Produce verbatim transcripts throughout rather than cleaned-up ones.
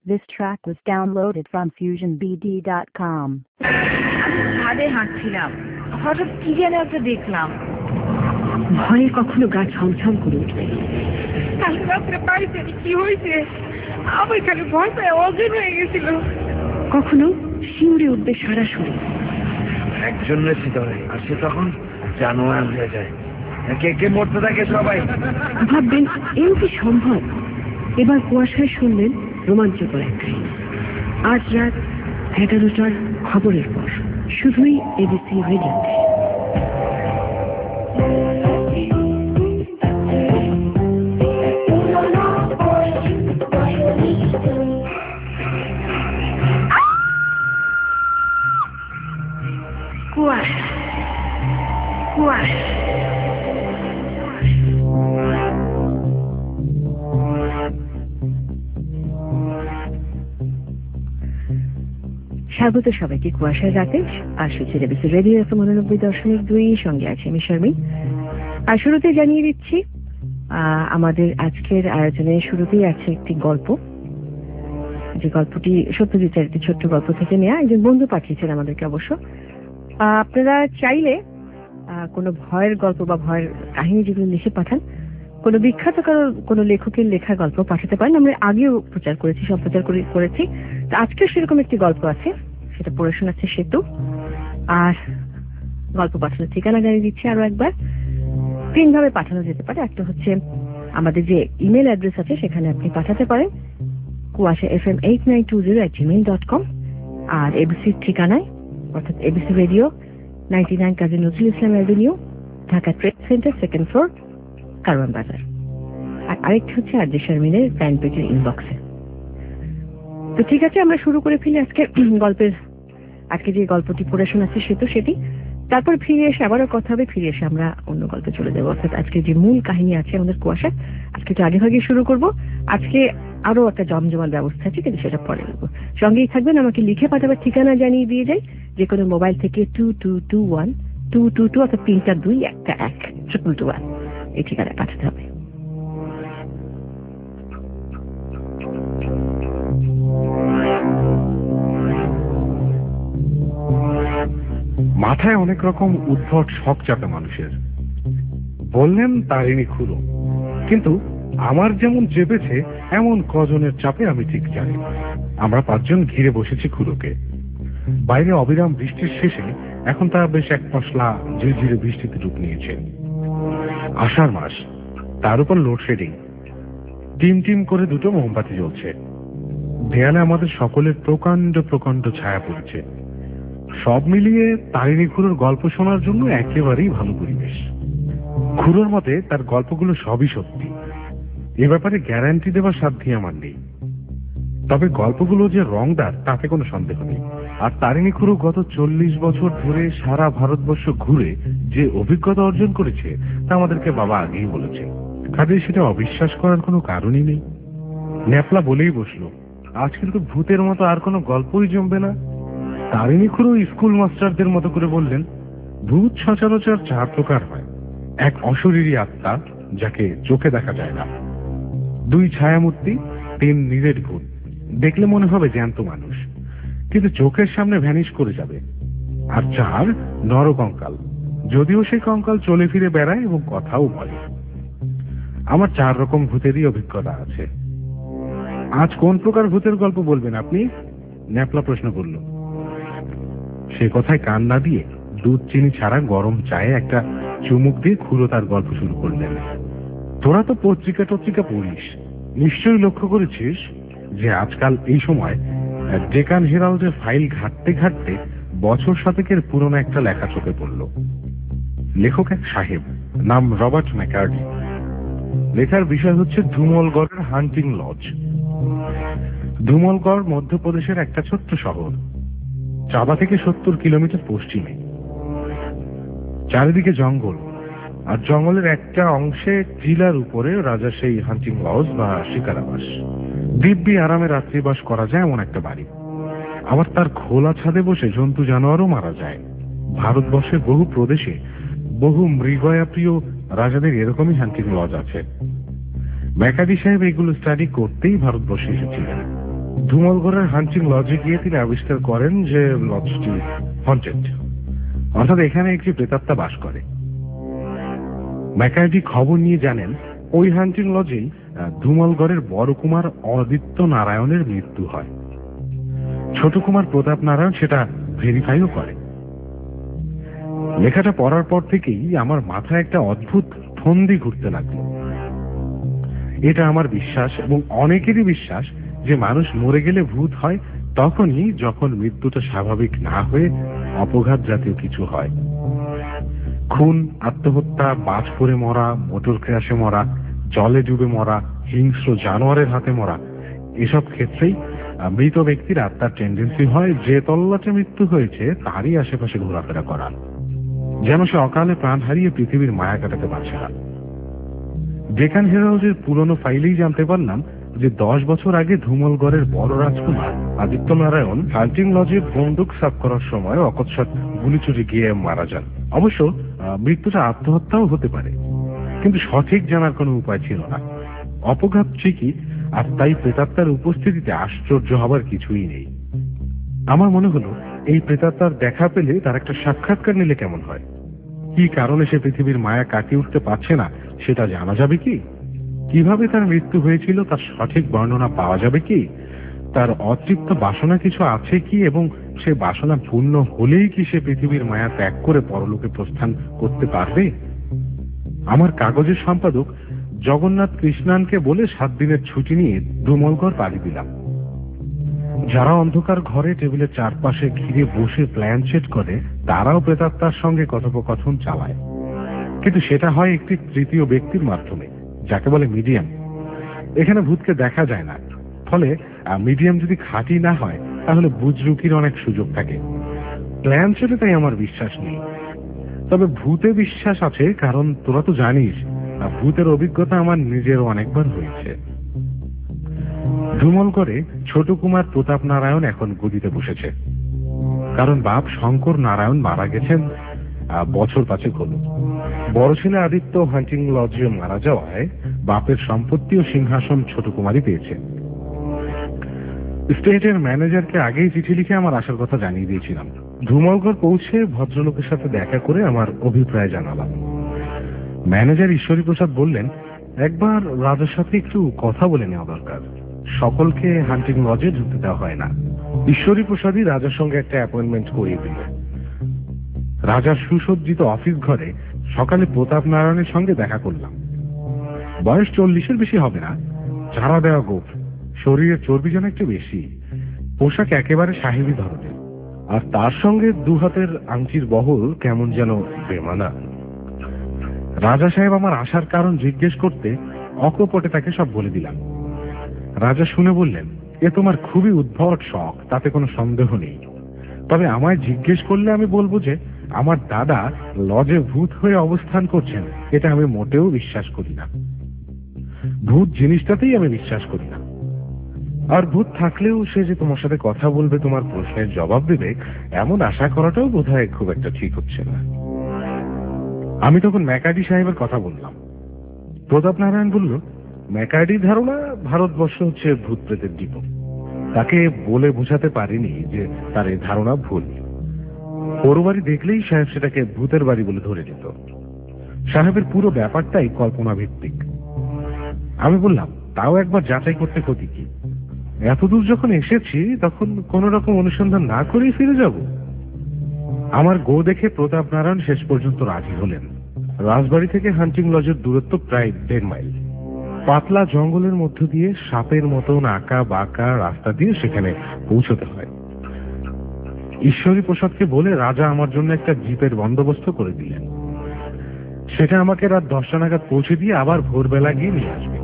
This track was downloaded from fusion b d dot com. আমি ছাদে হাঁটছিলাম, হঠাৎ কি যেন একটা দেখলাম। ভয়ে কখনো গা ছমছম করে উঠবে। কাল রাত্রে বাড়িতে কি হয়েছে, আমার খালি ভয় পেয়ে অজ্ঞান হয়ে গেছিল। কখনো শিউরে উঠবে সরাসরি। একজন ভিতরে আর সে তখন জানোয়ার হয়ে যায়, কে কে মরতে থাকে সবাই। ভাববেন এও কি সম্ভব? এবার কুয়াশায় শুনলেন রোমাঞ্চকর এক কাহিনী। আজ রাত এগারোটার খবরের পর শুধুই এবিসি রেডিওতে। কুয়াশা কুয়াশা স্বাগত সবাইকে কুয়াশার রাতে। আর শুনছি এবিসি রেডিও এফএম উননব্বই দশমিক দুই, সঙ্গে আছে আমি শারমিন। আর শুরুতে জানিয়ে দিচ্ছি আমাদের আজকের আয়োজনে শুরুতেই আছে একটি গল্প, যে গল্পটি সত্যজিতের একটি ছোট্ট গল্প থেকে নেওয়া। একজন বন্ধু পাঠিয়েছেন আমাদেরকে। অবশ্য আপনারা চাইলে কোনো ভয়ের গল্প বা ভয়ের কাহিনী যেগুলো লিখে পাঠান, কোনো বিখ্যাত কারো কোনো লেখকের লেখা গল্প পাঠাতে পারেন। আমরা আগেও প্রচার করেছি, সম্প্রচার করেছি। তো আজকে সেরকম একটি গল্প আছে, সেটা পড়ে শোনাচ্ছে সেতু। আর গল্প পাঠানোর ঠিকানা জানিয়ে দিচ্ছি আরো একবার। তিন ভাবে পাঠানো যেতে পারে। একটা হচ্ছে আমাদের যে ইমেল অ্যাড্রেস আছে, সেখানে আপনি পাঠাতে পারেন Kuasha F M eight nine two zero at Gmail dot com. আর এবিসির ঠিকানায়, অর্থাৎ ABC radio, ninety nine Kazi Nazrul Islam avenue, Dhaka trade centre, second floor, Karwan Bazar. আর আরেকটি হচ্ছে আর জে শারমিনের ফ্যান পেজের ইনবক্সে। তো ঠিক আছে, আমরা শুরু করে ফেলি আজকে গল্পের। আজকে যে গল্পটি পড়ে শোনাচ্ছি সে তো সেটি। তারপর ফিরে এসে আবারও কথা হবে, ফিরে এসে আমরা অন্য গল্পে চলে যাবো। অর্থাৎ আজকে যে মূল কাহিনী আছে আমাদের কুয়াশা, আজকে একটু আগে ভাগে শুরু করব। আজকে আরো একটা জমজমার ব্যবস্থা আছে, কিন্তু সেটা পরে দেবো। সঙ্গেই থাকবেন। আমাকে লিখে পাঠাবার ঠিকানা জানিয়ে দিয়ে যাই, যে কোনো মোবাইল থেকে two two two one two two two অর্থাৎ তিনটা দুই একটা এক ট্রিপল টু ওয়ান এই ঠিকানায় পাঠাতে হবে। মাথায় অনেক রকম উদ্ভট শখ চাপে মানুষের। বললেন তারিণী খুঁড়ো, কিন্তু আমার যেমন চেপেছে এমন কজনের চাপে আমি ঠিক জানি। আমরা পাঁচজন ঘিরে বসেছি খুঁড়োকে। বাইরে অবিরাম বৃষ্টির শেষে এখন তা বেশ এক পশলা ঝিরঝিরে বৃষ্টিতে রূপ নিয়েছে। আষাঢ় মাস, তার উপর লোডশেডিং। টিম টিম করে দুটো মোমবাতি জ্বলছে। দেয়ালে আমাদের সকলের প্রকাণ্ড প্রকাণ্ড ছায়া পড়েছে। সব মিলিয়ে তারিণী খুঁড়োর গল্প শোনার জন্য একেবারেই ভালো পরিবেশ। খুঁড়োর মতে তার গল্পগুলো সবই সত্যি, এ ব্যাপারে গ্যারান্টি দেওয়ার সাধ্যই আমার নেই। তবে গল্পগুলো যে রংদার তাতে কোনো সন্দেহ নেই। আর তারিণী খুঁড়ো গত চল্লিশ বছর ধরে সারা ভারতবর্ষ ঘুরে যে অভিজ্ঞতা অর্জন করেছে তা আমাদেরকে বাবা আগেই বলেছে। কাজে সেটা অবিশ্বাস করার কোনো কারণই নেই। ন্যাপলা বলেই বসলো, আজ কিন্তু ভূতের মতো আর কোনো গল্পই জমবে না। তারিণী খুঁড়ো স্কুল মাস্টারদের মতো করে বললেন, ভূত সচরাচর চার প্রকার হয়। এক অশরীরী আত্মা, যাকে চোখে দেখা যায় না। দুই ছায়ামূর্তি। তিন নিজের ভূত, দেখলে মনে হবে জ্যান্ত মানুষ, কিন্তু চোখের সামনে ভ্যানিশ করে যাবে। আর চার নরকঙ্কাল, যদিও সেই কঙ্কাল চলে ফিরে বেড়ায় এবং কথাও বলে। আমার চার রকম ভূতেরই অভিজ্ঞতা আছে। আজ কোন প্রকার ভূতের গল্প বলবেন আপনি? ন্যাপলা প্রশ্ন করল। সে কথায় কান না দিয়ে দুধ চিনি ছাড়া গরম চায়ে একটা চুমুক দিয়ে খুঁড়ো তার গল্প শুরু করলেন। তোরা তো পত্রিকা টত্রিকা পড়িস, নিশ্চয়ই লক্ষ্য করেছিস যে আজকাল এই সময় ডেকান হেরাল্ডের ফাইল ঘাটতে ঘাটতে বছর শতকের পুরনো একটা লেখা চোখে পড়ল। লেখক এক সাহেব, নাম রবার্ট ম্যাকার্ডি। লেখার বিষয় হচ্ছে ধুমলগড়ের হান্টিং লজ। ধুমলগড় মধ্যপ্রদেশের একটা ছোট্ট শহর, চাবা থেকে সত্তর কিলোমিটার পশ্চিমে। চারিদিকে জঙ্গল, আর জঙ্গলের একটা অংশে টিলার উপরে রাজা সেই হান্টিং লজ বা শিকারাবাস। দিব্যি আরামে রাত্রিবাস করা যায় এমন একটা বাড়ি। আবার তার খোলা ছাদে বসে জন্তু জানোয়ারও মারা যায়। ভারতবর্ষের বহু প্রদেশে বহু মৃগয়া প্রিয় রাজাদের এরকমই হান্টিং লজ আছে। ম্যাকার্ডি সাহেব এগুলো স্টাডি করতেই ভারতবর্ষে এসেছিলেন। ধুমলগড়ের হান্টিং লজে গিয়ে তিনি আবিষ্কার করেন যে লজটি হন্টেড, অর্থাৎ এখানে একটি প্রেতাত্মা বাস করে। ম্যাকার্ডি খবর নিয়ে জানেন ওই হান্টিং লজেই ধুমলগড়ের বড় কুমার অদিত্য নারায়ণের মৃত্যু হয়। ছোট কুমার প্রতাপ নারায়ণ সেটা ভেরিফাইও করে। লেখাটা পড়ার পর থেকেই আমার মাথায় একটা অদ্ভুত ফন্দি ঘুরতে লাগলো। এটা আমার বিশ্বাস এবং অনেকেরই বিশ্বাস যে মানুষ মরে গেলে ভূত হয় তখনই যখন মৃত্যুটা স্বাভাবিক না হয়ে অপঘাত জাতীয় কিছু হয়। খুন, আত্মহত্যা, বাজ পড়ে মরা, মোটর ক্র্যাশে মরা, জলে ডুবে মরা, হিংস্র জানোয়ারের হাতে মরা, এসব ক্ষেত্রেই মৃত ব্যক্তির আত্মার টেন্ডেন্সি হয় যে তল্লাটে মৃত্যু হয়েছে তারই আশেপাশে ঘোরাফেরা করা, যেন সে অকালে প্রাণ হারিয়ে পৃথিবীর মায়া কাটাতে পারছে না। ডেকান হেরাল্ডের পুরনো ফাইলেই জানতে পারলাম যে দশ বছর আগে ধুমলগড়ের বড় রাজকুমার আদিত্য নারায়ণ হান্টিং লজে বন্দুক সাফ করার সময় অকস্মাৎ গুলি চুরি গিয়ে মারা যান। অবশ্য মৃত্যুটা আত্মহত্যাও হতে পারে, কিন্তু সঠিক জানার কোনো উপায় ছিল না। অপঘাত ঠিকই, আর তাই প্রেতাত্মার উপস্থিতিতে আশ্চর্য হবার কিছুই নেই। আমার মনে হলো এই প্রেতাত্মার দেখা পেলে তার একটা সাক্ষাৎকার নিলে কেমন হয়। কি কারণে সে পৃথিবীর মায়া কাটিয়ে উঠতে পারছে না সেটা জানা যাবে কি? কিভাবে তার মৃত্যু হয়েছিল তার সঠিক বর্ণনা পাওয়া যাবে কি? তার অতৃপ্ত বাসনা কিছু আছে কি এবং সে বাসনা পূর্ণ হলেই কি সে পৃথিবীর মায়া ত্যাগ করে পরলোকে প্রস্থান করতে পারবে? আমার কাগজের সম্পাদক জগন্নাথ কৃষ্ণানকে বলে সাত দিনের ছুটি নিয়ে ধুমলগড় পাড়ি দিলাম। যারা অন্ধকার ঘরে টেবিলের চারপাশে ঘিরে বসে প্ল্যান সেট করে তারাও প্রেতাত্মার সঙ্গে কথোপকথন চালায়, কিন্তু সেটা হয় একটি তৃতীয় ব্যক্তির মাধ্যমে, যাকে বলে মিডিয়াম। এখানে ভূতকে দেখা যায় না, ফলে মিডিয়াম যদি খাঁটি না হয় তাহলে বুজরুকির অনেক সুযোগ থাকে। প্ল্যান সেটে তাই আমার বিশ্বাস নেই, তবে ভূতে বিশ্বাস আছে, কারণ তোরা তো জানিস ভূতের অভিজ্ঞতা আমার নিজেরও অনেকবার হয়েছে। ধুমলগড়ে ছোট কুমার প্রতাপ নারায়ণ এখন গদিতে বসেছে, কারণ বাপ শঙ্কর নারায়ণ মারা গেছেন বছর পাঁচেক হল। বড় ছেলে আদিত্য হান্টিং লজে মারা যাওয়ায় বাপের সম্পত্তি ও সিংহাসন ছোট কুমারই পেয়েছে। স্টেটের ম্যানেজারকে আগেই চিঠি লিখে আমার আসার কথা জানিয়ে দিয়েছিলাম। ধুমলগড় পৌঁছে ভদ্রলোকের সাথে দেখা করে আমার অভিপ্রায় জানালাম। ম্যানেজার ঈশ্বরী প্রসাদ বললেন, একবার রাজার সাথে একটু কথা বলে নেওয়া দরকার। সকলকে হান্টিং লজে ঢুকতে দেওয়া হয় না। ঈশ্বরী প্রসাদই রাজার সঙ্গে একটা অ্যাপয়েন্টমেন্ট করিয়ে দিল। রাজার সুসজ্জিত অফিস ঘরে সকালে প্রতাপ নারায়ণের সঙ্গে দেখা করলাম। বয়স চল্লিশের বেশি হবে না, চারা দেওয়া গোফ, শরীরের চর্বি যেন একটু বেশি, পোশাক একেবারে সাহেবী ধরনের, আর তার সঙ্গে দু হাতের আংটির বহর কেমন যেন বেমানা। রাজা সাহেব আমার আসার কারণ জিজ্ঞেস করতে অকপটে তাকে সব বলে দিলাম। রাজা শুনে বললেন, এ তোমার খুবই উদ্ভট শখ, তাতে কোনো সন্দেহ নেই, তবে আমায় জিজ্ঞেস করলে আমি বলবো যে আমার দাদা লজে ভূত হয়ে অবস্থান করছেন, এটা আমি মোটেও বিশ্বাস করি না। ভূত জিনিসটাতেই আমি বিশ্বাস করি না। আর ভূত থাকলেও সে যে তোমার সাথে কথা বলবে, তোমার প্রশ্নের জবাব দেবে, এমন আশা করাটাও বোধহয় খুব একটা ঠিক হচ্ছে না। আমি তখন ম্যাকার্ডি সাহেবের কথা বললাম। প্রতাপ নারায়ণ বলল, ম্যাকার্ডির ধারণা ভারতবর্ষ হচ্ছে ভূত প্রেতের দ্বীপ। তাকে বলে বোঝাতে পারিনি যে তার এই ধারণা ভুল। ওর বাড়ি দেখলেই সাহেব সেটাকে ভূতের বাড়ি বলে ধরে নিত। সাহেবের পুরো ব্যাপারটাই কল্পনা ভিত্তিক। আমি বললাম, তাও একবার যাচাই করতে ক্ষতি কি? এতদূর যখন এসেছি তখন কোন রকম অনুসন্ধান না করেই ফিরে যাব? আমার গো দেখে প্রতাপ নারায়ণ শেষ পর্যন্ত রাজি হলেন। রাজবাড়ি থেকে হান্টিং লজের দূরত্ব প্রায় দেড় মাইল। পাতলা জঙ্গলের মধ্য দিয়ে সাপের মতন আঁকা বাঁকা রাস্তা দিয়ে সেখানে পৌঁছতে হয়। ঈশ্বরী প্রসাদকে বলে রাজা আমার জন্য একটা জিপের বন্দোবস্ত করে দিলেন। সেটা আমাকে রাত দশটা নাগাদ পৌঁছে দিয়ে আবার ভোরবেলা গিয়ে নিয়ে আসবে।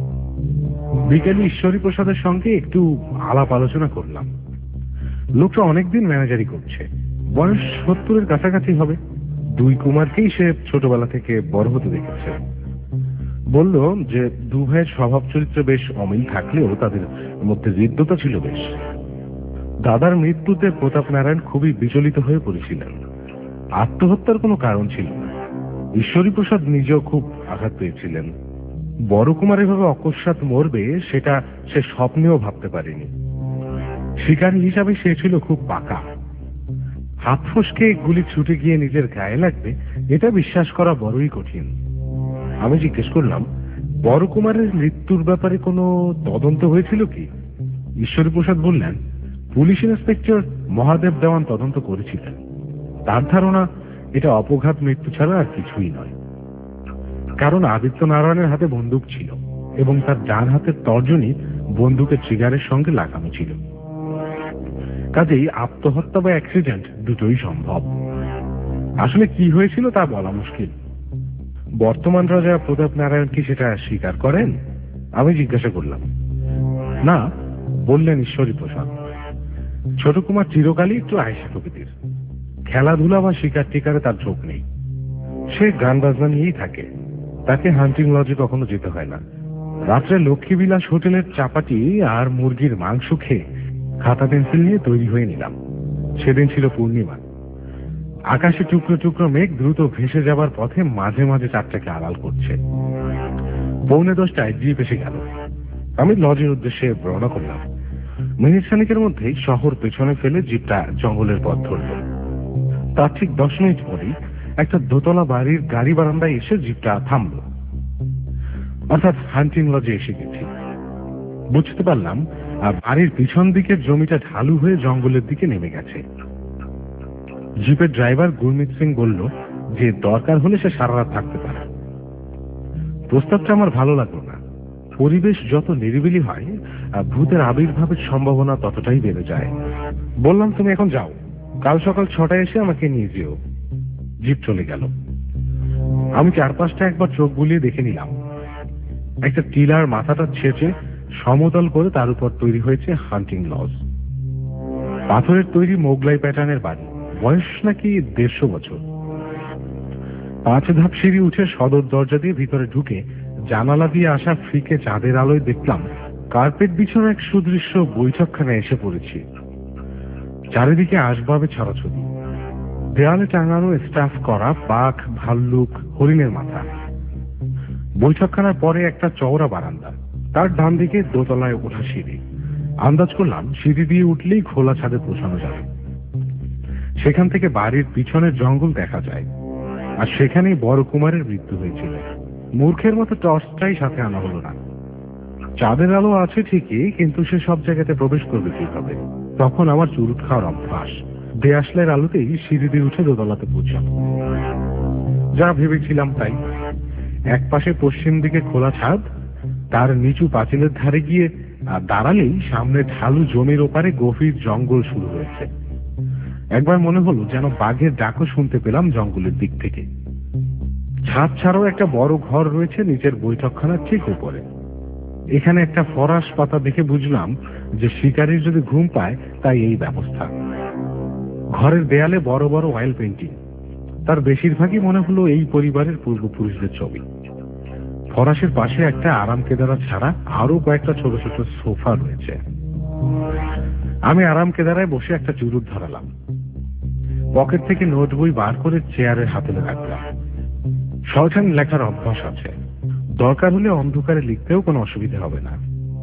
বিকেলে ঈশ্বরী প্রসাদের সঙ্গে একটু আলাপ আলোচনা করলাম। লোকটা অনেকদিন ম্যানেজারি করছে, বয়স সত্তরের কাছাকাছি হবে। দুই কুমারকেই সে ছোটবেলা থেকে বড় হতে দেখেছে। বলল যে দু ভাইয়ের স্বভাব চরিত্র বেশ অমিল থাকলেও তাদের মধ্যে হৃদ্যতা ছিল বেশ। দাদার মৃত্যুতে প্রতাপ নারায়ণ খুবই বিচলিত হয়ে পড়েছিলেন। আত্মহত্যার কোনো কারণ ছিল না। ঈশ্বরী প্রসাদ নিজেও খুব আঘাত পেয়েছিলেন। বড় কুমার এভাবে অকস্মাৎ মরবে সেটা সে স্বপ্নেও ভাবতে পারেনি। শিকারী হিসাবে সে ছিল খুব পাকা। হাত ফসকে গুলি ছুটে গিয়ে নিজের গায়ে লাগবে এটা বিশ্বাস করা বড়ই কঠিন। আমি জিজ্ঞেস করলাম, বড় কুমারের মৃত্যুর ব্যাপারে কোনো তদন্ত হয়েছিল কি? ঈশ্বরী প্রসাদ বললেন, পুলিশ ইন্সপেক্টর মহাদেব দেওয়ান তদন্ত করেছিলেন। তার ধারণা এটা অপঘাত মৃত্যু ছাড়া আর কিছুই নয়। কারণ আদিত্য নারায়ণের হাতে বন্দুক ছিল এবং তার ডান হাতের তর্জনী বন্দুকের ট্রিগারের সঙ্গে লাগানো ছিল। কাজেই আত্মহত্যা বা অ্যাক্সিডেন্ট দুটোই সম্ভব। আসলে কি হয়েছিল তা বলা মুশকিল। বর্তমান রাজা প্রতাপ নারায়ণ কি সেটা স্বীকার করেন? আমি জিজ্ঞাসা করলাম। না, বললেন ঈশ্বরী প্রসাদ। ছোট কুমার চিরকালই একটু আয়সা প্রকৃতির। খেলাধুলা বা শিকার টিকারে তার ঝোঁক নেই। সে গান বাজনা নিয়েই থাকে। তাকে হান্টিং লজে কখনো যেতে হয় না। রাত্রে লক্ষ্মীবিলাস হোটেলের চাপাটি আর মুরগির মাংস খেয়ে খাতা পেন্সিল নিয়ে তৈরি হয়ে নিলাম। সেদিন ছিল পূর্ণিমা। আকাশে টুকরো টুকরো মেঘ দ্রুত ভেসে যাবার পথে মাঝে মাঝে চারটাকে আড়াল করছে। পৌনে দশটায় জিপ এসে গেল। আমি লজের উদ্দেশ্যে রওনা করলাম। মিনিট খানিকের মধ্যেই শহর পেছনে ফেলে জিপটা জঙ্গলের পথ ধরল। তার ঠিক দশ মিনিট পরেই একটা দোতলা বাড়ির গাড়ি বারান্দায় এসে জিপটা থামল। অর্থাৎ হান্টিং লজে এসে গেছি। বুঝতে পারলাম বাড়ির পিছন দিকের জমিটা ঢালু হয়ে জঙ্গলের দিকে নেমে গেছে। জিপের ড্রাইভার গুরমিত সিং বলল যে দরকার হলে সে সারা রাত থাকতে পারে। প্রস্তাবটা আমার ভালো লাগলো না। পরিবেশ যত নিরিবিলি হয় ভূতের আবির্ভাবের সম্ভাবনা ততটাই বেড়ে যায়। বললাম, তুমি এখন যাও, কাল সকাল ছটায় এসে আমাকে নিয়ে যেও। জিপ চলে গেল। আমি চারপাশটা একবার চোখ বুলিয়ে দেখে নিলাম। একটা টিলার মাথাটা ছেঁচে সমতল করে তার উপর তৈরি হয়েছে হান্টিং লজ। পাথরের তৈরি মোগলাই প্যাটার্নের বাড়ি, বয়স নাকি দেড়শো বছর। পাঁচ ধাপ সিঁড়ি উঠে সদর দরজা দিয়ে ভিতরে ঢুকে জানালা দিয়ে আসা ফিকে চাঁদের আলোয় দেখলাম কার্পেট বিছানো এক সুদৃশ্য বৈঠকখানে এসে পড়েছি। চারিদিকে আসবাবে ছড়াছড়ি, দেয়ালে টাঙানো স্টাফ করা বাঘ, ভাল্লুক, হরিণের মাথা। বৈঠকখানার পরে একটা চওড়া বারান্দা, তার ডান দিকে দোতলায় ওঠা সিঁড়ি। আন্দাজ করলাম সিঁড়ি দিয়ে উঠলেই খোলা ছাদে পৌঁছানো যাবে। সেখান থেকে বাড়ির পিছনের জঙ্গল দেখা যায়। আর সেখানেই বড় কুমারের মৃত্যু হয়েছিল। মূর্খের মতো টর্চটাই সাথে আনা হলো না। চাঁদের আলো আছে ঠিকই, কিন্তু সে সব জায়গাতে প্রবেশ করবে কিভাবে? তখন আমার চুরুট খাওয়ার অভ্যাস। দেয়াশলের আলোতেই সিঁড়ি দিয়ে উঠে দোতলাতে পৌঁছাম। যা ভেবেছিলাম তাই। এক পাশে পশ্চিম দিকে খোলা ছাদ, তার নিচু পাঁচিলের ধারে গিয়ে দাঁড়ালেই সামনে ঢালু জমির ওপারে গভীর জঙ্গল শুরু হয়েছে। একবার মনে হলো যেন বাঘের ডাকও শুনতে পেলাম জঙ্গলের দিক থেকে। ছাদ ছাড়াও একটা বড় ঘর রয়েছে নিচের বৈঠকখানার ঠিক উপরে। এখানে একটা ফরাস পাতা দেখে বুঝলাম যে শিকারীর যদি ঘুম পায় তাই এই ব্যবস্থা। ঘরের দেয়ালে বড় বড় অয়েল পেন্টিং, তার বেশিরভাগই মনে হলো এই পরিবারের পূর্বপুরুষদের ছবি। ফরাসের পাশে একটা আরাম কেদারা ছাড়া আরো কয়েকটা ছোট ছোট সোফা রয়েছে। আমি আরাম কেদারায় বসে একটা চুরুট ধরালাম। পকেট থেকে নোট বই বার করে চেয়ারের হাতে রাখলাম। শর্টহ্যান্ড লেখার অভ্যাস আছে, দরকার হলে অন্ধকারে লিখতেও কোনো অসুবিধা হবে না।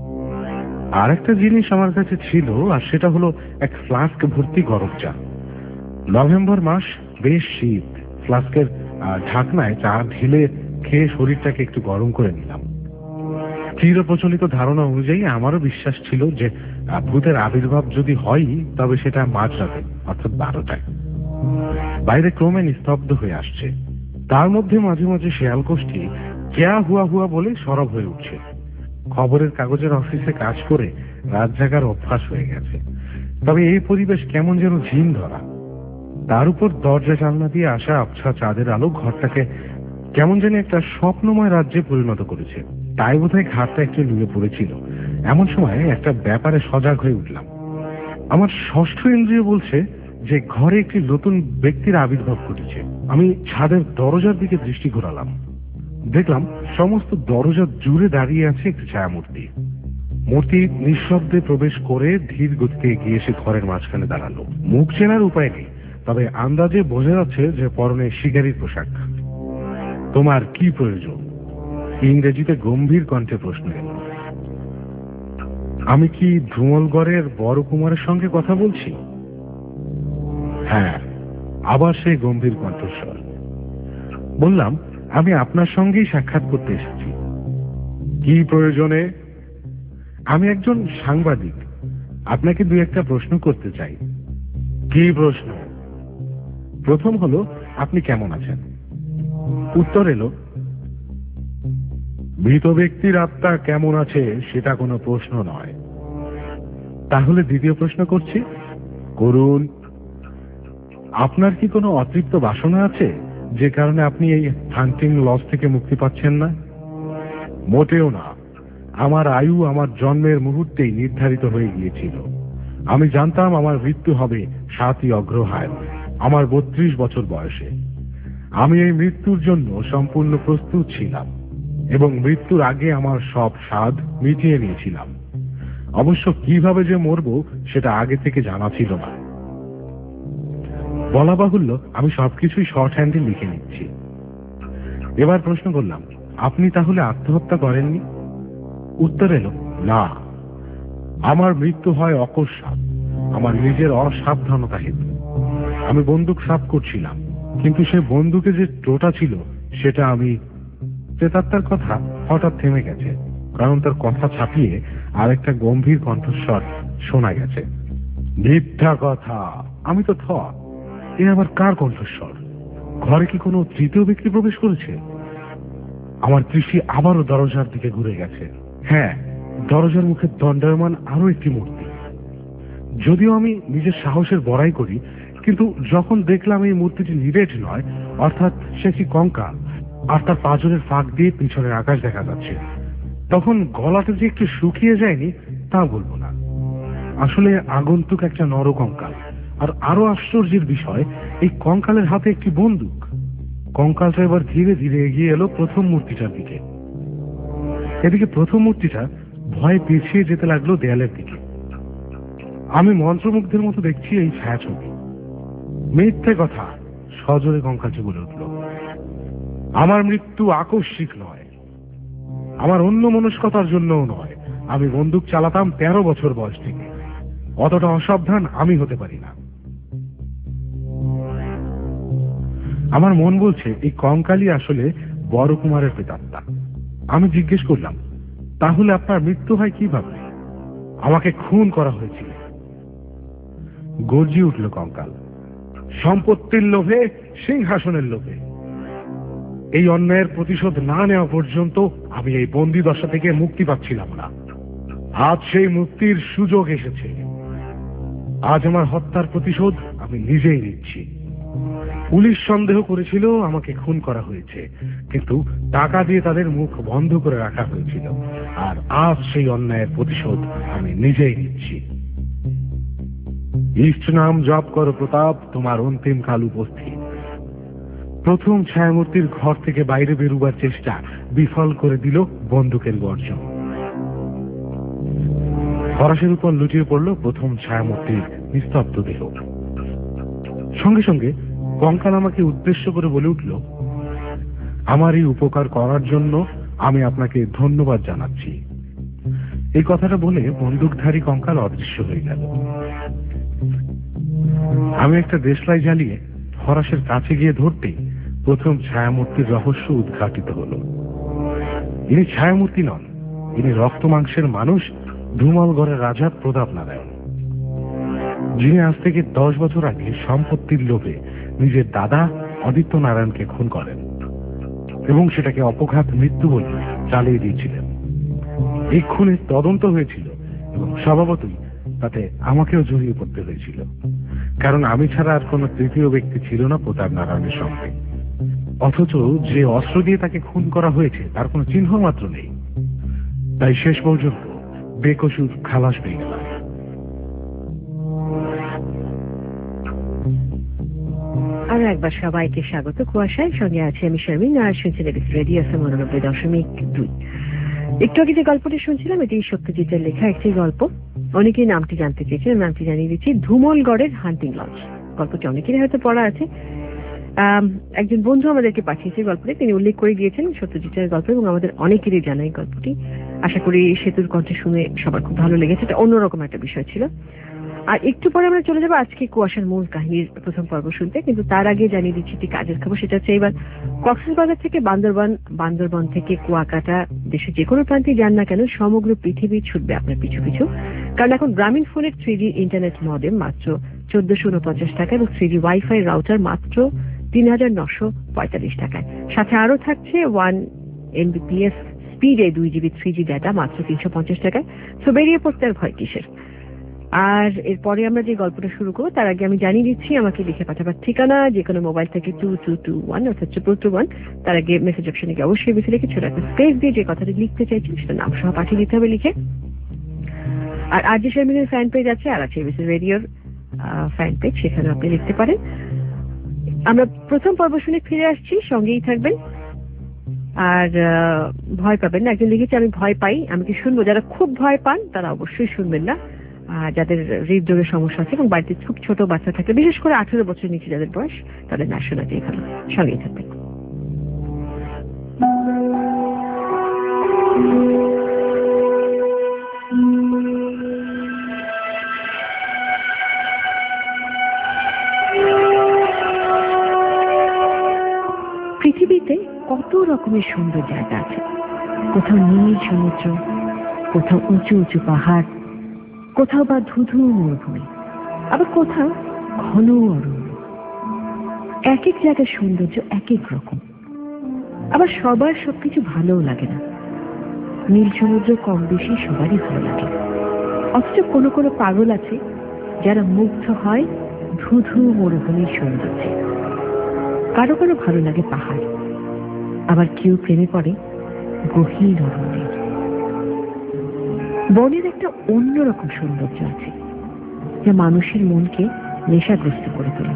আর একটা জিনিস আমার কাছে ছিল, আর সেটা হলো এক ফ্লাস্ক ভর্তি গরম চা। নভেম্বর মাস, বেশ শীত। ফ্লাস্কের ঢাকনায় চা ঢেলে খেয়ে শরীরটাকে একটু গরম করে নিলাম। চিরপ্রচলিত ধারণা অনুযায়ী আমারও বিশ্বাস ছিল যে ভূতের আবির্ভাব যদি হয় তবে সেটা মাঝরাতে, অর্থাৎ বারোটায়। বাইরে ক্রমে নিস্তব্ধ হয়ে আসছে। তার মধ্যে মাঝে মাঝে শেয়াল গোষ্ঠী কেয়া হুয়া হুয়া বলে সরব হয়ে উঠছে। খবরের কাগজের অফিসে কাজ করে রাত জাগার অভ্যাস হয়ে গেছে, তবে এই পরিবেশ কেমন যেন ঝিম ধরা। তার উপর দরজা জানলা দিয়ে আসা আবছা চাঁদের আলো ঘরটাকে কেমন যেন একটা স্বপ্নময় রাজ্যে পরিণত করেছে। তাই বোধহয় ঘাটটা একটু নুয়ে পড়েছিল। এমন সময় একটা ব্যাপারে সজাগ হয়ে উঠলাম। আমার ষষ্ঠ ইন্দ্রিয় বলছে যে ঘরে একটি নতুন ব্যক্তির আবির্ভাব ঘটেছে। আমি ছাদের দরজার দিকে দৃষ্টি ঘোরালাম। দেখলাম সমস্ত দরজা জুড়ে দাঁড়িয়ে আছে একটি ছায়ামূর্তি। মূর্তি নিঃশব্দে প্রবেশ করে ধীর গতিতে এগিয়ে এসে ঘরের মাঝখানে দাঁড়ালো। মুখ চেনার উপায় নেই, তবে আন্দাজে বোঝা যাচ্ছে যে পরনে শিকারীর পোশাক। তোমার কি প্রয়োজন? ইংরেজিতে গম্ভীর কণ্ঠে প্রশ্ন এলো। আমি কি ধুমলগড়ের বড় কুমারের সঙ্গে কথা বলছি? হ্যাঁ, আবার সেই গম্ভীর কণ্ঠস্বর। বললাম, আমি আপনার সঙ্গেই সাক্ষাৎ করতে এসেছি। কি প্রয়োজনে? আমি একজন সাংবাদিক, আপনাকে দুই একটা প্রশ্ন করতে চাই। কি প্রশ্ন? প্রথম হলো, আপনি কেমন আছেন? উত্তর এলো, মৃত ব্যক্তির আত্মা কেমন আছে সেটা কোনো প্রশ্ন নয়। তাহলে দ্বিতীয় প্রশ্ন করছি, করুন। আপনার কি কোনো অতৃপ্ত বাসনা আছে যে কারণে আপনি এই হান্টিং লজ থেকে মুক্তি পাচ্ছেন না? মোটেও না। আমার আয়ু আমার জন্মের মুহূর্তেই নির্ধারিত হয়ে গিয়েছিল। আমি জানতাম আমার মৃত্যু হবে সাতই অগ্রহায়ণ, আমার বত্রিশ বছর বয়সে। আমি এই মৃত্যুর জন্য সম্পূর্ণ প্রস্তুত ছিলাম এবং মৃত্যুর আগে আমার সব স্বাদ মিটিয়ে নিয়েছিলাম। অবশ্য কিভাবে যে মরব সেটা আগে থেকে জানা ছিল না। বলা বাহুল্য, আমি সবকিছুই শর্ট হ্যান্ডে লিখে নিচ্ছি। এবার প্রশ্ন করলাম, আপনি তাহলে আত্মহত্যা করেননি? উত্তর এলো, না। আমার মৃত্যু হয় অকস্মাৎ, আমার নিজের অসাবধানতা হেতু। আমি বন্দুক সাফ করছিলাম, কিন্তু সে বন্দুকে যে টোটা ছিল সেটা আমি... প্রেতাত্মার কথা হঠাৎ থেমে গেছে, কারণ তার কথা ছাপিয়ে আরেকটা গম্ভীর কণ্ঠস্বর শোনা গেছে। মিথ্যা কথা। আমি তো থ। এ আবার কার কণ্ঠস্বর? ঘরে কি কোনো তৃতীয় ব্যক্তি প্রবেশ করেছে? আমার দৃষ্টি আবারও দরজার দিকে ঘুরে গেছে। হ্যাঁ, দরজার মুখে দণ্ডায়মান আরো একটি মূর্তি। যদিও আমি নিজের সাহসের বড়াই করি, কিন্তু যখন দেখলাম এই মূর্তিটি নিরেট নয়, অর্থাৎ সে কি কঙ্কাল, আর তার পাঁজরের ফাঁক দিয়ে পিছনের আকাশ দেখা যাচ্ছে, তখন গলাটা যে একটু শুকিয়ে যায়নি তা বলবো না। আসলে আগন্তুক একটা নরকঙ্কাল। আর আরো আশ্চর্যের বিষয়, এই কঙ্কালের হাতে একটি বন্দুক। কঙ্কালটা এবার ধীরে ধীরে এগিয়ে এলো প্রথম মূর্তিটার দিকে। এদিকে প্রথম মূর্তিটা ভয়ে পিছিয়ে যেতে লাগলো দেয়ালের দিকে। আমি মন্ত্রমুগ্ধের মতো দেখছি এই ছায়াছবি। মিথ্যে কথা, সজোরে কঙ্কালটি বলে উঠল। আমার মৃত্যু আকস্মিক নয়, আমার অন্য মনস্কতার জন্যও নয়। আমি বন্দুক চালাতাম তেরো বছর বয়স থেকে। অতটা অসাবধান আমি হতে পারি না। আমার মন বলছে এই কঙ্কালই আসলে বড় কুমারের প্রেতাত্মা। আমি জিজ্ঞেস করলাম, তাহলে আপনার মৃত্যু হয় কিভাবে? আমাকে খুন করা হয়েছিল। গর্জিয়ে উঠল কঙ্কাল। সম্পত্তির লোভে, সিংহাসনের লোভে। এই অন্যায়ের প্রতিশোধ না নেওয়া পর্যন্ত আমি এই বন্দি দশা থেকে মুক্তি পাচ্ছিলাম না। আজ সেই মুক্তির সুযোগ এসেছে। আজ আমার হত্যার প্রতিশোধ আমি নিজেই নিচ্ছি। পুলিশ সন্দেহ করেছিল আমাকে খুন করা হয়েছে, কিন্তু টাকা দিয়ে তাদের মুখ বন্ধ করে রাখা হয়েছিল। আর আজ সেই অন্যায়ের প্রতিশোধ আমি নিজেই নিচ্ছি। ইষ্ট নাম জপ করো প্রতাপ, তোমার অন্তিম কাল উপস্থিত। প্রথম ছায়ামূর্তির ঘর থেকে বাইরে বেরুবার চেষ্টা বিফল করে দিল বন্দুকের গর্জন। ফরাসের উপর লুটিয়ে পড়ল প্রথম ছায়ামূর্তির নিস্তব্ধ দেহ। সঙ্গে সঙ্গে কঙ্কাল আমাকে উদ্দেশ্য করে বলে উঠল, আমার এই উপকার করার জন্য আমি আপনাকে ধন্যবাদ জানাচ্ছি। এই কথাটা বলে বন্দুকধারী কঙ্কাল অদৃশ্য হয়ে গেল। আমি একটা দেশলাই জ্বালিয়ে ফরাসের কাছে গিয়ে ধরতেই প্রথম ছায়ামূর্তির রহস্য উদ্ঘাটিত হল। ইনি ছায়ামূর্তি নন, ইনি রক্ত মাংসের মানুষ, ধুমলগড়ের রাজা প্রতাপ নারায়ণ, যিনি আজ থেকে দশ বছর আগে সম্পত্তির লোভে নিজের দাদা আদিত্য নারায়ণকে খুন করেন এবং সেটাকে অপঘাত মৃত্যু বলে চালিয়ে দিয়েছিলেন। এই খুনের তদন্ত হয়েছিল এবং স্বভাবতই তাতে আমাকেও জড়িয়ে পড়তে হয়েছিল, কারণ আমি ছাড়া আর কোনো তৃতীয় ব্যক্তি ছিল না প্রতাপ নারায়ণের সঙ্গে। অথচ যে অস্ত্র দিয়ে তাকে খুন করা হয়েছে তার কোনো চিহ্ন মাত্র নেই। তাই শেষ পর্যন্ত বেকসুর খালাস পেয়ে গেলাম। আরো একবার সবাইকে স্বাগত। কুয়াশায় সঙ্গে আছে আমি শারমিন, আর শুনছেন রেডিও এফএম উননব্বই দশমিক দুই। একটু আগে যে গল্পটি শুনছিলাম এটি সত্যজিতের লেখা একটি গল্প। অনেকেই নামটি জানতে চেয়েছেন, নামটি জানিয়ে দিচ্ছি, ধুমলগড়ের হান্টিং লজ। গল্পটি অনেকেরই হয়তো পড়া আছে। একজন বন্ধু আমাদেরকে পাঠিয়েছে গল্পটি, তিনি উল্লেখ করে দিয়েছেন সত্যজিতের গল্প এবং আমাদের অনেকেরই জানা এই গল্পটি। আশা করি সেতুর কণ্ঠে শুনে সবার খুব ভালো লেগেছে, এটা অন্যরকম একটা বিষয় ছিল। আর একটু পরে আমরা চলে যাবো আজকে কুয়াশার মূল কাহিনীর প্রথম পর্ব শুনতে, কিন্তু তার আগে জানিয়ে দিচ্ছি একটি কাজের খবর। সেটা হচ্ছে এবার কক্সবাজার থেকে বান্দরবান, বান্দরবান থেকে কুয়াকাটা, দেশের যে কোনো প্রান্তে যান না কেন সমগ্র পৃথিবী ছুটবে আপনার পিছু পিছু। কারণ এখন গ্রামীণ ফোনের থ্রি জি ইন্টারনেট মডেম মাত্র চোদ্দশো উনপঞ্চাশ টাকা এবং থ্রি জি ওয়াইফাই রাউটার মাত্র তিন হাজার নশো পঁয়তাল্লিশ টাকায়। সাথে আরো থাকছে ওয়ান এমবিপিএস স্পিডে দুই জিবি থ্রি জি ডাটা মাত্র তিনশো পঞ্চাশ টাকায়। তো বেরিয়ে পড়তে আর ভয় কিসের। আর এরপরে আমরা যে গল্পটা শুরু করবো তার আগে আমি জানিয়ে দিচ্ছি আমাকে লিখে পাঠাবার ঠিকানা যে কোনো মোবাইল থেকে টু টু টু ওয়ান অর্থাৎ ট্রিপল টু ওয়ান। তার আগে মেসেজ অপশনে গিয়ে অবশ্যই বেশি লিখে ছোট একটা স্পেস দিয়ে যে কথাটি লিখতে চাইছেন সেটা নাম সহ পাঠিয়ে দিতে হবে লিখে। আর আর যে শারমিনের ফ্যান পেজ আছে আর আছে এবিসি রেডিওর ফ্যান পেজ, সেখানে আপনি লিখতে পারেন। আমরা প্রথম পর্ব শুনে ফিরে আসছি, সঙ্গেই থাকবেন আর ভয় পাবেন না। একজন লিখেছে আমি ভয় পাই, আমি কি শুনবো? যারা খুব ভয় পান তারা অবশ্যই শুনবেন না। যাদের হৃদরোগের সমস্যা আছে এবং বাড়িতে খুব ছোট বাচ্চা থাকে, বিশেষ করে আঠেরো বছর নিচে যাদের বয়স, তাদের না শোনাতেই ভালো। সঙ্গেই থাকবেন। পৃথিবীতে কত রকমের সুন্দর জায়গা আছে। কোথাও নীল সমুদ্র, কোথাও উঁচু উঁচু পাহাড়, কোথাও বা ধুধু মরুভূমি, আবার কোথাও ঘন অরণ্য। এক এক জায়গার সৌন্দর্য এক এক রকম। আবার সবার সবকিছু ভালোও লাগে না। নীল সমুদ্র কম বেশি সবারই ভালো লাগে, অথচ কোনো কোনো পাগল আছে যারা মুগ্ধ হয় ধুধু মরুভূমির সৌন্দর্যে। কারো কারো ভালো লাগে পাহাড়, আবার কেউ প্রেমে পড়ে গহীন অরণ্যে। বনের একটা অন্যরকম সৌন্দর্য আছে যা মানুষের মনকে নেশাগ্রস্ত করে তোলে।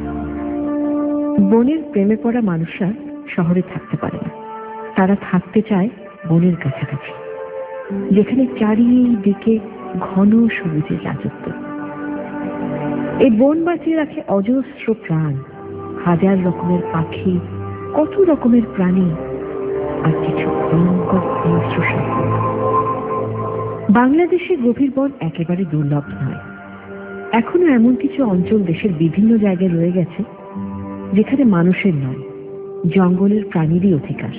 বনের প্রেমে পড়া মানুষরা শহরে থাকতে পারে না, তারা থাকতে চায় বনের কাছাকাছি, যেখানে চারিদিকে ঘন সবুজের রাজত্ব। এই বন বাঁচিয়ে রাখে অজস্র প্রাণ, হাজার রকমের পাখি, কত রকমের প্রাণী, আর কিছু ভয়ঙ্কর হিংস্র সাপ। বাংলাদেশে গভীর বন একেবারে দুর্লভ নয়। এখনো এমন কিছু অঞ্চল দেশের বিভিন্ন জায়গায় রয়ে গেছে যেখানে মানুষের নয়, জঙ্গলের প্রাণীরই অধিকার।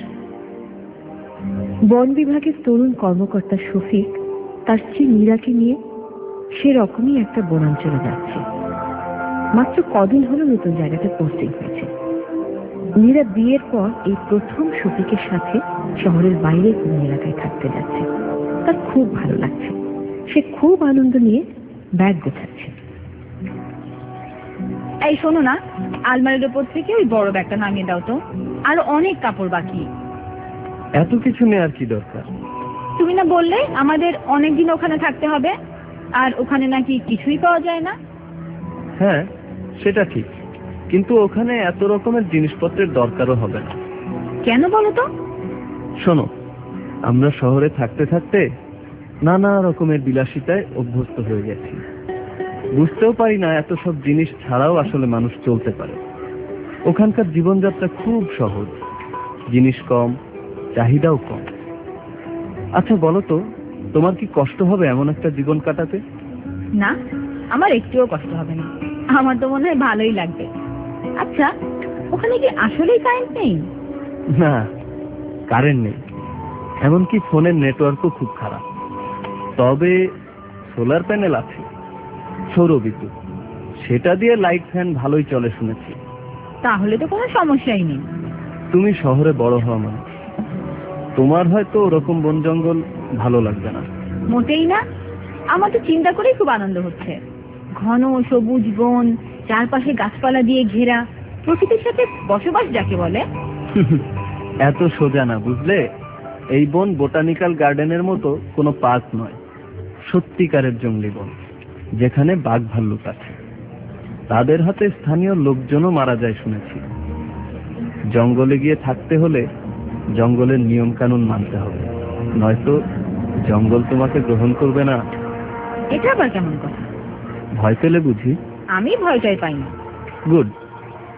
বন বিভাগের তরুণ কর্মকর্তা শফিক তার স্ত্রী মীরাকে নিয়ে সেরকমই একটা বনাঞ্চলে যাচ্ছে। মাত্র কদিন হলো নতুন জায়গাতে পোস্টিং হয়েছে। মীরা বিয়ের পর এই প্রথম শফিকের সাথে শহরের বাইরে কোনো এলাকায় থাকতে যাচ্ছে। তার খুব ভালো লাগছে, সে খুব আনন্দ নিয়ে ব্যাগ গোছাচ্ছে। এই শোনো না, আলমারির উপর থেকে ওই বড় ব্যাগটা নামিয়ে দাও তো, আর অনেক কাপড় বাকি। এত কিছু নেওয়ার কি দরকার? তুমি না বললে আমাদের অনেক দিন ওখানে থাকতে হবে, আর ওখানে নাকি কিছুই পাওয়া যায় না? হ্যাঁ সেটা ঠিক, কিন্তু ওখানে এত রকমের জিনিসপত্রের দরকারও হবে না। কেন বলো তো? শোনো, আমরা শহরে থাকতে থাকতে নানা রকমের বিলাসিতায় অভ্যস্ত হয়ে গেছি, বুঝতেও পারি না এত সব জিনিস ছাড়াও আসলে মানুষ চলতে পারে। ওখানকার জীবনযাত্রা খুব সহজ, জিনিস কম, চাহিদাও কম। আচ্ছা বলো তো, তোমার কি কষ্ট হবে এমন একটা জীবন কাটাতে? না, আমার একটুও কষ্ট হবে না, আমার তো মনে হয় ভালোই লাগবে। আচ্ছা, ওখানে কি আসলেই কারেন্ট নেই? না, কারেন্ট নেই, এমনকি ফোনের নেটওয়ার্কও খুব খারাপ। তবে সোলার প্যানেল আছে, সৌর বিদ্যুৎ, সেটা দিয়ে লাইট ফ্যান ভালোই চলে শুনেছি। তাহলে তো কোনো সমস্যাই নেই। তুমি শহরে বড় হওয়া মানুষ, তোমার হয়তো ওরকম বন জঙ্গল ভালো লাগবে না। মোটেই না, আমার তো চিন্তা করেই খুব আনন্দ হচ্ছে। ঘন সবুজ বন, চারপাশে গাছপালা দিয়ে ঘেরা, প্রকৃতির সাথে বসবাস যাকে বলে। এত সোজা না বুঝলে। এই বন বোটানিক্যাল গার্ডেনের মতো কোনো পার্ক নয়, সত্যিকারের জঙ্গলি বন, যেখানে বাঘ ভাল্লুক আছে। তাদের হাতে স্থানীয় লোকজনও মারা যায় শুনেছি। জঙ্গলে গিয়ে থাকতে হলে জঙ্গলের নিয়ম কানুন মানতে হবে, নয়তো জঙ্গল তোমাকে গ্রহণ করবে না। এটা আবার কেমন কথা? ভয় পেলে বুঝি? আমি ভয়টাই পাই না। গুড,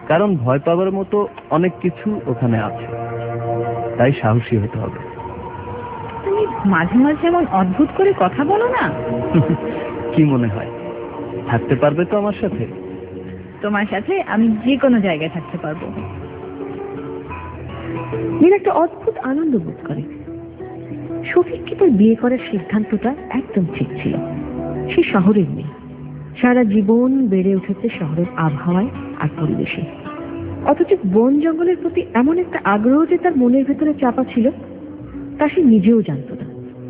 কারণ ভয় পাবার মতো অনেক কিছু ওখানে আছে, তাই সাহসী হতে হবে। তুমি মাঝে মাঝে এমন অদ্ভুত করে কথা বলো না। কি মনে হয়, থাকতে পারবে তো আমার সাথে? তোমার সাথে আমি যে কোনো জায়গায় থাকতে পারবো। মীরা একটা অদ্ভুত আনন্দ বোধ করে। শফিককে তার বিয়ে করার সিদ্ধান্তটা একদম ঠিক ছিল। সে শহরের মেয়ে, সারা জীবন বেড়ে উঠেছে শহরের আবহাওয়ায় আর পরিবেশে, অথচ বন জঙ্গলের প্রতি এমন একটা আগ্রহ যে তার মনের ভেতরে চাপা ছিল তা সে নিজেও জানত না।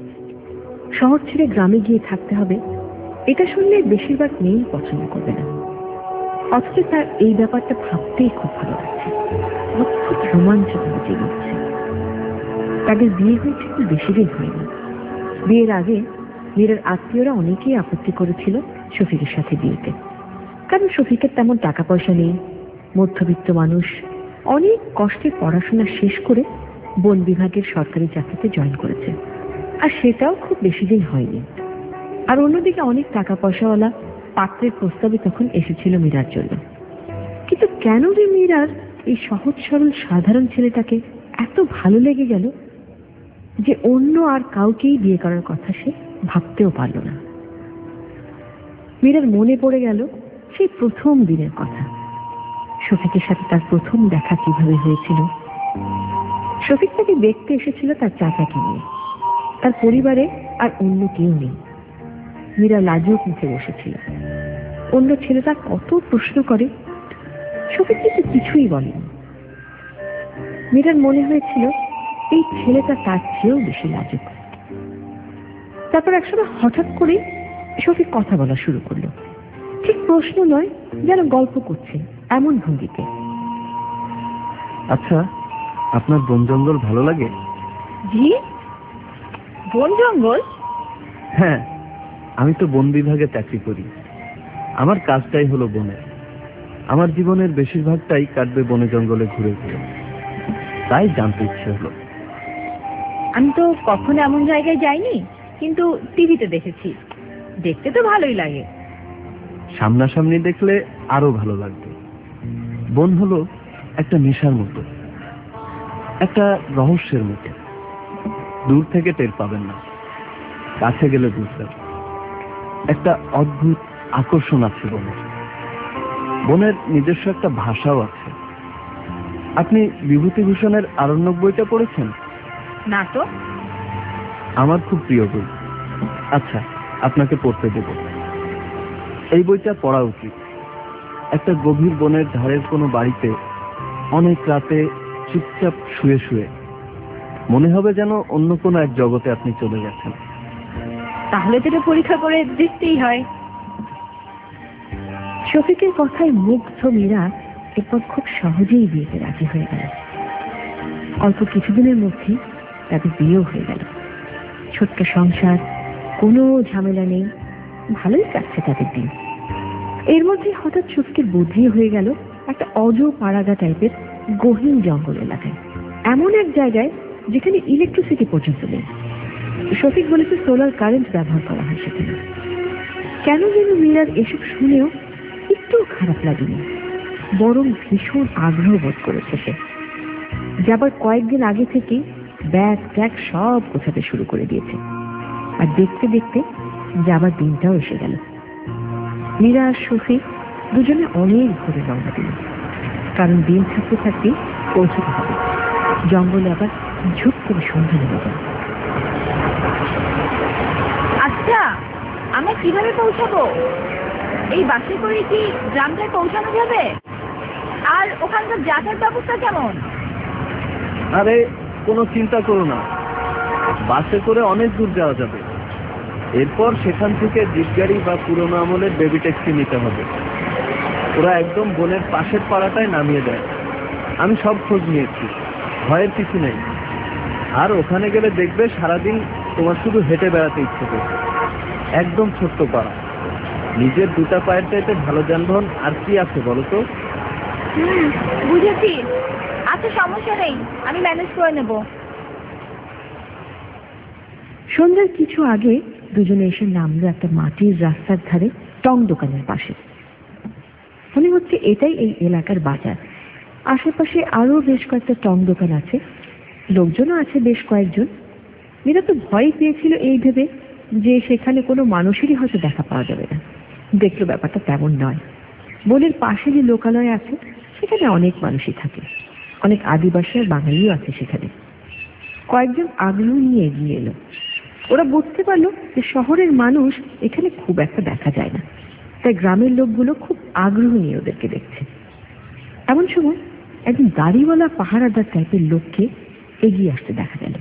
শহর ছেড়ে গ্রামে গিয়ে থাকতে হবে এটা শুনলে বেশিরভাগ মেয়েই পছন্দ করবে না, অথচ তার এই ব্যাপারটা ভাবতেই খুব ভালো লাগছে। অদ্ভুত রোমাঞ্চক জেগে উঠছে। তাদের বিয়ে হয়েছে খুব বেশি দিন হয়নি। বিয়ের আগে মীরার আত্মীয়রা অনেকেই আপত্তি করেছিল শফিকের সাথে বিয়েতে, কারণ শফিকের তেমন টাকা পয়সা নেই, মধ্যবিত্ত মানুষ, অনেক কষ্টে পড়াশোনা শেষ করে বন বিভাগের সরকারি চাকরিতে জয়েন করেছে, আর সেটাও খুব বেশি দিন হয়নি। আর অন্যদিকে অনেক টাকা পয়সাওয়ালা পাত্রের প্রস্তাবে তখন এসেছিল মীরার জন্য। কিন্তু কেন যে মীরার এই সহজ সরল সাধারণ ছেলেটাকে এত ভালো লেগে গেল যে অন্য আর কাউকেই বিয়ে করার কথা সে ভাবতেও পারল না। মীরার মনে পড়ে গেল সেই প্রথম দিনের কথা, শফিকের সাথে তার প্রথম দেখা কিভাবে হয়েছিল। শফিক তাকে দেখতে এসেছিল তার চাচাকে নিয়ে, তার পরিবারে আর অন্য কেউ নেই। মীরা লাজুক মুখে বসেছিল। অন্য ছেলেটা কত প্রশ্ন করে, শফিক কিন্তু কিছুই বলেনি। মীরার মনে হয়েছিল এই ছেলেটা তার চেয়েও বেশি লাজুক। তারপর একসময় হঠাৎ করে শফিক কথা বলা শুরু করলো, ঠিক প্রশ্ন নয়, যেন গল্প করছে এমন ভঙ্গিতে। আচ্ছা, আপনার বন জঙ্গল ভালো লাগে? জি, বন জঙ্গল? হ্যাঁ, আমি তো বন বিভাগে চাকরি করি। আমার কাজটাই হলো বনে। আমার জীবনের বেশিরভাগটাই কাটবে বনে জঙ্গলে ঘুরে ঘুরে, তাই জানতে ইচ্ছে হলো। আমি তো কখনো এমন জায়গায় যাইনি, কিন্তু টিভিতে দেখেছি। দেখতে তো ভালোই লাগে। সামনাসামনি দেখলে আরো ভালো লাগবে। বন হলো একটা নেশার মতো, একটা রহস্যের মতো। দূর থেকে টের পাবেন না, কাছে গেলে বুঝবেন। একটা অদ্ভুত আকর্ষণ আছে বনের। বনের নিজস্ব একটা ভাষাও আছে। আপনি বিভূতিভূষণের আরণ্যক বইটা পড়েছেন? না তো। আমার খুব প্রিয় বই। আচ্ছা, আপনাকে পড়তে দেব। এই বইটা পড়া উচিত। একটা গভীর বনের ধারের কোনো বাড়িতে অনেক রাতে চুপচাপ শুয়ে শুয়ে মনে হবে যেন অন্য কোনো এক জগতে আপনি চলে গেছেন। তাহলে তো এটা পরীক্ষা করে দেখতেই হয়। শফিকের কথায় মুগ্ধ মীরা এরপর খুব সহজেই বিয়েতে রাজি হয়ে গেল। অল্প কিছুদিনের মধ্যে তাদের বিয়েও হয়ে গেল। ছোট্ট সংসার, কোনো ঝামেলা নেই, ভালোই কাটছে তাদের দিন। এর মধ্যে হঠাৎ শফিকের বুদ্ধিও হয়ে গেল একটা অজ পাড়াগা টাইপের গহীন জঙ্গল এলাকায়, এমন এক জায়গায় যেখানে ইলেকট্রিসিটি পর্যন্ত নেই। শফিক বলেছে সোলার কারেন্ট ব্যবহার করা হয় সেখানে। কেন যেন মীরার এসব শুনেও একটু খারাপ লাগেনি, বরং ভীষণ আগ্রহ বোধ করেছে সে। যাবার কয়েকদিন আগে থেকে ব্যাগ ট্যাগ সব গোছাতে শুরু করে দিয়েছে। আর দেখতে দেখতে যাবার দিনটাও এসে গেল। মীরা আর শফিক দুজনে অনেক ঘুরে রওনা দিল, কারণ দিন থাকতে থাকতে পৌঁছতে হবে। জঙ্গলে আবার ঝুপ করে সন্ধ্যা নেমে যায়। আচ্ছা, আমরা কিভাবে পৌঁছাবো? এই বাসে করে কি গ্রামটায় পৌঁছানো যাবে? আর ওখানকার যাতায়াত ব্যবস্থা কেমন? আরে কোনো চিন্তা করো না, বাসে করে অনেক দূর যাওয়া যাবে। এরপর সেখান থেকে জিপ গাড়ি বা পুরোনো আমলের বেবি ট্যাক্সি নিতে হবে। ওরা একদম বনের পাশের পাড়াটায় নামিয়ে দেয়। আমি সব খোঁজ নিয়েছি, ভয়ের কিছু নেই। আর ওখানে গেলে দেখবে সারাদিন তোমার শুধু হেঁটে বেড়াতে ইচ্ছে করবে। একদম ছোট্ট পাড়া, নিজের দুটা পায়ের চাইতে ভালো যানবাহন আর কি আছে বলো তো? হুম, বুঝেছি। আচ্ছা, সমস্যা নেই, আমি ম্যানেজ করে নেব। সন্ধ্যার কিছু আগে দুজনে এসে নামলো একটা মাটির রাস্তার ধারে টং দোকানের পাশে। মনে হচ্ছে এটাই এই এলাকার বাজার। আশেপাশে আরো বেশ কয়েকটা টং দোকান আছে, লোকজনও আছে বেশ কয়েকজন। মীরা তো ভয় পেয়েছিল এই ভেবে যে সেখানে কোনো মানুষেরই হয়তো দেখা পাওয়া যাবে না। দেখলো ব্যাপারটা তেমন নয়। বনের পাশে যে লোকালয় আছে সেখানে অনেক মানুষই থাকে, অনেক আদিবাসী আর বাঙালিও আছে সেখানে। কয়েকজন আগ্রহ নিয়ে এগিয়ে এলো। ওরা বুঝতে পারলো যে শহরের মানুষ এখানে খুব একটা দেখা যায় না, তাই গ্রামের লোকগুলো খুব আগ্রহ নিয়ে ওদেরকে দেখছে। এমন সময় একজন দাড়িওয়ালা পাহারাদার টাইপের লোককে এগিয়ে আসতে দেখা গেল।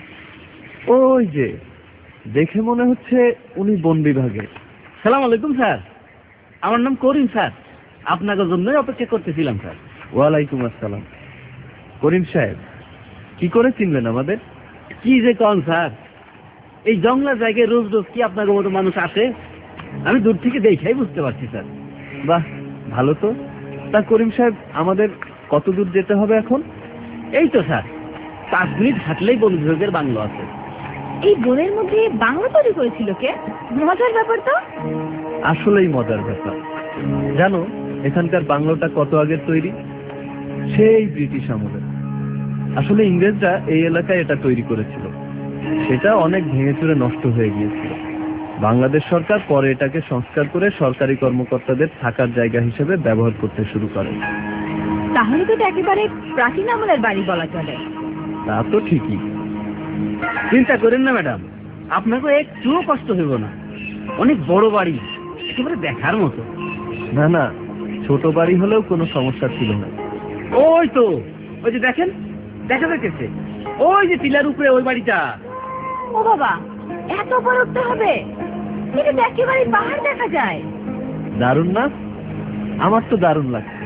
ওই যে দেখে মনে হচ্ছে উনি বন বিভাগের। সালাম আলাইকুম স্যার, আমার নাম করিম স্যার, আপনাদের জন্যই অপেক্ষা করতেছিলাম স্যার। ওয়ালাইকুম আসসালাম। করিম সাহেব, কি করে চিনলেন আমাদের? কি যে কন স্যার, এই জঙ্গলা জায়গায় রোজ রোজ কি আপনাদের মতো মানুষ আসে? আমি দূর থেকে দেখাই বুঝতে পারছি স্যার। বাহ, ভালো তো। তা করিম সাহেব, আমাদের কত দূর যেতে হবে এখন? এই তো স্যার, পাঁচ মিনিট হাঁটলেই বন বিভাগের বাংলো আছে। এই বনের মধ্যে বাংলা তৈরি করেছিল কে? মজার ব্যাপার তো। আসলেই মজার ব্যাপার। জানো এখানকার বাংলোটা কত আগের তৈরি? সেই ব্রিটিশ আমলে। আসলে ইংরেজরা এই এলাকায় এটা তৈরি করেছিল, সেটা অনেক ভেঙে চুরে নষ্ট হয়ে গিয়েছিল। বাংলাদেশ সরকার পরে এটাকে সংস্কার করে সরকারি কর্মকর্তাদের থাকার জায়গা হিসেবে ব্যবহার করতে শুরু করে। তাহলে তো এটা একেবারে প্রাচীন আমলের বাড়ি বলা চলে। তা তো ঠিকই। চিন্তা করেন না ম্যাডাম, আপনাকে একটুও কষ্ট হইব না। অনেক বড় বাড়ি, একেবারে দেখার মতো। না না, ছোট বাড়ি হলেও কোনো সমস্যা ছিল না। ওই তো, ওই যে দেখেন, দেখা যাচ্ছে ওই যে টিলার উপরে ওই বাড়িটা। ও বাবা, এত বড় উঠতে হবে? এটা তো একেবারে পাহাড় দেখা যায়। দারুণ না? আমার তো দারুণ লাগছে।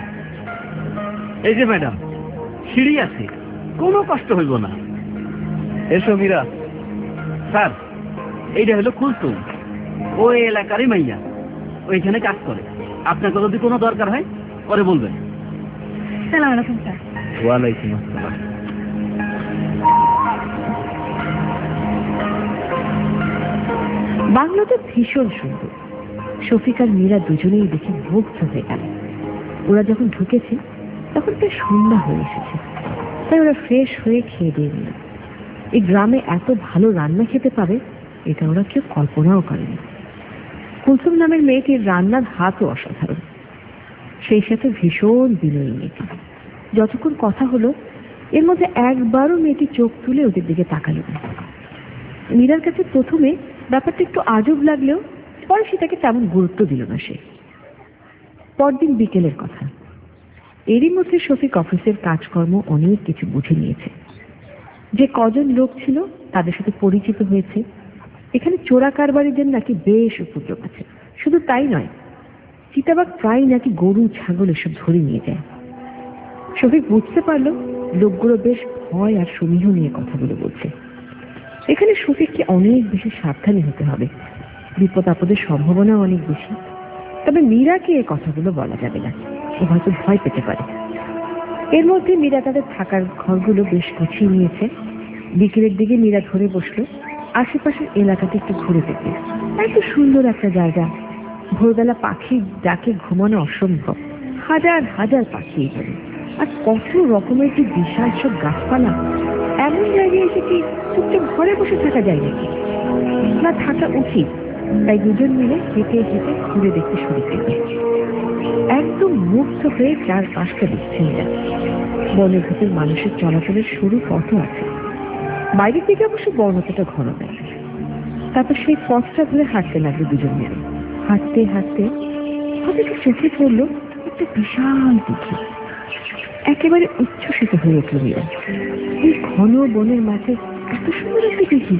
এই যে ম্যাডাম, সিঁড়ি আছে, কোনো কষ্ট হইব না। এসো মীরা। স্যার, এইটা হলো কুলসুম, ওই এলাকারই মাইয়া, ওইখানে কাজ করে। আপনাকে যদি কোনো দরকার হয় পরে বলবেন। সালাম আলাইকুম স্যার। ওয়ালাইকুম আসসালাম। বাংলাটা ভীষণ সুন্দর। শফিক আর মীরা দুজনেই দেখে মুগ্ধ হয়ে গেল। ওরা যখন ঢুকেছে তখন প্রায় সন্ধ্যা হয়ে এসেছে, তাই ওরা ফ্রেশ হয়ে খেয়ে দিয়ে নিল। এই গ্রামে এত ভালো রান্না খেতে পাবে এটা ওরা কেউ কল্পনাও করেনি। কুলসুম নামের মেয়েটির রান্নার হাতও অসাধারণ, সেই সাথে ভীষণ বিনয়ী মেয়েটি। যতক্ষণ কথা হলো এর মধ্যে একবারও মেয়েটি চোখ তুলে ওদের দিকে তাকালো না। মীরার কাছে প্রথমে ব্যাপারটা একটু আজব লাগলেও পরে সেটাকে তেমন গুরুত্ব দিল না সে। পরদিন বিকেলের কথা। এরই মধ্যে শফিক অফিসের কাজকর্ম অনেক কিছু বুঝে নিয়েছে। যে কজন লোক ছিল তাদের সাথে পরিচিত হয়েছে। এখানে চোরা কারবারিদের নাকি বেশ উপদ্রব আছে। শুধু তাই নয়, চিতাবাঘ প্রায় নাকি গরু ছাগল এসব ধরে নিয়ে যায়। শফিক বুঝতে পারলো লোকগুলো বেশ ভয় আর সমীহ নিয়ে কথাগুলো বলছে। এখানে শফিককে অনেক বেশি সাবধানী হতে হবে, বিপদ আপদের সম্ভাবনা অনেক বেশি। তবে মীরাকে এই কথাগুলো বলা যাবে না, ও হয়তো ভয় পেতে পারে। এর মধ্যে মীরা তাদের থাকার ঘরগুলো বেশ গুছিয়ে নিয়েছে। বিকেলের দিকে মীরা ধরে বসলো আশেপাশের এলাকাতে একটু ঘুরে দেখবে। এত সুন্দর একটা জায়গা, ভোরবেলা পাখির ডাকে ঘুমানো অসম্ভব। হাজার হাজার পাখি এখানে, আর কত রকমের কি বিশাল সব গাছপালা। এমন জায়গায় এসে কি চুপচাপ ঘরে বসে থাকা যায় নাকি? না, থাকা উচিত। তাই দুজন মিলে হেঁটে হেঁটে ঘুরে দেখতে শুরু করল। একদম মুগ্ধ হয়ে চারপাশটা দেখছে এরা। বনের ভেতর মানুষের চলাচলের সরু পথও আছে, বাইরের দিকে অবশ্য বন অতটা ঘন নয়। তারপর সেই পথটা ধরে হাঁটতে লাগলো দুজন মিলে। হাঁটতে হাঁটতে হঠাৎ চোখে পড়লো একটা বিশাল দিঘি। একেবারে উচ্ছ্বসিত হয়ে উঠল মীরা। এই ঘন বনের মাঝে এত সুন্দর একটা দিঘি।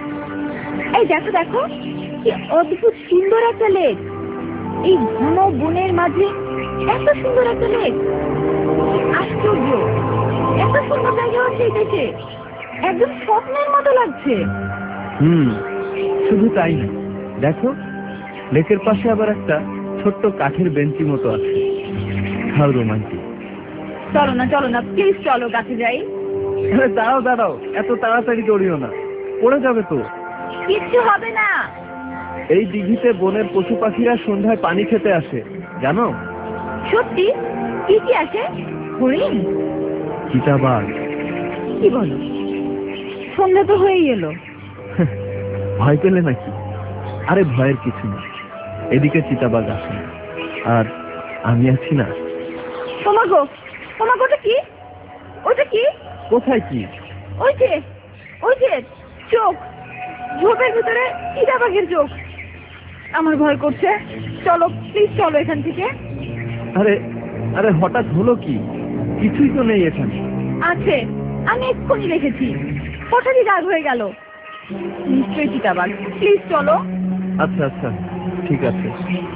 এই দেখো দেখো, কি অদ্ভুত সুন্দর একটা লেক। এই ঘন বনের মাঝে এত সুন্দর একটা লেক, আশ্চর্য। এত সুন্দর জায়গা আছে এই দেশে, একদম স্বপ্নের মতো লাগছে। হুম, শুধু তাই না, দেখো লেকের পাশে আবার একটা ছোট্ট কাঠের বেঞ্চি মতো আছে। How romantic. চলো না চলো না প্লিজ, চলো গাছে যাই। দাঁড়াও দাঁড়াও, এত তাড়াতাড়ি দৌড়িও না, পড়ে যাবে তো। কিচ্ছু হবে না। এই দিঘিতে বনের পশু পাখিরা সন্ধ্যায় পানি খেতে আসে, জানো? সত্যি? কি কি আছে? হরিণ? চিতাবাঘ। কি বলো? সন্ধ্যা তো হয়েই এলো। ভয় পেলে নাকি? আরে ভয়ের কিছু না, এদিকে চিতাবাঘ আসে না, আর আমি আছি না। তোমাগো তোমাগো ওটা কি? ওটা কি? কোথায় কি? ওই যে ওই যে চোখ, ঝোপের ভিতরে চিতাবাঘের চোখ। আমার ভয় করছে, চলো প্লিজ চলো এখান থেকে। আরে আরে হঠাৎ হলো কি? কিছুই তো নেই এখানে। আছে, আমি এক্ষুনি দেখেছি, হঠাৎই রাগ হয়ে গেল। নিশ্চয়ই চিতাবাঘ, প্লিজ চলো। আচ্ছা আচ্ছা ঠিক আছে।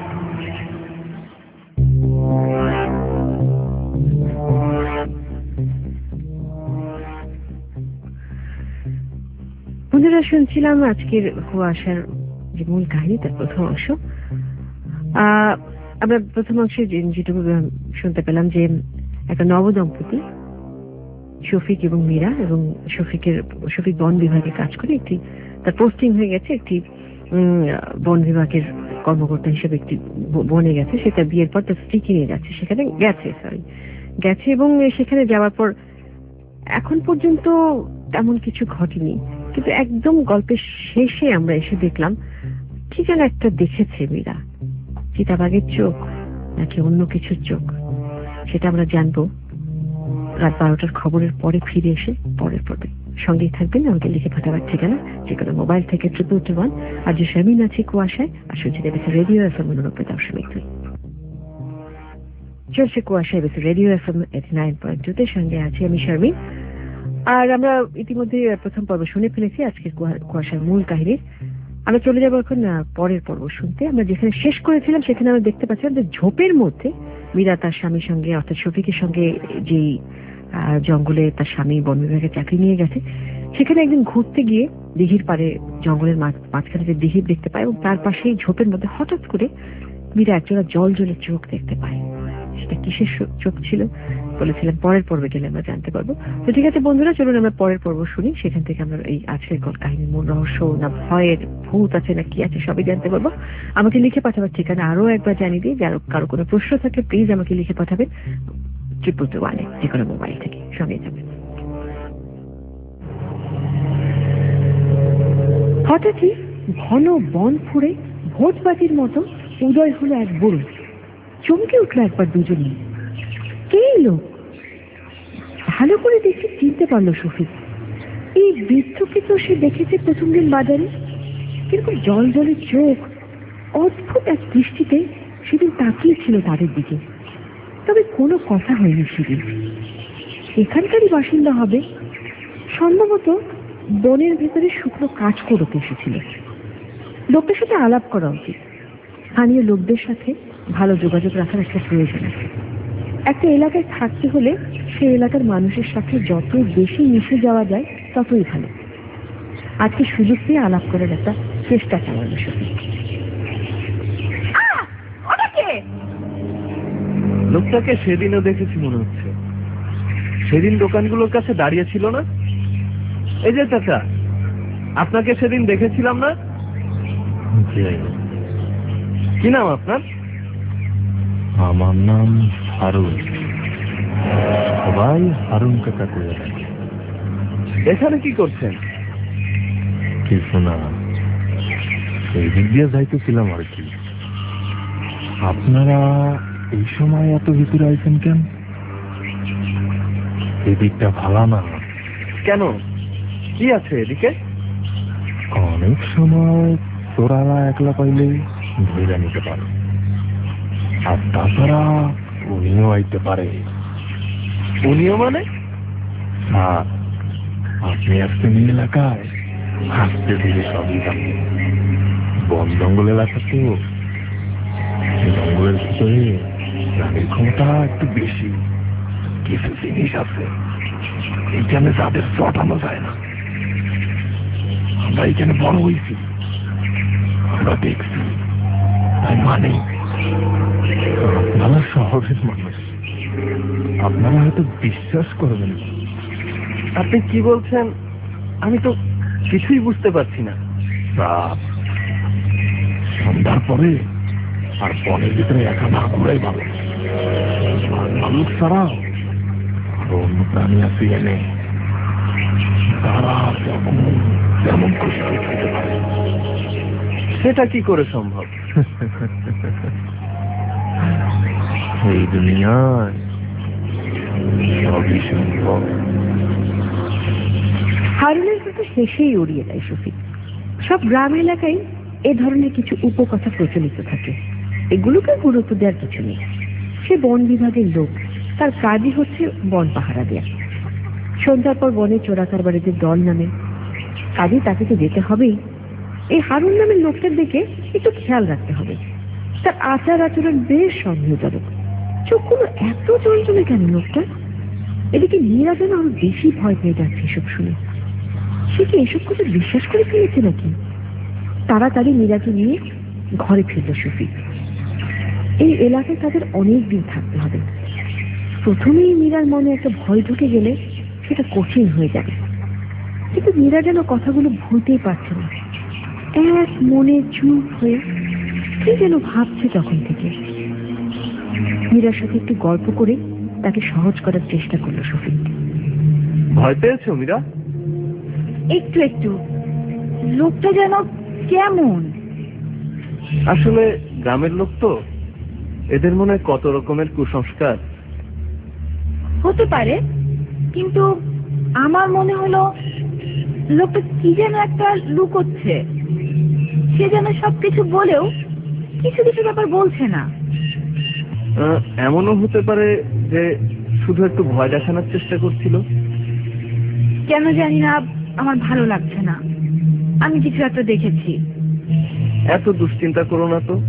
বন্ধুরা, শুনছিলাম আজকের কুয়াশার যে মূল কাহিনী, তার প্রথম অংশ। আহ আমরা প্রথম অংশে যেটুকু শুনতে পেলাম যে একটা নবদম্পতি শফিক এবং মীরা, এবং শফিকের শফিক বন বিভাগে কাজ করে, একটি তার পোস্টিং হয়ে গেছে, একটি বন বিভাগের কর্মকর্তা হিসেবে একটি বনে গেছে। সে তার বিয়ের পর তার স্ত্রীকে নিয়ে যাচ্ছে, সেখানে গেছে সরি গেছে এবং সেখানে যাওয়ার পর এখন পর্যন্ত তেমন কিছু ঘটেনি, কিন্তু একদম গল্পের শেষে আমরা এসে দেখলাম কি যেন একটা দেখেছে মীরা। চিতাবাঘের চোখ নাকি অন্য কিছুর চোখ, সেটা আমরা জানবো রাত বারোটার খবরের পরে ফিরে এসে পরের পর্বে। সঙ্গেই থাকবেন, আমাকে লিখে পাঠাবার ঠিকানা যে কোনো মোবাইল থেকে ট্রিপল টু ওয়ান। আর যে শারমিন আছে কুয়াশায়, আর শুনছি দেবেছে রেডিও এফ এম উননব্বই দশমিক দুই। চলছে কুয়াশায় বেশি radio F M eighty nine point two তে। সঙ্গে আছি আমি শারমিন। আর আমরা ইতিমধ্যে প্রথম পর্ব শুনে ফেলেছি আজকের কুয়াশার মূল কাহিনীর। আমরা চলে যাবো এখন পরের পর্ব শুনতে। আমরা যেখানে শেষ করেছিলাম সেখানে আমরা দেখতে পাচ্ছিলাম যে ঝোপের মধ্যে মীরা তার স্বামীর সঙ্গে, অর্থাৎ শফিকের সঙ্গে, যেই জঙ্গলে তার স্বামী বন বিভাগে চাকরি নিয়ে গেছে, সেখানে একদিন ঘুরতে গিয়ে দিঘির পাড়ে জঙ্গলের মাঝখানে যে দিঘি দেখতে পায়, এবং তার পাশেই ঝোপের মধ্যে হঠাৎ করে মীরা একজোড়া জল জলে চোখ দেখতে পায়। সেটা কিসের চোখ ছিল বলেছিলাম পরের পর্বে গেলে আমরা জানতে পারবো। তো ঠিক আছে বন্ধুরা, চলুন আমরা পরের পর্ব শুনি, সেখান থেকে আমরা এই আজকের কাহিনীর মূল রহস্য, না ভয়ের ভূত আছে না কি আছে, সবই জানতে পারবো। আমাকে লিখে পাঠাবার ঠিকানা আরো একবার জানিয়ে দিই, যার কারো কোনো প্রশ্ন থাকে প্লিজ আমাকে লিখে পাঠাবেন ট্রিপল টু ওয়ানে, যে কোনো মোবাইল থেকে। সঙ্গে যাবেন। হঠাৎই ঘন বন ফুঁড়ে ভোজবাজির মতো উদয় হলো এক বুড়ো। চমকে উঠলো একবার দুজনে। কে লোক? ভালো করে দেখে চিনতে পারলো শফিক। এই বৃদ্ধকে তো সে দেখেছে প্রথম দিন বাজারে, কিন্তু জল জলের চোখ, অদ্ভুত এক দৃষ্টিতে সেদিন তাকিয়েছিল তাদের দিকে। তবে কোনো কথা হয়নি সেদিন। এখানকারই বাসিন্দা হবে সম্ভবত, বনের ভেতরে শুকনো কাজ করতে এসেছিল। লোকটার সাথে আলাপ করা উচিত। স্থানীয় লোকদের সাথে ভালো যোগাযোগ রাখার একটা প্রয়োজন আছে। একটা এলাকায় থাকতে হলে সেই এলাকার মানুষের সাথে যত বেশি মিশে যাওয়া যায় ততই ভালো। আজকে সুযোগ পেয়ে আলাপ করার একটা চেষ্টা চালানো শফিক। লোকটাকে সেদিনও দেখেছি মনে হচ্ছে। সেদিন দোকানগুলোর কাছে দাঁড়িয়ে ছিল না? এই যে চাচা, আপনাকে সেদিন দেখেছিলাম না? কি নাম আপনার? আমার নাম হারুন। সবাই হারুন কাকা করে থাকে। এখানে কি করছেন? কিছু না, এই দিক দিয়ে যাইতেছিলাম আর কি। আপনারা এই সময় এত ভিতরে আইছেন কেন? এদিকটা ভালো না। কেন, কি আছে এদিকে? অনেক সময় তোরারা একলা পাইলে ধরে নিতে পারে, আর তাছাড়া উনিও আইতে পারে। উনিও মানে? আর আপনি আসছেন এই এলাকায়, আসতে ধীরে সবই জানেন। বন জঙ্গল এলাকা তো, জঙ্গলের ভিতরে প্রাণীর ক্ষমতা একটু বেশি। কিছু জিনিস আছে এইখানে যাদের চটানো যায় না। আমরা এইখানে বড় হয়েছি, আমরা দেখছি, তাই মানে আপনারা শহরের মানুষ, আপনারা হয়তো বিশ্বাস করবেন না। আপনি কি বলছেন আমি তো কিছুই বুঝতে পারছি না। রাত সন্ধ্যার পরে আর বনের ভিতরে একা না ঘুরাই ভালো। আর মানুষ ছাড়াও আরো অন্য প্রাণী আছে এনে, তারা যখন যেমন খুশি খেতে পারে। সেটা কি করে সম্ভব? এই দুনিয়ায় সবই সম্ভব। হারুনের কথা শেষেই উড়িয়ে দেয় শফিক। সব গ্রাম এলাকায় এ ধরনের কিছু উপকথা প্রচলিত থাকে, এগুলোকে গুরুত্ব দেওয়ার কিছু নেই। সে বন বিভাগের লোক, তার কাজই হচ্ছে বন পাহারা দেয়া। সন্ধ্যার পর বনে চোরাকারবারিদের দল নামে, কাজে তাকে তো যেতে হবেই। এই হারুন নামের লোকটার দিকে একটু খেয়াল রাখতে হবে। তার আচার আচরণ বেশ সন্দেহজনক। চোখগুলো এত চঞ্চলে কেন লোকটা? এদিকে মীরা যেন আরো বেশি ভয় পেয়ে যাচ্ছে এসব শুনে। সে কি এসব কথা বিশ্বাস করে ফেলেছে নাকি? তাড়াতাড়ি মীরাকে নিয়ে ঘরে ফিরল শফিক। এই এলাকায় তাদের অনেক দিন থাকতে হবে। প্রথমেই মীরার মনে একটা ভয় ঢুকে গেলে সেটা কঠিন হয়ে যাবে। কিন্তু মীরা যেন কথাগুলো ভুলতেই পারছে না। এক মনে চুপ হয়ে কি যেন ভাবছে তখন থেকে। মীরার সাথে একটু গল্প করে তাকে সহজ করার চেষ্টা করলো শফিক। ভয় পেয়েছো মীরা? একটু একটু। লোকটা যেন কেমন। আসলে গ্রামের লোক তো, এদের মনে কত রকমের কুসংস্কার। হতে পারে, কিন্তু আমার মনে হলো লোকটা কি যেন একটা লুকোচ্ছে। সে যেন সবকিছু বলেও কিছু কিছু ব্যাপার বলছে না। আহ, এমনও হতে পারে যে শুধু একটু ভয় দেখানোর চেষ্টা করছিল। কেন জানি না, আমার ভালো লাগছে না। আমি কিছু একটা দেখেছি। এত দুশ্চিন্তা করো না তো।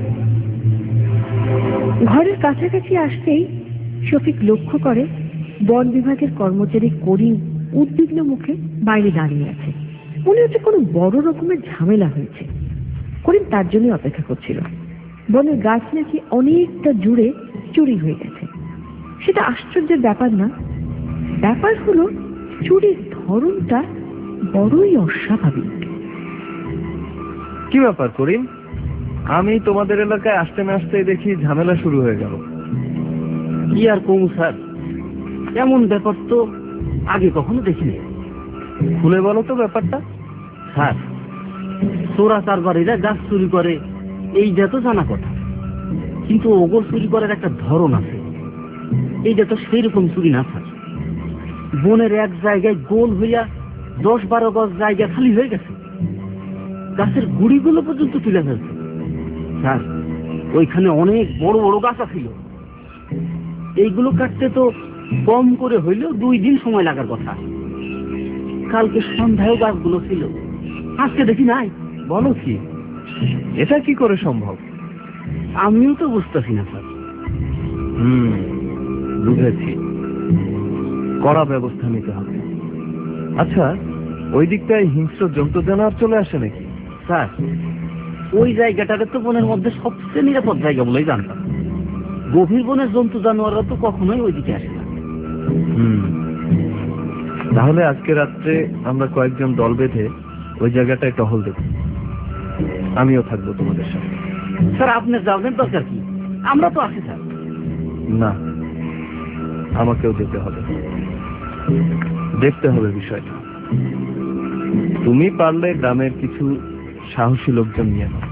ঘরের কাছাকাছি আসতেই শফিক লক্ষ্য করে বন বিভাগের কর্মচারী করিম উদ্বিগ্ন মুখে বাইরে দাঁড়িয়ে আছে। মনে হচ্ছে কোনো বড় রকমের ঝামেলা হয়েছে। করিম তার জন্য অপেক্ষা করছিল। বনের গাছ নাকি অনেকটা জুড়ে চুরি হয়ে গেছে। সেটা আশ্চর্যের ব্যাপার না, ব্যাপার হলো চুরির ধরনটা বড়ই অস্বাভাবিক। কি ব্যাপার করিম? আমি তোমাদের এলাকায় আসতে না আসতে দেখি ঝামেলা শুরু হয়ে গেল। কি আর কম স্যার, এমন ব্যাপার তো আগে কখনো দেখিনি। খুলে বলো তো ব্যাপারটা। স্যার, চোরা কারবারিরা গাছ চুরি করে এইটা তো জানা কথা, কিন্তু ওগর চুরি করার একটা ধরন আছে। এইটা তো সেই রকম চুরি না স্যার। বনের এক জায়গায় গোল হইয়া দশ বারো গজ জায়গা খালি হয়ে গেছে, গাছের গুড়িগুলো পর্যন্ত তুলে ফেলছে। স্যার, ওইখানে অনেক বড় বড় গাছ ছিল। এইগুলো কাটতে তো কম করে হইলেও দুই দিন সময় লাগার কথা। কালকে সন্ধ্যায় গাছগুলো ছিল, আজকে দেখি নাই। বলো কি, এটা কি করে সম্ভব? আমিও তো বুঝতেছি না স্যার। হুম, বুঝেছি। কড়া ব্যবস্থা নিতে হবে। আচ্ছা, ওই দিকটায় হিংস্র জন্তু জানোয়ার চলে আসে নাকি? স্যার, ওই জায়গাটাকে তো বনের মধ্যে সবচেয়ে নিরাপদ জায়গা বলেই জানতাম। গভীর বনের জন্তু জানোয়াররা তো কখনোই ওইদিকে আসে না। হুম, তাহলে আজকে রাত্রে আমরা কয়েকজন দল বেঁধে ওই জায়গাটায় টহল দেব। আমিও থাকবো তোমাদের সাথে। স্যার, আপনার যাওয়ার দরকার কি? আমরা তো আছি স্যার। না, আমাকেও যেতে হবে, দেখতে হবে বিষয়টা। তুমি পারলে গ্রামের কিছু সাহসী লোকজন নিয়ে নাও।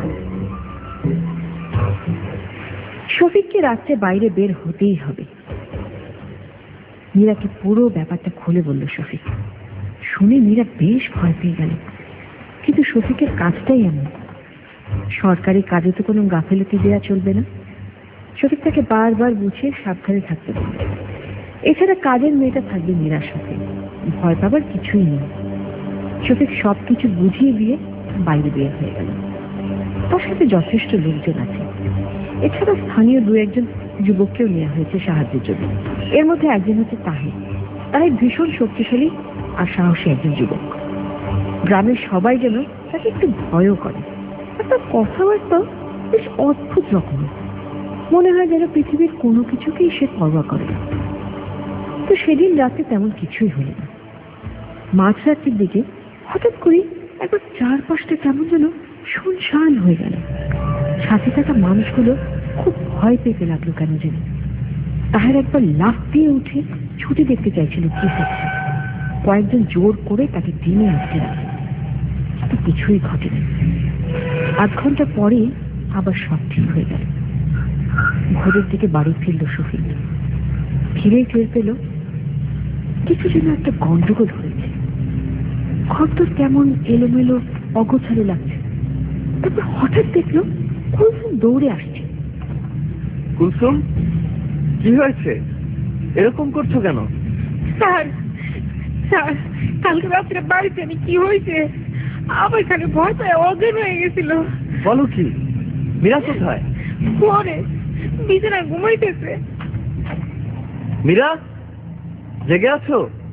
শফিককে রাত্রে বাইরে বের হতেই হবে। মীরাকে পুরো ব্যাপারটা খুলে বলল শফিক। শুনে মীরা বেশ ভয় পেয়ে গেল, কিন্তু শফিকের কাজটাই এমন। সরকারি কাজে তো কোনো গাফিলতি দেওয়া চলবে না। শফিক তাকে বারবার বুঝিয়ে সাবধানে থাকতে বলল। এছাড়া কাজের মেয়েটা থাকবে মীরার সাথে, ভয় পাবার কিছুই নেই। শফিক সবকিছু বুঝিয়ে দিয়ে বাইরে বের হয়ে গেল। তার সাথে যথেষ্ট লোকজন আছে। এছাড়া স্থানীয় দু একজন যুবককেও নেওয়া হয়েছে সাহায্যের জন্য। এর মধ্যে একজন হচ্ছে তাহির। তাহির ভীষণ শক্তিশালী আর সাহসী একজন যুবক। গ্রামের সবাই যেন তাকে একটু ভয়ও করে। আর তার কথাবার্তা বেশ অদ্ভুত রকমের। মনে হয় যেন পৃথিবীর কোনো কিছুকেই সে পরোয়া করে না। তো সেদিন রাতে তেমন কিছুই হলো না। মাঝরাত্রির দিকে হঠাৎ করে একবার চারপাশটা কেমন যেন শুনশান হয়ে গেল। সাথে থাকা মানুষগুলো খুব ভয় পেতে লাগলো কেন জানি। তাহার একবার লাফ দিয়ে উঠে ছুটে দেখতে চাইছিল কি হচ্ছে। কয়েকজন জোর করে তাকে দিনে আটকে রাখে, কিন্তু কিছুই ঘটেনি। আধ ঘন্টা পরে আবার সব ঠিক হয়ে গেল। ভোরের দিকে বাড়ি ফিরল শফিক। ফিরে টের পেল কিছু যেন একটা গন্ডগোল হয়েছে। ঘরদোর কেমন এলোমেলো অগোছালো লাগছে। তারপর হঠাৎ দেখলো কুলসুম দৌড়ে আসছে। কুলসুম, কি হয়েছে? এরকম করছো কেন? স্যার স্যার কালকে রাত্রে বাড়িতে আমি কি হয়েছে আমার এখানে ভয় পায় অজ্ঞান হয়ে গেছিল। বলো কি? মীরা কোথায়? পরে বিছানায় ঘুমাইতেছে। মীরা, জেগে আছো?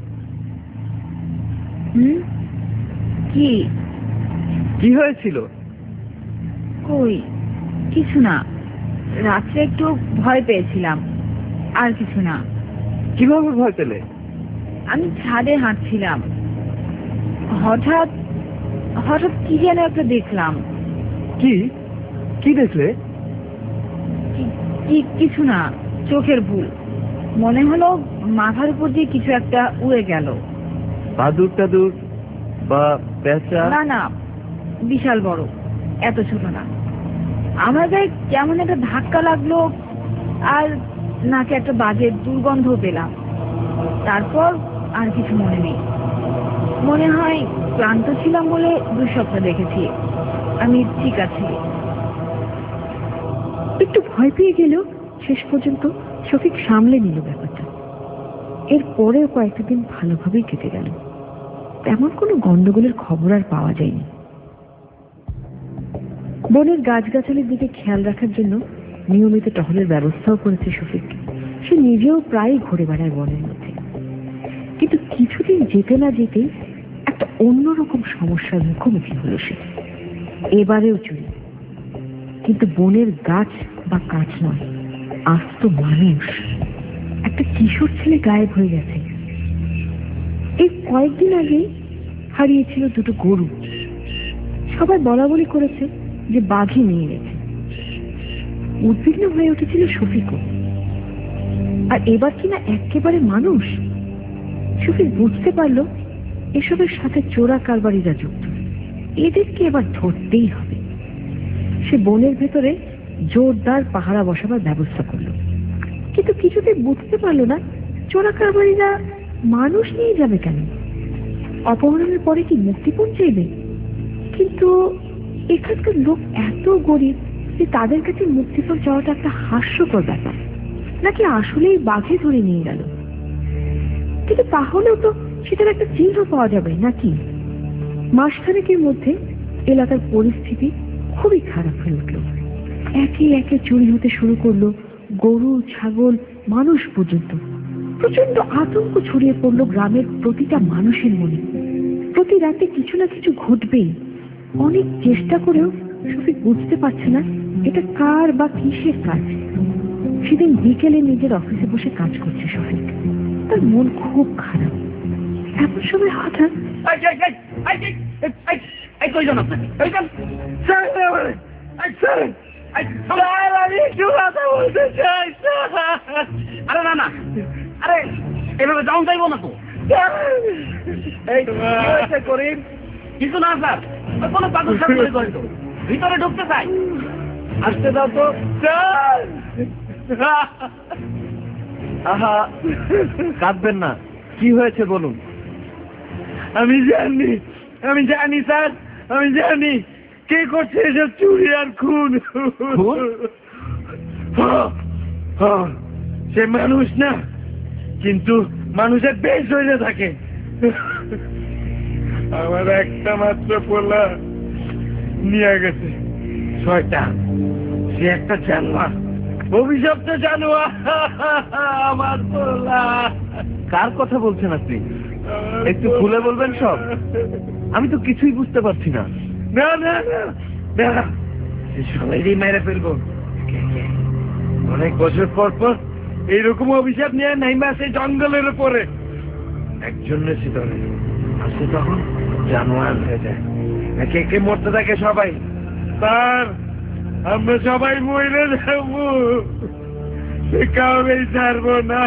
হুম, কি কি হয়েছিল? কই কিছু না, রাত্রে একটু ভয় পেয়েছিলাম, আর কিছু না। কিভাবে ভয় পেলে? আমি ছাদে হাঁটছিলাম, হঠাৎ হঠাৎ কি যেন একটা দেখলাম। কি কি দেখলে? কি- কি- কিছু না, চোখের ভুল। মনে হলো মাথার উপর দিয়ে কিছু একটা উড়ে গেল। বাদুর টাদুর বা পেঁচা? না না, বিশাল বড়, এত ছোট না। আমার গায়ে কেমন একটা ধাক্কা লাগলো, আর নাকে একটা বাজে দুর্গন্ধ পেলাম। তারপর আর কিছু মনে নেই। মনে হয় ক্লান্ত ছিলাম বলে দুঃস্বপ্ন দেখেছি। আমি ঠিক আছি। একটু ভয় পেয়ে গেল, শেষ পর্যন্ত শফিক সামলে নিল ব্যাপারটা। এর পরেও কয়েকটা দিন ভালোভাবেই কেটে গেল। তেমন কোনো গন্ডগোলের খবর আর পাওয়া যায়নি। বনের গাছগাছালির দিকে খেয়াল রাখার জন্য নিয়মিত টহলের ব্যবস্থাও করেছে শফিক। সে নিজেও প্রায় ঘুরে বেড়ায় বনের মধ্যে। কিন্তু কিছুদিন যেতে না যেতে একটা অন্যরকম সমস্যার মুখোমুখি হলো সে। এবারেও চুরি, কিন্তু বনের গাছ বা কাঠ নয়, আস্ত মানুষ। একটা কিশোর ছেলে গায়েব হয়ে গেছে। এই কয়েকদিন আগে হারিয়েছিল দুটো গরু। সবাই বলা বলি করেছে যে বাঘই নিয়ে গেছে। উদ্বিগ্ন হয়ে উঠেছিল শফিকও। আর এবার কিনা একেবারে মানুষ। শফিক বুঝতে পারল এসবের সাথে চোরা কারবারিরা যুক্ত। এদেরকে এবার ধরতেই হবে। সে বনের ভেতরে জোরদার পাহারা বসাবার ব্যবস্থা করল, কিন্তু কিছুতেই বুঝতে পারল না চোরা কারবারিরা মানুষ নিয়ে যাবে কেন। অপহরণের পরে কি মুক্তিপণ চাইবে? কিন্তু এখানকার লোক এত গরিব যে তাদের কাছে মুক্তিপণ চাওয়াটা একটা হাস্যকর ব্যাপার। নাকি আসলেই বাঘে ধরে নিয়ে গেল? কিন্তু তাহলেও তো সেটার একটা চিহ্ন পাওয়া যাবে নাকি? মাসখানেকের মধ্যে এলাকার পরিস্থিতি খুবই খারাপ হয়ে উঠল। একে একে চুরি হতে শুরু করলো, গরু, ছাগল, মানুষ পর্যন্ত। প্রচন্ড আতঙ্ক ছড়িয়ে পড়লো গ্রামের প্রতিটা মানুষের মনে। প্রতি রাতে কিছু না কিছু ঘটবেই। অনেক চেষ্টা করেও শফিক বুঝতে পারছে না এটা কার বা কিসের কাজ। সেদিন বিকেলে নিজের অফিসে বসে কাজ করছে শফিক। তার মন খুব খারাপ। এমন সময় হঠাৎ আরে না না, আরে এভাবে যাও যাইবো না তো। করিম, কিছু না স্যার, ওই কোনো পাগল সাগল করে তো ভিতরে ঢুকতে চাই। আসতে দাও তো। আহা, কাঁদবেন না। কি হয়েছে বলুন। আমি জানি, আমি জানি স্যার, আমি জানি কে করছে এসব চুরি আর খুন। খুন? হ্যাঁ, হ্যাঁ, সে মানুষ না, কিন্তু মানুষের বেশ হয়ে থাকে। আমার একটা মাত্র পোলা নিয়ে গেছে শয়তান। সে একটা জানোয়ার, অভিশপ্ত জানোয়ার। আমার পোলা। কার কথা বলছেন আপনি? একটু খুলে বলবেন সব। আমি তো কিছুই বুঝতে পারছি না। না না না না, সবাইই মেরে ফেলবো। অনেক বছর পর পর এইরকম অভিশাপ নিয়ে নাইমা সেই জঙ্গলের উপরে একজনের সিদ্ধরে আসে, তখন জানোয়ার হয়ে যায়। একে একে মরতে থাকে সবাই। তার আমরা সবাই মরে যাবো, কাউরেই ছাড়বো না।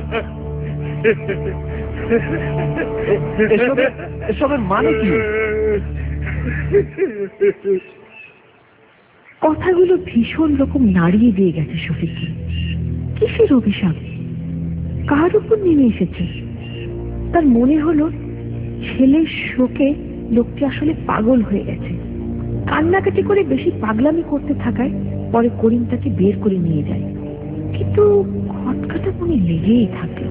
এসবের মানে কি? কথাগুলো ভীষণ রকম নাড়িয়ে দিয়ে গেছে শফিককে। কিসের অভিশাপ? কার উপর নেমে এসেছে? তার মনে হলো ছেলের শোকে লোকটি আসলে পাগল হয়ে গেছে। কান্নাকাটি করে বেশি পাগলামি করতে থাকায় পরে করিম তাকে বের করে নিয়ে যায়, কিন্তু খটকাটা মনে লেগেই থাকলো।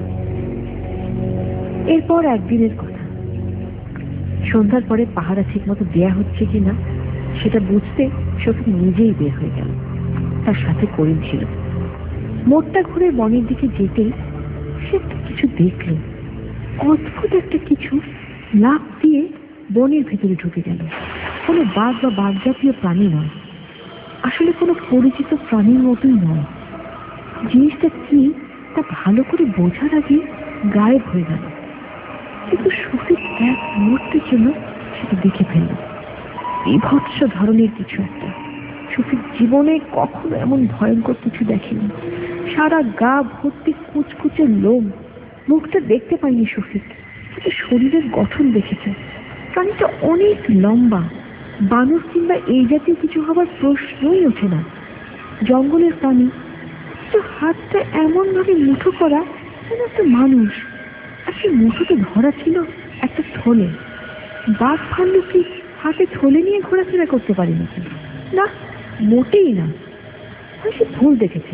এরপর একদিনের কথা, সন্ধ্যার পরে পাহারা ঠিক মতো দেয়া হচ্ছে কিনা সেটা বুঝতে শফিক নিজেই বের হয়ে গেল। তার সাথে করিম ছিল। মোড়টা ঘুরে বনের দিকে যেতেই সে একটা কিছু দেখল। অদ্ভুত একটা কিছু লাফ দিয়ে বনের ভেতরে ঢুকে গেল। কোনো বাঘ বা বাঘ জাতীয় প্রাণী নয়, আসলে কোনো পরিচিত প্রাণীর মতোই নয়। জিনিসটা কি তা ভালো করে বোঝার আগে গায়েব হয়ে গেল, কিন্তু শফিক এক মুহূর্তের জন্য সেটা দেখে ফেলল। বিভৎস ধরনের কিছু একটা। শফিক জীবনে কখনো এমন ভয়ঙ্কর কিছু দেখেনি। সারা গা ভর্তি কুচকুচে লোম। মুখটা দেখতে পায়নি শফিক, কিন্তু শরীরের গঠন দেখেছে। প্রাণীটা অনেক লম্বা, বানর কিংবা এই জাতীয় কিছু হবার প্রশ্নই ওঠে না। জঙ্গলের প্রাণী, তো হাতটা এমন ভাবে মুঠো করা যেন একটা মানুষ, আর সে মুঠোতে ধরা ছিল একটা থলে। বাঘ ভাল্লুক কি হাতে থলে নিয়ে ঘোরাফেরা করতে পারে নাকি? না, মোটেই না। সে ভুল দেখেছে।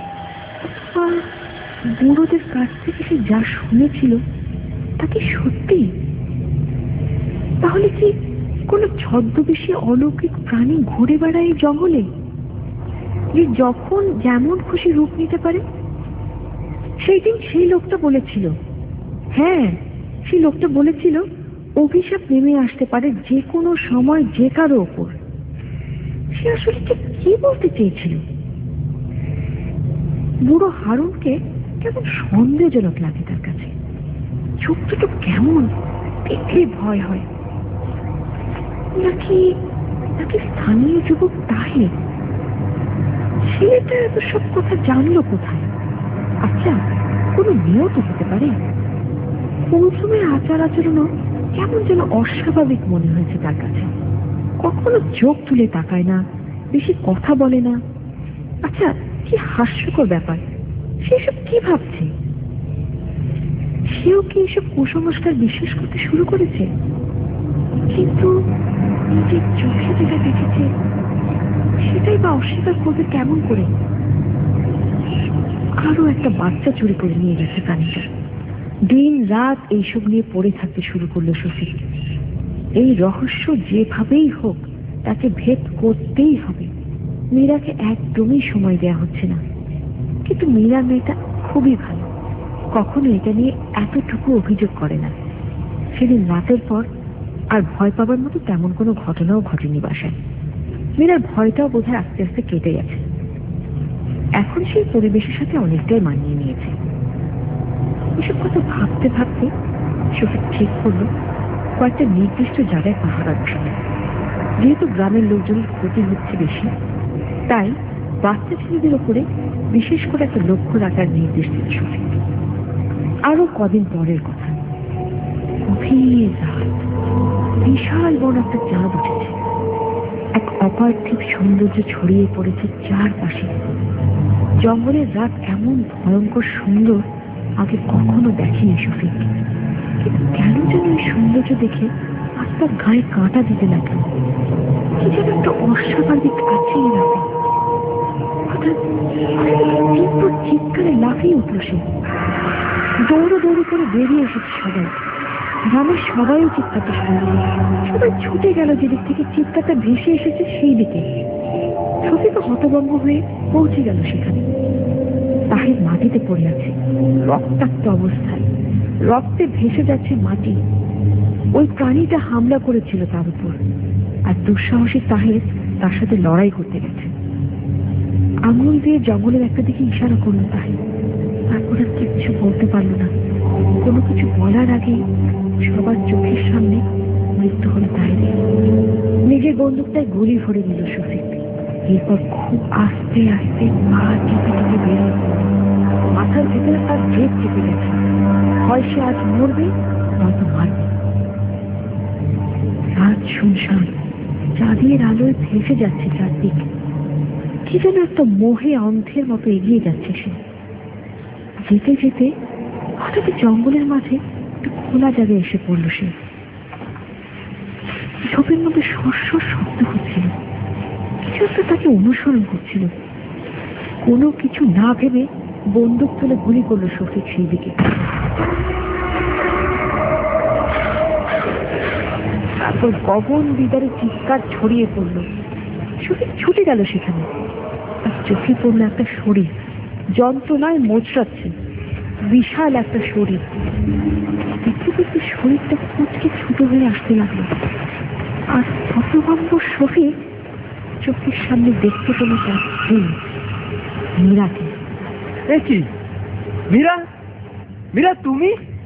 বুড়োদের কাছ থেকে সে যা শুনেছিল তা কি সত্যি? তাহলে কি কোনো ছদ্মবেশী অলৌকিক প্রাণী ঘুরে বেড়ায় এই জঙ্গলে, যে যখন যেমন খুশি রূপ নিতে পারে? সেই দিন সেই লোকটা বলেছিল, হ্যাঁ সেই লোকটা বলেছিল অভিশাপ নেমে আসতে পারে যে কোনো সময় যে কারো ওপর। সে আসলে কি বলতে চেয়েছিল? বুড়ো হারুনকে কেমন সন্দেহজনক লাগে তার কাছে। চোখ দুটো কেমন, দেখলে ভয় হয়। নাকি নাকি স্থানীয় যুবক তাহে? ছেলেটা এত সব কথা জানলো কোথায়? আচ্ছা, কোনো মেয়েও তো হতে পারে। কৌসুমের আচার আচরণও কেমন যেন অস্বাভাবিক মনে হয়েছে তার কাছে। কখনো চোখ তুলে তাকায় না, বেশি কথা বলে না। আচ্ছা, কি হাস্যকর ব্যাপার! সেসব কি ভাবছে? সেও কি এসব কুসংস্কার বিশ্বাস করতে শুরু করেছে? কিন্তু নিজের চোখে যেটা দেখেছে সেটাই বা অস্বীকার করবে কেমন করে? আরো একটা বাচ্চা চুরি করে নিয়ে গেছে প্রাণীটা। দিন রাত এইসব নিয়ে পড়ে থাকতে শুরু করলো শফিক। এই রহস্য যেভাবেই হোক তাকে ভেদ করতেই হবে। মীরাকে একদমই সময় দেয়া হচ্ছে না, কিন্তু মীরা মেয়েটা খুবই ভালো, কখনো এটা নিয়ে এতটুকু অভিযোগ করে না। সেদিন রাতের পর আর ভয় পাবার মতো তেমন কোনো ঘটনাও ঘটেনি বাসায়। মীরার ভয়টাও বোধহয় আস্তে আস্তে কেটে গেছে। এখন সেই পরিবেশের সাথে অনেকটাই মানিয়ে নিয়েছে। এসব কথা ভাবতে ভাবতে শফিক ঠিক করলো কয়েকটা নির্দিষ্ট জায়গায় পাহারা বসানো। যেহেতু গ্রামের লোকজনের ক্ষতি হচ্ছে বেশি, তাই বাচ্চা ছেলেদের উপরে বিশেষ করে একটা লক্ষ্য রাখার নির্দেশ দিল শফিক। আরো কদিন পরের কথা, গভীর রাত, বিশাল বড় একটা চাঁদ উঠেছে। এক অপার্থিব সৌন্দর্য ছড়িয়ে পড়েছে চারপাশে। জঙ্গলের রাত এমন ভয়ঙ্কর সুন্দর আগে কখনো দেখেনি শফিক। কিন্তু কেন যেন এই সৌন্দর্য দেখে আজ তার গায়ে কাঁটা দিতে লাগলো। কি যেন একটা অস্বাভাবিক আছে এর আগে। হঠাৎ তীব্র চিৎকারে লাফিয়ে উঠল সে। দৌড়ো দৌড়ো করে বেরিয়ে এসেছে সবাই। গ্রামের সবাই চিৎকারটা শুনল। সবাই ছুটে গেল যেদিক থেকে চিৎকারটা ভেসে এসেছে সেই দিকে। শফিক হতভম্ব হয়ে পৌঁছে গেল সেখানে। তাহির মাটিতে পড়ে আছে, রক্তাক্ত অবস্থায়। রক্তে ভেসে যাচ্ছে মাটি। ওই প্রাণীটা হামলা করেছিল তার উপর, আর দুঃসাহসী তাহের তার সাথে লড়াই করতে গেছে। আঙুল দিয়ে জঙ্গলের একটা দিকে ইশারা করল তাহির। তারপর আর কিছু বলতে পারল না। কোনো কিছু বলার আগেই সবার চোখের সামনে মৃত্যু হল তাহিরের। নিজের বন্দুকটায় গুলি ভরে নিল শফিক। এরপর খুব আস্তে আস্তে পা টিপে টিপে বেরোল। মাথার ভেতরে তার জেদ চেপে গেছে, হয় সে আজ মরবে নয়তো মারবে। রাত শুনশান, চাঁদের আলোয় ভেসে যাচ্ছে চারদিক। কি যেন একটা মোহে অন্ধের মতো এগিয়ে যাচ্ছে সে। যেতে যেতে হঠাৎ জঙ্গলের মাঝে একটা খোলা জায়গায় এসে পড়ল সে। ঝোপের মধ্যে শস্য শব্দ হচ্ছিল, কিছু একটা তাকে অনুসরণ করছিল। কোনো কিছু না ভেবে বন্দুক তুলে গুলি করলো শফিক সেই দিকে। তারপর গগন বিদারে চিৎকার ছড়িয়ে পড়ল। শফিক ছুটে গেল সেখানে। তার চোখে পড়লো একটা শরীর, যন্ত্রণায় মোচড়াচ্ছে, বিশাল একটা শরীর। দেখতে দেখতে শরীরটা কুচকে ছোট হয়ে আসতে লাগলো। আর হতভম্ব শফিক চোখের সামনে দেখতে পেল তার স্ত্রী মীরাকে। এ কি মীরা? মীরা তুমি?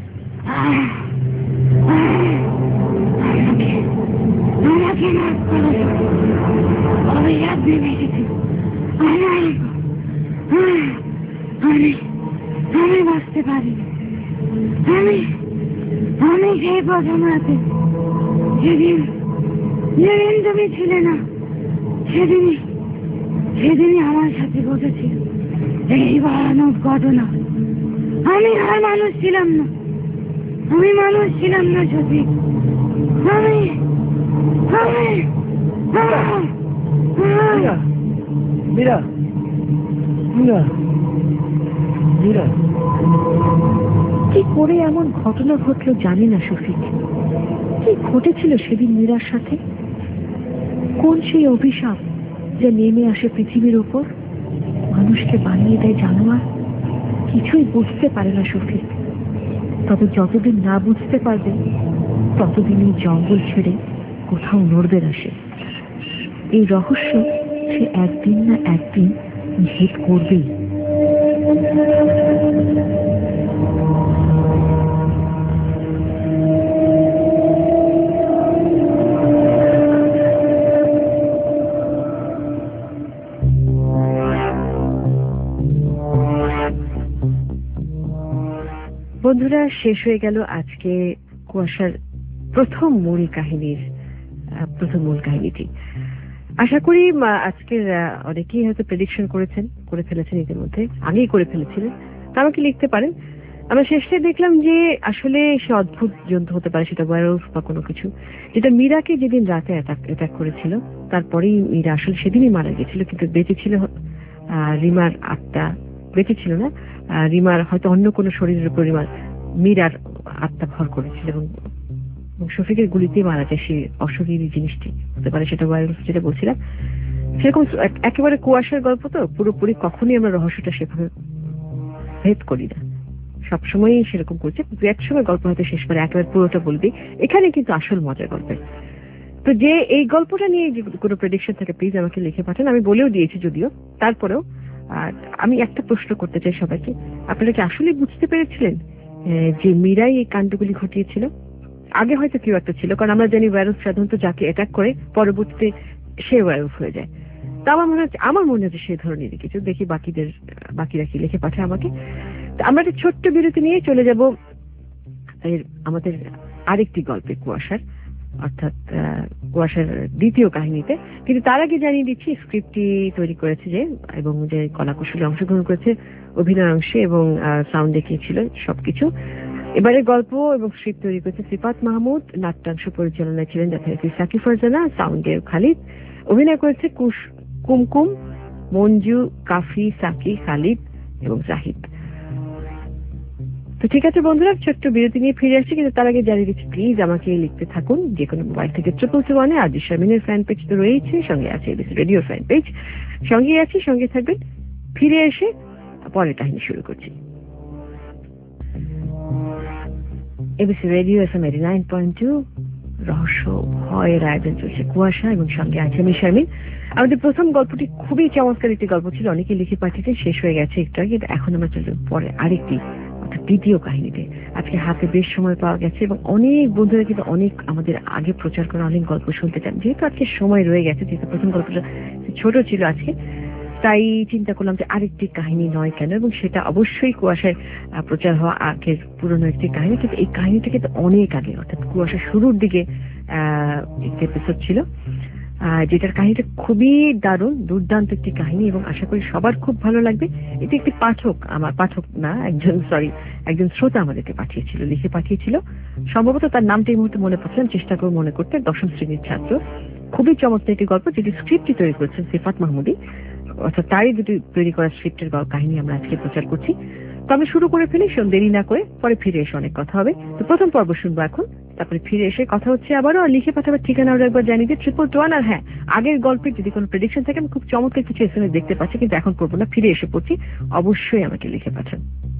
আমি বাঁচতে পারি। আমি আমি সেই প্রথম রাতে যেদিন যেদিন তুমি ছিলে না, সেদিনই সেদিনই আমার সাথে ঘটেছিল এই ভয়ানক ঘটনা। আমি আর মানুষ ছিলাম না, আমি মানুষ ছিলাম না সঠিক। আমি আমি মীরা মীরা মীরা কি করে এমন ঘটনা ঘটলো জানি না শফিক। কি ঘটেছিল সেদিন মীরার সাথে? কোন সেই অভিশাপ যে নেমে আসে পৃথিবীর উপর, মানুষকে বানিয়ে দেয় জানোয়ার? কিছুই বুঝতে পারে না শফিক। তবে যতদিন না বুঝতে পারবে ততদিন এই জঙ্গল ছেড়ে কোথাও নড়বে না সে। এই রহস্য সে একদিন না একদিন ভেদ করবেই। বন্ধুরা, শেষ হয়ে গেল আজকে কুয়াশার প্রথম মূল কাহিনীর প্রথম মূল কাহিনীটি। আশা করি আজকের অনেকেই হয়তো প্রেডিকশন করেছেন, করে ফেলেছেন, ইতিমধ্যে আগেই করে ফেলেছিলেন। তা আমাকে লিখতে পারেন। আমরা শেষে দেখলাম যে আসলে সে অদ্ভুত জন্তু হতে পারে, সেটা ওয়্যারউলফ বা কোনো কিছু, যেটা মীরাকে যেদিন রাতে অ্যাটাক করেছিল তারপরেই মীরা আসলে সেদিনই মারা গেছিল। কিন্তু বেঁচে ছিল রিমার আত্মা, বেঁচে ছিল না, রিমার হয়তো অন্য কোনো শরীরের উপর রিমার মীরার আত্মা ভর করেছিল এবং শফিকের গুলিতে মারা যায় সে অশরীরী জিনিসটি হতে পারে, সেটা ওয়্যারউলফ যেটা বলছিলাম। সেরকম একেবারে কুয়াশার গল্প তো পুরোপুরি কখনই আমরা রহস্যটা সেভাবে ভেদ করি না, সবসময়ই সেরকম করছে। এক সময় গল্প হয়তো শেষ করে একেবারে পুরোটা বলবি, এখানে কিন্তু আসল মজার গল্পের। তো যে এই গল্পটা নিয়ে যে কোনো প্রেডিকশন থাকে প্লিজ আমাকে লিখে পাঠান। আমি বলেও দিয়েছি যদিও, তারপরেও আর আমি একটা প্রশ্ন করতে চাই সবাইকে, আপনারা কি আসলে বুঝতে পেরেছিলেন যে মীরাই এই কাণ্ডগুলি ঘটিয়েছিল? আগে হয়তো কেউ একটা ছিল, কারণ আমরা জানি ওয়্যারউলফ সাধারণত যাকে অ্যাটাক করে পরবর্তীতে সে ওয়্যারউলফ হয়ে যায়। তা আমার মনে হচ্ছে আমার মনে হচ্ছে সেই ধরনের কিছু। দেখি বাকিদের বাকিরা কি লিখে পাঠায় আমাকে। আমরা একটা ছোট্ট বিরতি নিয়ে চলে যাব আমাদের আরেকটি গল্পে, কুয়াশার, অর্থাৎ কুয়াশার দ্বিতীয় কাহিনীতে। কিন্তু তার আগে জানিয়ে দিচ্ছি স্ক্রিপ্টটি তৈরি করেছে যে, এবং যে কলাকুশলী অংশগ্রহণ করেছে অভিনয় অংশে এবং সাউন্ড দেখিয়েছিল সবকিছু। এবারে গল্প এবং স্ক্রিপ্ট তৈরি করেছে সিফাত মাহমুদ, নাট্যাংশ পরিচালনায় ছিলেন যথারীতি সাকিব ফারজানা, সাউন্ডে খালিদ, অভিনয় করেছে কুশ কুমকুম, মঞ্জু, কাফি, সাকি, খালিদ এবং জাহিদ। তো ঠিক আছে বন্ধুরা, ছোট্ট বিরতি নিয়ে ফিরে আসছি, কিন্তু তার আগে জানিয়ে দিচ্ছি প্লিজ আমাকে লিখতে থাকুন যে কোনো মোবাইল থেকে ট্রিপল টু ওয়ানে। আদি শারমিনের ফ্যান পেজ তো রয়েছে, সঙ্গে আছে এবিসি রেডিও ফ্যান পেজ, সঙ্গে আছি, সঙ্গে থাকবেন। ফিরে এসে পরের কাহিনী শুরু করছি। ABC radio FM eighty nine point two, রহস্য ভয়ের আয়োজন চলছে কুয়াশা, এবং সঙ্গে আছে আমি শারমিন। আমাদের প্রথম গল্পটি খুবই চমৎকার একটি গল্প ছিল, অনেকে লিখে পাঠিয়েছে, শেষ হয়ে গেছে একটু আগে। এখন আমরা চলব পরে আরেকটি অর্থাৎ দ্বিতীয় কাহিনীতে। আজকে হাতে বেশ সময় পাওয়া গেছে এবং অনেক বন্ধুরা কিন্তু অনেক আমাদের আগে প্রচার করা অনেক গল্প শুনতে চান। যেহেতু আজকে সময় রয়ে গেছে, যেহেতু প্রথম গল্পটা ছোট ছিল আজকে, তাই চিন্তা করলাম যে আরেকটি কাহিনী নয় কেন, এবং সেটা অবশ্যই কুয়াশায় প্রচার হওয়া আগের পুরনো একটি কাহিনী। কিন্তু এই কাহিনীটা কিন্তু অনেক আগে, অর্থাৎ কুয়াশা শুরুর দিকে আহ একটি এপিসোড ছিল, যেটার কাহিনীটা খুবই দারুণ, দুর্দান্ত একটি কাহিনী এবং আশা করি সবার খুব ভালো লাগবে। এটি একটি পাঠক, আমার পাঠক না, একজন সরি একজন শ্রোতা আমাদেরকে পাঠিয়েছিল, লিখে পাঠিয়েছিল। সম্ভবত তার নামটা এই মুহূর্তে মনে পড়ছিলাম, চেষ্টা করব মনে করতে। দশম শ্রেণীর ছাত্র, খুবই চমৎকার একটি গল্প, যেটি স্ক্রিপ্টটি তৈরি করেছেন সিফাত মাহমুদি, অর্থাৎ তারই দুটি তৈরি করা স্ক্রিপ্টের কাহিনী আমরা আজকে প্রচার করছি। তো আমি শুরু করে ফেলি, দেরি না করে, পরে ফিরে এসে অনেক কথা হবে। তো প্রথম পর্ব শুনবো এখন, তারপরে ফিরে এসে কথা হচ্ছে আবারও। আর লিখে পাঠাবার ঠিকানাও একবার জানিয়ে দিই, ট্রিপল টু ওয়ান। আর হ্যাঁ, আগের গল্পের যদি কোনো প্রেডিকশন থাকে, আমি খুব চমৎকার কিছু এসএমএস দেখতে পাচ্ছি, কিন্তু এখন করবো না, ফিরে এসে পড়ছি। অবশ্যই আমাকে লিখে পাঠান।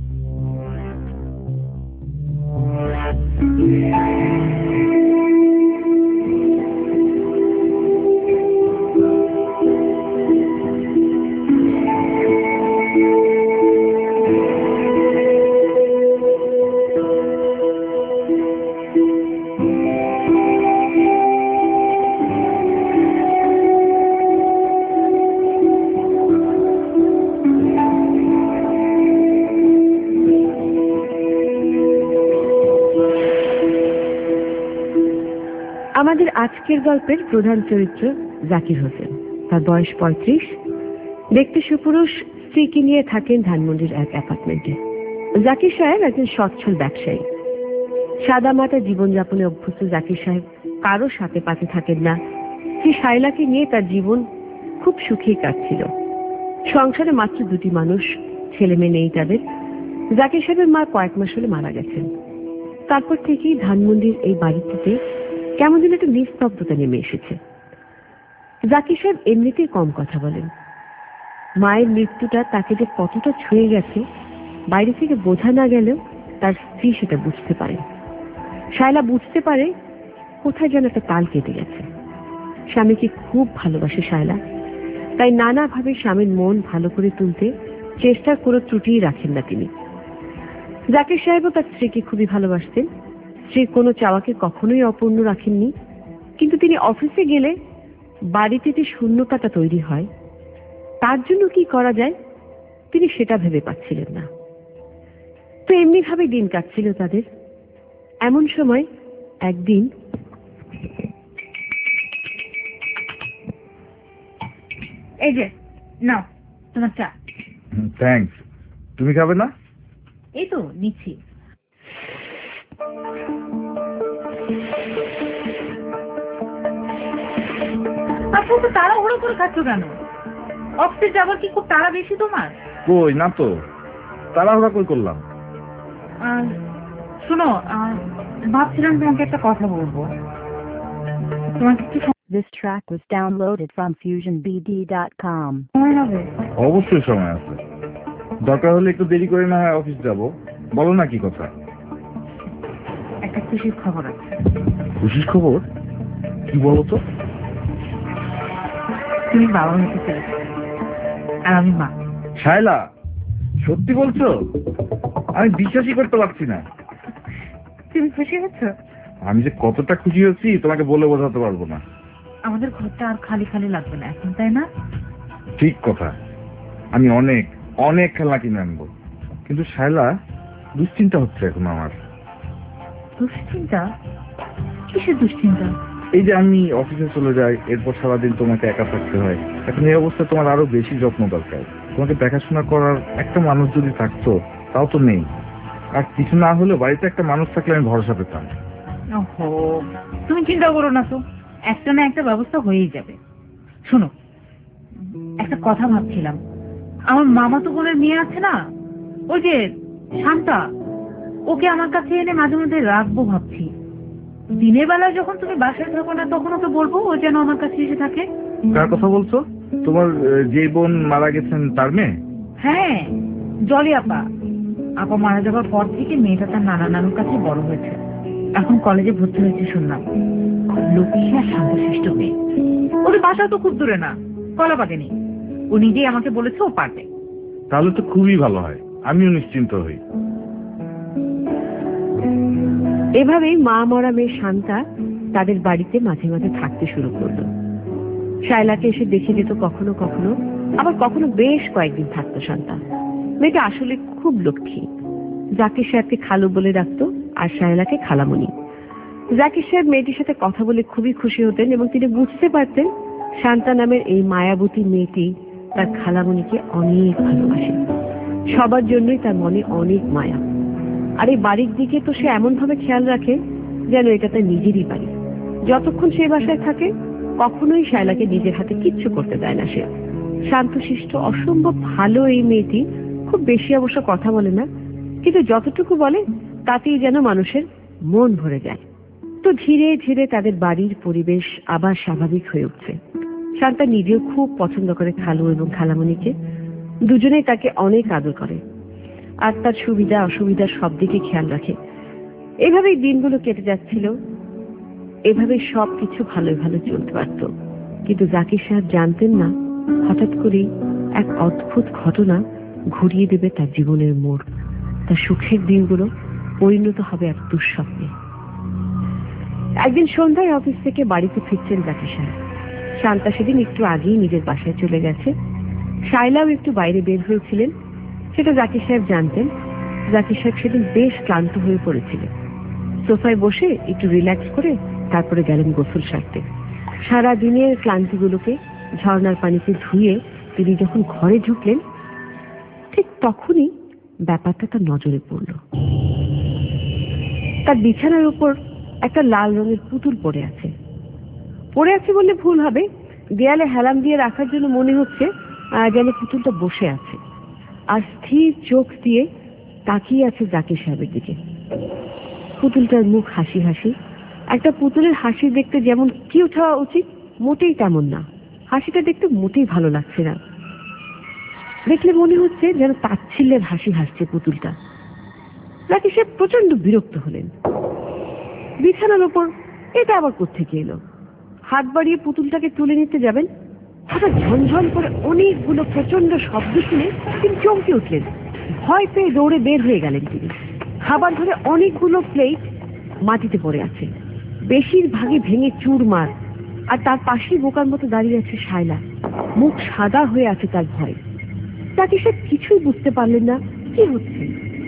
আমাদের আজকের গল্পের প্রধান চরিত্র জাকির হোসেন। তার বয়স পঁয়ত্রিশ, দেখতে সুপুরুষ, স্ত্রীকে নিয়ে থাকেন ধানমন্ডির এক অ্যাপার্টমেন্টে। জাকির সাহেব একজন সচ্ছল ব্যবসায়ী, সাদামাটা জীবনযাপনে অভ্যস্ত জাকির সাহেব কারো সাথে পাতে থাকেন না। স্ত্রী শায়লাকে নিয়ে তার জীবন খুব সুখেই কাটছিল। সংসারে মাত্র দুটি মানুষ, ছেলে মেয়ে নেই তাদের। জাকির সাহেবের মা কয়েক মাস হলে মারা গেছেন। তারপর থেকেই ধানমন্ডির এই বাড়িটিতে কেমন যেন একটা নিস্তব্ধতা নেমে এসেছে। জাকির সাহেব এমনিতেই কম কথা বলেন। মায়ের মৃত্যুটা তাকে যে কতটা ছুঁয়ে গেছে বাইরে থেকে বোঝা না গেলেও তার স্ত্রী সেটা বুঝতে পারে। শায়লা বুঝতে পারে কোথায় যেন একটা তাল কেটে গেছে। স্বামীকে খুব ভালোবাসে শায়লা, তাই নানাভাবে স্বামীর মন ভালো করে তুলতে চেষ্টার কোনো ত্রুটিই রাখেন না তিনি। জাকির সাহেবও তার স্ত্রীকে খুবই ভালোবাসতেন। স্ত্রীর কোনো চাওয়াকে কখনোই অপূর্ণ রাখেননি। কিন্তু তিনি অফিসে গেলে বাড়িতে যে শূন্যতাটা তৈরি হয়, তার জন্য কি করা যায় তিনি সেটা ভেবে পাচ্ছিলেন না। তো এমনি ভাবে দিন কাটছিল তাদের। এমন সময় একদিন এই যে নাও তোমার চা। থ্যাঙ্কস। তুমি খাবে না? এই তো নিচ্ছি। আপনি তো তাড়াহুড়ো করে খাচ্ছ কেন? অফিসে যাবার কি খুব তাড়া বেশি তোমার? কই না তো, তাড়াহুড়া কই করলাম। শোনো, ভাবছিলাম তোমাকে একটা কথা বলবো। তোমাকে কি This track was downloaded from fusion b d dot com. সময় হবে? অবশ্যই সময় আছে, দরকার হলে একটু দেরি করে না হয় অফিস যাব। বলো না কি কথা? একটা খুশির খবর আছে। খুশির খবর? কি বলো তো? তুমি বাবা হতে চলেছো আর আমি মা। শায়লা, সত্যি বলছো? আমি বিশ্বাসই করতে পারছি না। তুমি খুশি হচ্ছো? আমি যে কতটা খুশি হচ্ছি তোমাকে বলে বোঝাতে পারবো না। আমাদের ঘরটা আর খালি খালি লাগবে না এখন, তাই না? ঠিক কথা। আমি অনেক অনেক খেলনা কিনে আনবো। কিন্তু শায়লা, দুশ্চিন্তা হচ্ছে এখন আমার। দুশ্চিন্তা? কিসের দুশ্চিন্তা? এই যে আমি অফিসে চলে যাই, এরপর সারাদিন তোমাকে একা থাকতে হয়। এখন এই অবস্থায় তোমার আরো বেশি যত্ন দরকার। তোমাকে দেখাশোনা করার একটা মানুষ যদি থাকতো, তাও তো নেই। আর কিছু না হলেও বাড়িতে একটা মানুষ থাকলে আমি ভরসা পেতাম। ওহো, তুমি চিন্তা করো না তো, একটা না একটা ব্যবস্থা হয়েই যাবে। শোনো, একটা কথা ভাবছিলাম। আমার মামাতো বোনের মেয়ে আছে না, ওই যে শান্তা, ওকে আমার কাছে এনে মাঝে মধ্যে রাখবো ভাবছি। দিনের বেলায় যখন তুমি বাসায় থাকো না, তখন ওকে বলবো ও যেন আমার কাছে এসে থাকে। কার কথা বলছো? তোমার যে বোন মারা গেছেন তার মেয়ে? হ্যাঁ, জলি আপা। আপা মারা যাবার পর থেকে মেয়েটা তার নানা নানুর কাছে বড় হয়েছে। এখন কলেজে ভর্তি হয়েছে শুনলাম। খুব লক্ষ্মী আর শান্তশিষ্ট মেয়ে। ওদের বাসা তো খুব দূরে না, কলাপাতে নেই। ও নিজেই আমাকে বলেছে ও পারবে। তাহলে তো খুবই ভালো হয়, আমিও নিশ্চিন্ত হই। এভাবেই মা মরা মেয়ে শান্তা তাদের বাড়িতে মাঝে মাঝে থাকতে শুরু করলো। শায়লাকে এসে দেখে যেত কখনো কখনো, আবার কখনো বেশ কয়েকদিন থাকতো শান্তা। মেয়েটা আসলে খুব লক্ষ্মী। জাকির সাহেবকে খালু বলে ডাকতো, আর শায়লাকে খালামণি। জাকির সাহেব মেয়েটির সাথে কথা বলে খুবই খুশি হতেন এবং তিনি বুঝতে পারতেন শান্তা নামের এই মায়াবতী মেয়েটি তার খালামণিকে অনেক ভালোবাসে। সবার জন্যই তার মনে অনেক মায়া। আর এই বাড়ির দিকে তো সে এমন ভাবে খেয়াল রাখে যেন এটা তার নিজেরই বাড়ি। যতক্ষণ সে বাসায় থাকে কখনোই শায়লাকে নিজের হাতে কিচ্ছু করতে দেয় না সে। শান্তশিষ্ট অসম্ভব ভালো এই মেয়েটি। খুব বেশি অবশ্য কথা বলে না, কিন্তু যতটুকু বলে তাতেই যেন মানুষের মন ভরে যায়। তো ধীরে ধীরে তাদের বাড়ির পরিবেশ আবার স্বাভাবিক হয়ে উঠছে। শান্তা নিজেও খুব পছন্দ করে খালু এবং খালামণিকে। দুজনেই তাকে অনেক আদর করে আর তার সুবিধা অসুবিধা সব দিকে খেয়াল রাখে। এভাবেই দিনগুলো কেটে যাচ্ছিল। এভাবে সব কিছু ভালোই ভালো চলতে পারত। কিন্তু জাকির সাহেব জানতেন না হঠাৎ করেই এক অদ্ভুত ঘটনা ঘুরিয়ে দেবে তার জীবনের মোড়। তার সুখের দিনগুলো পরিণত হবে এক দুঃস্বপ্নে। একদিন সন্ধ্যায় অফিস থেকে বাড়িতে ফিরছেন জাকির সাহেব। শান্তা সেদিন একটু আগেই নিজের বাসায় চলে গেছে। শায়লাও একটু বাইরে বের হয়েছিলেন, সেটা জাকির সাহেব জানতেন। জাকির সাহেব সেদিন বেশ ক্লান্ত হয়ে পড়েছিলেন। সোফায় বসে একটু রিল্যাক্স করে তারপরে গেলেন গোসল সারতে। সারা দিনের ক্লান্তিগুলোকে ঝর্ণার পানিতে ধুয়ে তিনি যখন ঘরে ঢুকলেন, ঠিক তখনই ব্যাপারটা তার নজরে পড়ল। তার বিছানার উপর একটা লাল রঙের পুতুল পড়ে আছে। পড়ে আছে বললে ভুল হবে, দেয়ালে হেলান দিয়ে রাখার জন্য মনে হচ্ছে যেন পুতুলটা বসে আছে আর স্থির চোখ দিয়ে তাকিয়ে আছে জাকির সাহেবের দিকে। পুতুলটার মুখ হাসি হাসি। একটা পুতুলের হাসি দেখতে যেমন কিউট হওয়া উচিত, মোটেই তেমন না। হাসিটা দেখতে মোটেই ভালো লাগছে না। দেখলে মনে হচ্ছে যেন তাচ্ছিল্যের হাসি হাসছে পুতুলটা। জাকির সাহেব প্রচন্ড বিরক্ত হলেন। বিছানার ওপর এটা আবার কোত্থেকে এলো? হাত বাড়িয়ে পুতুলটাকে তুলে নিতে যাবেন, হঠাৎ ঝনঝন করে অনেকগুলো প্রচন্ড শব্দ শুনে তিনি চমকে উঠলেন। ভয় পেয়ে দৌড়ে বের হয়ে গেলেন তিনি। খাবার ঘরে অনেকগুলো প্লেট মাটিতে পড়ে আছে, বেশিরভাগই ভেঙে চুরমার। আর তার পাশেই বোকার মতো দাঁড়িয়ে আছে শায়লা। মুখ সাদা হয়ে আছে তার ভয়। তাকে সে কিছুই বুঝতে পারলেন না কি হচ্ছে।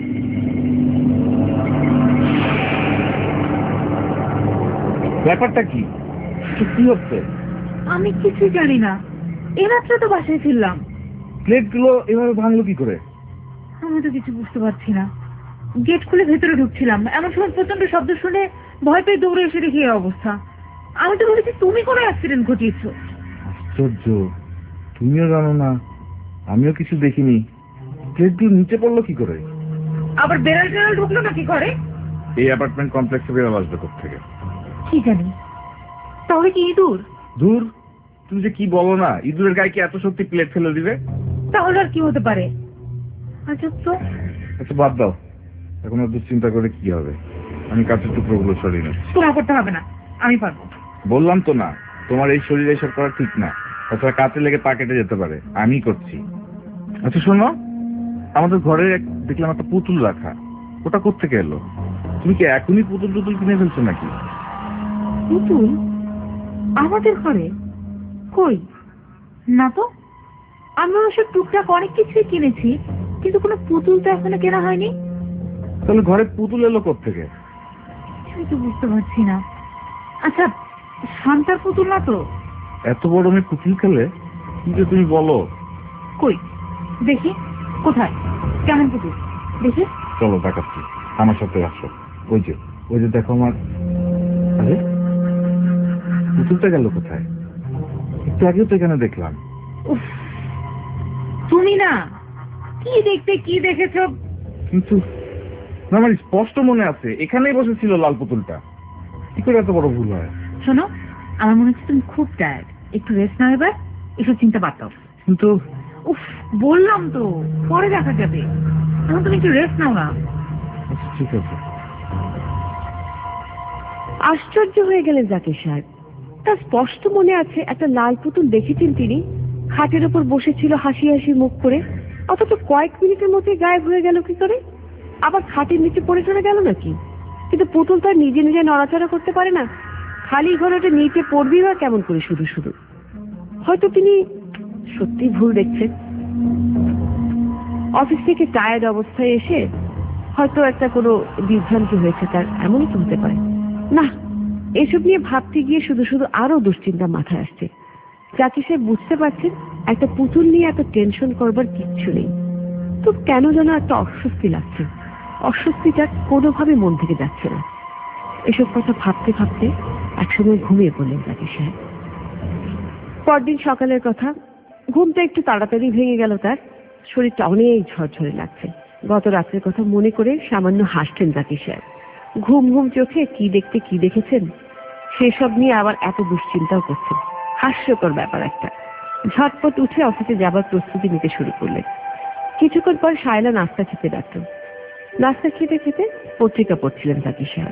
ব্যাপারটা কি কি হচ্ছে? আমি কিছু জানি না, এমাত্র তো বাসায় ফিরলাম। প্লেট গুলো এভাবে ভাঙলো কি করে? আমি তো কিছু বুঝতে পারছি না। গেট খুলে ভেতরে ঢুকছিলাম, এমন সময় প্রচন্ড শব্দ শুনে ভয় পেয়ে দৌড়ে এসে দেখি এই অবস্থা। আমি তো ভেবেছি তুমি কোনো অ্যাক্সিডেন্ট ঘটিয়েছ। আশ্চর্য, তুমিও জানো না, আমিও কিছু দেখিনি। প্লেট গুলো নিচে পড়লো কি করে? আবার বেড়াল টেড়াল ঢুকলো না কি করে? এই অ্যাপার্টমেন্ট কমপ্লেক্সে বেড়াল আসবে কোথেকে কি জানি। তাহলে কি ইঁদুর? দূর, তুমি যে কি বলো না, ইঁদুরের গায়ে কি এত শক্তি প্লেট ফেলে দিবে? তাহলে আর কি হতে পারে? আচ্ছা তো আচ্ছা বাদ দাও, এখন আর দুশ্চিন্তা করে কি হবে। আমি কাঁচের টুকরোগুলো সরিয়ে নেব। তোমার করতে হবে না, আমি পারবো। বললাম তো না, তোমার এই শরীরে এসব করা ঠিক না। তাছাড়া কাঁচে লেগে পা কেটে যেতে পারে। আমি করছি। আচ্ছা শোনো, আমাদের ঘরে দেখলাম একটা পুতুল রাখা, ওটা কোত্থেকে এলো? তুমি কি এখনই পুতুল টুতুল কিনে ফেলছো নাকি? পুতুল আমাদের ঘরে? কই না তো, আমি অবশ্য টুকটাক অনেক কিছুই কিনেছি, কিন্তু কোনো পুতুল তো এখনো কেনা হয়নি। তাহলে ঘরে পুতুল এলো কোত্থেকে? কিছুই তো বুঝতে পারছি না। আচ্ছা, শান্তার পুতুল না তো? এত বড় মেয়ে পুতুল খেলে কি যে তুমি বলো। কই দেখি, কোথায়, কেমন পুতুল দেখি? চলো দেখাচ্ছি, আমার সাথে আসো। ওই যে ওই যে দেখো আমার। আরে পুতুলটা গেল কোথায়? একটু আগেও তো এখানে দেখলাম। উফ, তুমি না কি দেখতে কি দেখেছো? কিন্তু আমার স্পষ্ট মনে আছে এখানেই বসেছিল লাল পুতুলটা। কি করে এত বড় ভুল হয়? শোনো, আমার মনে হচ্ছে তুমি খুব টায়ার্ড, একটু রেস্ট নাও এবার। এসব চিন্তা বাদ দাও। কিন্তু উফ, বললাম তো পরে দেখা যাবে, এখন তুমি একটু রেস্ট নাও না। ঠিক আছে। আশ্চর্য হয়ে গেলেন জাকির সাহেব। তার স্পষ্ট মনে আছে একটা লাল পুতুল দেখেছেন তিনি, খাটের উপর বসেছিল হাসি হাসি মুখ করে, অথচ কয়েক মিনিটের মধ্যে গায়েব হয়ে গেল কি করে? আবার খাটের নিচে পড়ে চলে গেল নাকি? কিন্তু পুতুল তো আর নিজে নিজে নড়াচড়া করতে পারে না, খালি ঘরে ওটা নিচে পড়বি বা কেমন করে শুধু শুধু। হয়তো তিনি সত্যি ভুল দেখছেন। অফিস থেকে টায়ার্ড অবস্থায় এসে হয়তো একটা কোনো বিভ্রান্তি হয়েছে তার, এমনই তো হতে পারে। না, এসব নিয়ে ভাবতে গিয়ে শুধু শুধু আরো দুশ্চিন্তা মাথায় আসছে। জাকির সাহেব বুঝতে পারছেন একটা পুতুল নিয়ে এত টেনশন করবার কিচ্ছু নেই, তো কেন যেন একটা অস্বস্তি লাগছে। অস্বস্তিটা কোনোভাবে মন থেকে যাচ্ছে না। এসব কথা ভাবতে ভাবতে একসময় ঘুমিয়ে পড়লেন জাকির সাহেব। পরদিন সকালের কথা, ঘুমটা একটু তাড়াতাড়ি ভেঙে গেল তার। শরীরটা অনেক ঝরঝরে লাগছে। গত রাত্রের কথা মনে করে সামান্য হাসলেন জাকির সাহেব। ঘুম ঘুম চোখে কি দেখতে কি দেখেছেন সেসব নিয়ে আবার এত দুশ্চিন্তাও করছেন। হাস্যকর ব্যাপার একটা। ঝটপট উঠে অফিসে যাবার প্রস্তুতি নিতে শুরু করলেন। কিছুক্ষণ পর শায়লা নাস্তা খেতে ডাকত। নাস্তা খেতে খেতে পত্রিকা পড়ছিলেন জাকির সাহেব।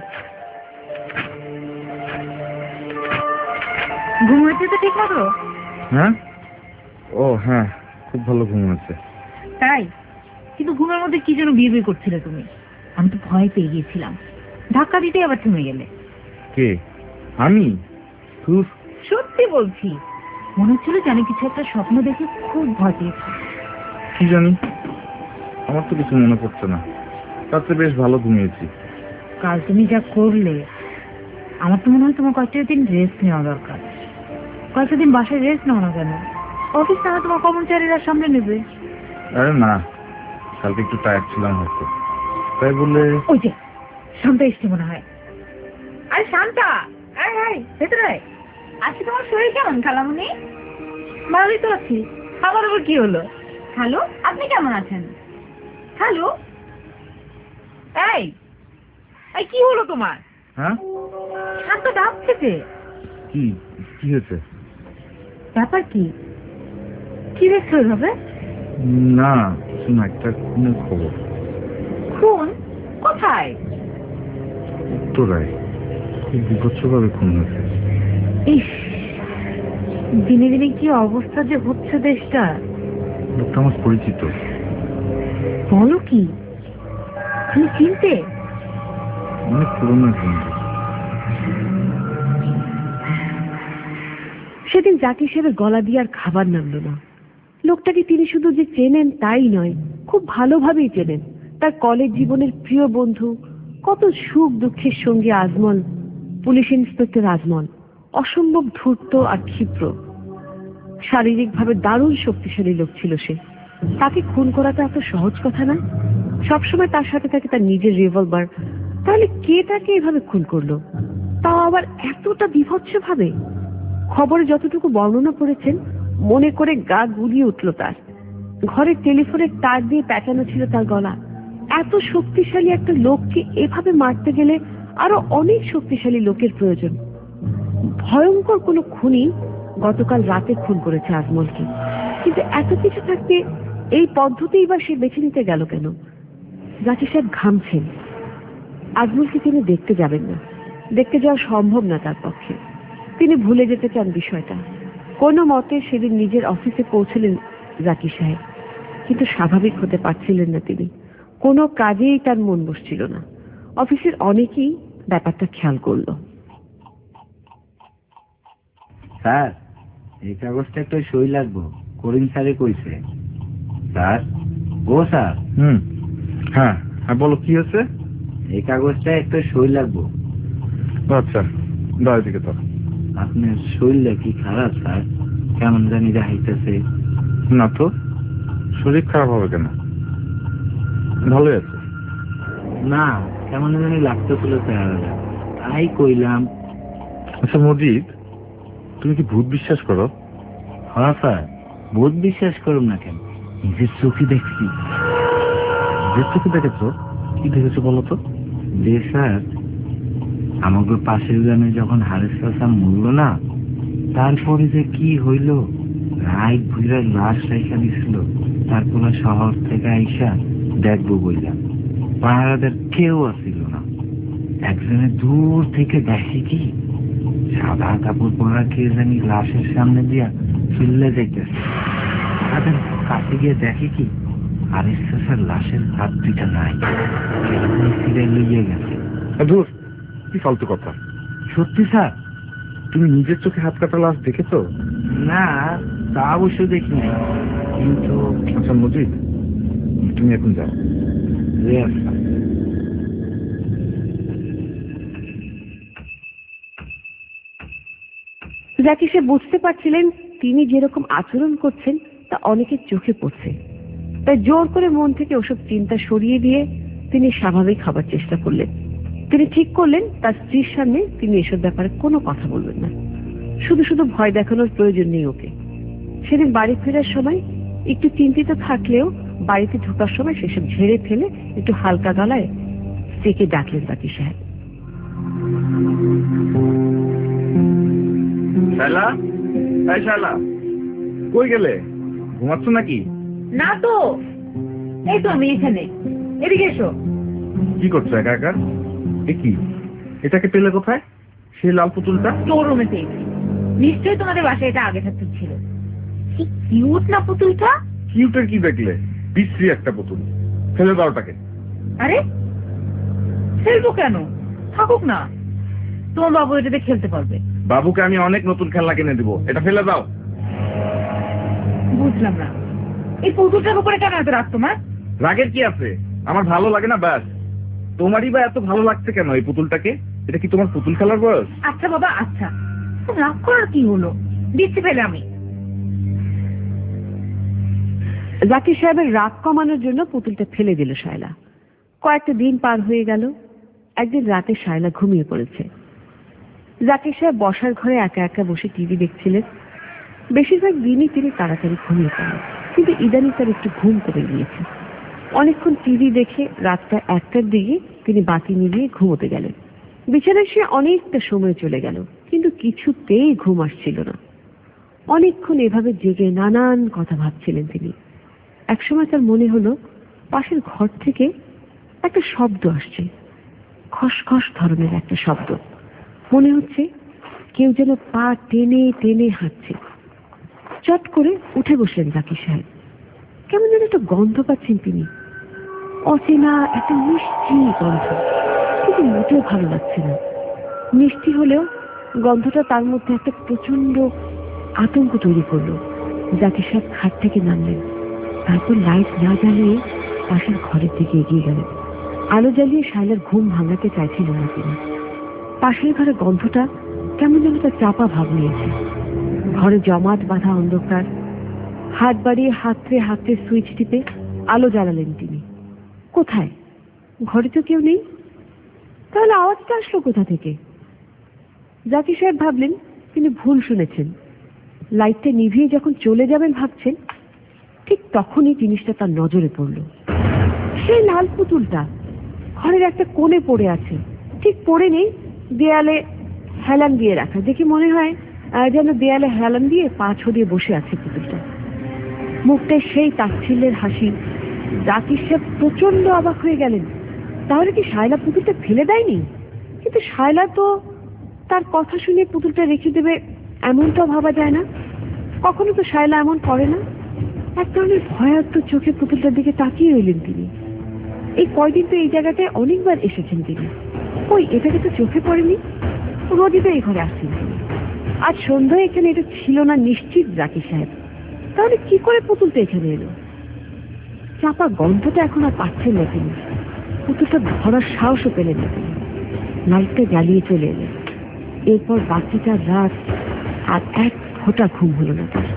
ঘুম হয়েছে তো ঠিক মতো? হ্যাঁ, ও হ্যাঁ, খুব ভালো ঘুম হয়েছে। তাই? কিন্তু ঘুমের মধ্যে কি যেন বিয়ে বিয়ে করছিলে তুমি, আমি তো ভয় পেয়ে গিয়েছিলাম। ধাক্কা দিতে আবার থেমে গেলে। কে? আমি? সত্যি বলছি, মনে হচ্ছিল জানি কিছু একটা স্বপ্ন দেখে খুব ভয় পেয়েছি। কি জানি, আমার তো কিছু মনে পড়ছে না। তাতে বেশ ভালো ঘুমিয়েছি। কাল তুমি যা করলে, আমার তো মনে হয় তোমার কয়েকটা দিন রেস্ট নেওয়া দরকার। কয়েকটা দিন বাসায় রেস্ট নাও না কেন? অফিস না তোমার কর্মচারীরা সামনে নেবে। আরে না, কালকে একটু টায়ার্ড ছিলাম হয়তো, তাই বলে। ওই যে শান্তা এসছে মনে হয়। আরে শান্তা, আয় আয় ভেতরে আয়। আজকে তোমার শরীর কেমন খালামণি? ভালোই তো আছি। আমার আবার কি হলো? হ্যালো, আপনি কেমন আছেন? হ্যালো, এই এই কি হলো তোমার? হ্যাঁ, শান্ত ডাকছে যে। কি কি হয়েছে? ব্যাপার কি? কি দেখছো হবে? না, শোনো, একটা খুনের খবর। খুন? কোথায়? উত্তরায় খুব বিভৎসভাবে খুন হয়েছে। ইস, দিনে দিনে কি অবস্থা যে হচ্ছে দেশটা। লোকটা আমার পরিচিত। বলো কি? তুমি চিনতে? অনেক পুরনো বন্ধু। সেদিন জাকির সাহেবের গলা দিয়ে আর খাবার নামলো না। লোকটাকে তিনি শুধু যে চেনেন তাই নয়, খুব ভালোভাবেই চেনেন। তার কলেজ জীবনের প্রিয় বন্ধু, কত সুখ দুঃখের সঙ্গে আজমল, পুলিশ ইন্সপেক্টর আজমল, অসম্ভব ধূর্ত আর ক্ষিপ্র। শারীরিকভাবে দারুণ শক্তিশালী লোক ছিল সে। তাকে খুন করাটা এত সহজ কথা না। সবসময় তার সাথে থাকে তার নিজের রিভলভার। তাহলে কে তাকে এভাবে খুন করলো, তাও আবার এতটা বিভৎস ভাবে? খবরে যতটুকু বর্ণনা করেছেন মনে করে গা গুলিয়ে উঠল তার। ঘরের টেলিফোনের তার দিয়ে প্যাঁচানো ছিল তার গলা। এত শক্তিশালী একটা লোককে এভাবে মারতে গেলে আরো অনেক শক্তিশালী লোকের প্রয়োজন। ভয়ঙ্কর কোনো খুনি গতকাল রাতে খুন করেছে আজমলকে। কিন্তু এত কিছু থাকতে এই পদ্ধতিই বা সে বেছে নিতে গেল কেন? জাকির সাহেব ঘামছেন। আজমলকে তিনি দেখতে যাবেন না, দেখতে যাওয়া সম্ভব না তার পক্ষে। তিনি ভুলে যেতে চান বিষয়টা। কোনো মতে সেদিন নিজের অফিসে পৌঁছলেন জাকির সাহেব, কিন্তু স্বাভাবিক হতে পারছিলেন না তিনি। কোনো কাজেই তার মন বসছিল না। অফিসের অনেকেই ব্যাপারটা খেয়াল করলো। স্যার, এই কাগজটা একটা সই লাগবো, করিম স্যারে কইছে। স্যার, ও স্যার। হুম, হ্যাঁ হ্যাঁ, বলো কি হয়েছে? এই কাগজটা একটা সই লাগবো। আচ্ছা, দাঁড়িয়ে দিকে তো। আপনার শরীরটা কি খারাপ স্যার? কেমন জানি দেখাইতেছে। না তো, শরীর খারাপ হবে কেন? ভালোই আছে। না, কেমন জানি লাগতেছিল স্যার, তাই কইলাম। আচ্ছা মজিদ, তুমি কি ভূত বিশ্বাস করো? হ্যাঁ স্যার, ভূত বিশ্বাস করুন না কেন, নিজের চোখে দেখছি। নিজের চোখে দেখেছো? কি দেখেছো বলো তো? যে স্যার, আমাকে পাশের গ্রামে যখন হারেস চাষা মরল না, তারপরে যে কি হইল, রায় ভুইরার লাশ রেখা দিছিল। তারপরে শহর থেকে আইসা দেখবো বললাম, পাহারাদের কেউ আসছিল না। একজনে দূর থেকে দেখে কি সাদা কাপড় পরা কে জানি লাশের সামনে দিয়া চুল্লে যাইতেছে। তাদের কাছে গিয়ে দেখে কি হারেস চাষার লাশের হাত দুইটা নাই, ফিরে লইয়ে গেছে। ধুর, কি ফালতু কথা। সত্যি স্যার, তুমি নিজের চোখে হাত কাটা লাশ দেখেছো? না, তা অবশ্য দেখিনি, কিন্তু আচ্ছা মজিদ, তুমি এখন যাও। জাকির সাহেব বুঝতে পারছিলেন তিনি যেরকম আচরণ করছেন তা অনেকের চোখে পড়ছে, তাই জোর করে মন থেকে ওসব চিন্তা সরিয়ে দিয়ে তিনি স্বাভাবিক হবার চেষ্টা করলেন। তিনি ঠিক করলেন তার স্ত্রীর সামনে তিনি এসব ব্যাপারে কোনো কথা বলবেন না, শুধু শুধু ভয় দেখানোর প্রয়োজন নেই ওকে। সেদিন বাড়ি ফেরার সময় একটু চিন্তিত থাকলেও বাড়িতে ঢোকার সময় সেসব ঝেড়ে ফেলে একটু হালকা গলায় স্ত্রীকে ডাকলেন জাকির সাহেব। শায়লা, এই শায়লা, কই গেলে? ঘুমাচ্ছ নাকি? না তো, এই তো আমি এখানে। এদিকে এসো। কি করছো একা একা? এ কি, এটাকে পেলে কোথায়? সেই লাল পুতুলটা তোর রুমে পেয়েছি। নিশ্চয়ই তোমাদের বাসায় এটা আগে থাকতে ছিল। কি কিউট না পুতুলটা? কিউটের কি দেখলে? বিশ্রী একটা পুতুল, ফেলে দাও ওটাকে। আরে ফেলবো কেন? থাকুক না, তোমার বাবু এটাতে খেলতে পারবে। বাবুকে আমি অনেক নতুন খেলনা কিনে দিব, এটা ফেলে দাও। বুঝলাম না, এই পুতুলটার উপরে কেন এত রাগ তোমার? রাগের কি আছে? আমার ভালো লাগে না ব্যাস। তোমারই বা এত ভালো লাগছে কেন এই পুতুলটাকে? এটা কি তোমার পুতুল খেলার বয়স? আচ্ছা বাবা, আচ্ছা, রাগ করার কি হলো? দিচ্ছি ফেলে আমি। জাকির সাহেবের রাগ কমানোর জন্য পুতুলটা ফেলে দিল শায়লা। কয়েকটা দিন পার হয়ে গেল। একদিন রাতে শায়লা ঘুমিয়ে পড়েছে। জাকির সাহেব বসার ঘরে একা একা বসে টিভি দেখছিলেন। বেশিরভাগ দিনই তিনি তাড়াতাড়ি ঘুমিয়ে পড়েন, কিন্তু ইদানিং তার একটু ঘুম কমে গিয়েছে। অনেকক্ষণ টিভি দেখে রাতটা একটার দিকে তিনি বাতি নিভিয়ে ঘুমোতে গেলেন। বিছানায় সে অনেকটা সময় চলে গেল, কিন্তু কিছুতেই ঘুম আসছিল না। অনেকক্ষণ এভাবে জেগে নানান কথা ভাবছিলেন তিনি। একসময় তার মনে হলো পাশের ঘর থেকে একটা শব্দ আসছে, খসখস ধরনের একটা শব্দ। মনে হচ্ছে কেউ যেন পা টেনে টেনে হাঁটছে। চট করে উঠে বসলেন জাকির সাহেব। কেমন যেন একটা গন্ধ পাচ্ছেন তিনি, অচেনা একটা মিষ্টি গন্ধ, কিন্তু মোটেও ভালো লাগছে না। মিষ্টি হলেও গন্ধটা তার মধ্যে একটা প্রচন্ড আতঙ্ক তৈরি করলো। জাকির সাহেব খাট থেকে নামলেন, তারপর লাইট না জ্বালিয়ে পাশের ঘরের দিকে এগিয়ে গেলেন। আলো জ্বালিয়ে শায়লার ঘুম ভাঙাতে চাইছিল না তিনি। পাশের ঘরে গন্ধটা কেমন যেন তার চাপা ভাব নিয়েছে। ঘরে জমাট বাঁধা অন্ধকার। হাত বাড়িয়ে হাতড়ে হাতড়ে সুইচ টিপে আলো জ্বালালেন তিনি। কোথায়? ঘরে তো কেউ নেই, তাহলে আওয়াজটা আসলো কোথা থেকে? জাকির সাহেব ভাবলেন তিনি ভুল শুনেছেন। লাইটটা নিভিয়ে যখন চলে যাবেন ভাবছেন, ঠিক তখনই জিনিসটা তার নজরে পড়ল। সেই লাল পুতুলটা ঘরের একটা কোণে পড়ে আছে, ঠিক পড়ে নেই, দেয়ালে হেলান দিয়ে রাখা। দেখে মনে হয় যেন দেয়ালে হেলান দিয়ে পা ছড়িয়ে বসে আছে পুতুলটা। মুখটায় সেই তাচ্ছিল্যের হাসি। জাকির সাহেব প্রচন্ড অবাক হয়ে গেলেন। তাহলে কি শায়লা পুতুলটা ফেলে দেয়নি? কিন্তু শায়লা তো তার কথা শুনে পুতুলটা রেখে দেবে এমনটাও ভাবা যায় না। কখনো তো শায়লা এমন করে না। এক ধরনের ভয়াত্মক চোখে পুতুলটার দিকে তাকিয়ে রইলেন তিনি। এই কয়দিন তো এই জায়গাটায় অনেকবার এসেছেন তিনি। ওই এটাকে তো চোখে পড়েনি, রোজই তো এই ঘরে আসছেন তিনি। আজ সন্ধ্যায় এখানে এটা ছিল না নিশ্চিত জাকির সাহেব। তাহলে কি করে পুতুলটা এখানে এলো? চাপা গন্ধটা এখন আর পাচ্ছেন না তিনি। পুতুলটা ধরার সাহসও পেলেন না তিনি। লাইটটা জ্বালিয়ে চলে এলেন। এরপর বাকিটা রাত আর এক ফোঁটা ঘুম হলো না তার।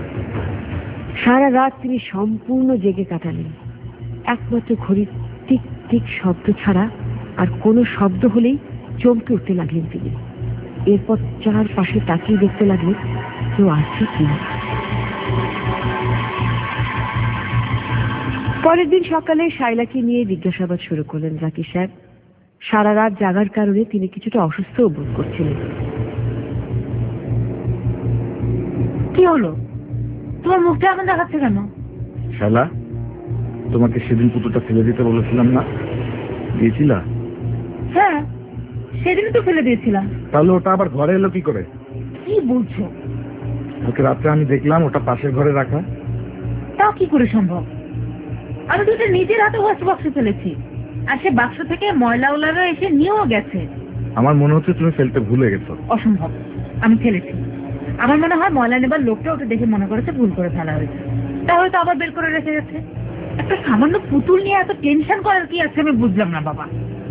সারা রাত তিনি সম্পূর্ণ জেগে কাটালেন। একমাত্র ঘড়ির টিক টিক শব্দ ছাড়া আর কোনো শব্দ হলেই চমকে উঠতে লাগলেন তিনি। এরপর চারপাশে তাকিয়ে দেখতে লাগলেন কেউ আসছে কিনা। পরের দিন সকালে শায়লাকে নিয়ে জিজ্ঞাসাবাদ শুরু করলেন জাকির সাহেব। সারা রাত জাগার কারণে তিনি কিছুটা অসুস্থ বোধ করছিলেন। কি হলো? তোমার মুখটা এমন দেখাচ্ছে কেন? শায়লা, তোমাকে সেদিন পুতুলটা ফেলে দিতে বলেছিলাম না, দিয়েছিলা? হ্যাঁ, সেদিনই তো ফেলে দিয়েছিলাম। তাহলে ওটা আবার ঘরে এলো কি করে? কি বলছো? ওকে রাত্রে আমি দেখলাম ওটা পাশের ঘরে রাখা। তা কি করে সম্ভব? আমি তো এটা নিজের হাতে ওয়াশ বক্সে ফেলেছি। আর সে বাক্স থেকে ময়লা ওলারা এসে নিয়েও গেছে। আমার মনে হচ্ছে তুমি ফেলতে ভুলে গেছো। অসম্ভব, আমি ফেলেছি। আমার মনে হয় ময়লা নেবার লোকটা ওটা দেখে মনে করেছে ভুল করে ফেলা হয়েছে, তা হয়তো আবার বের করে রেখে গেছে। একটা সামান্য পুতুল নিয়ে এত টেনশন করার কি আছে আমি বুঝলাম না বাবা।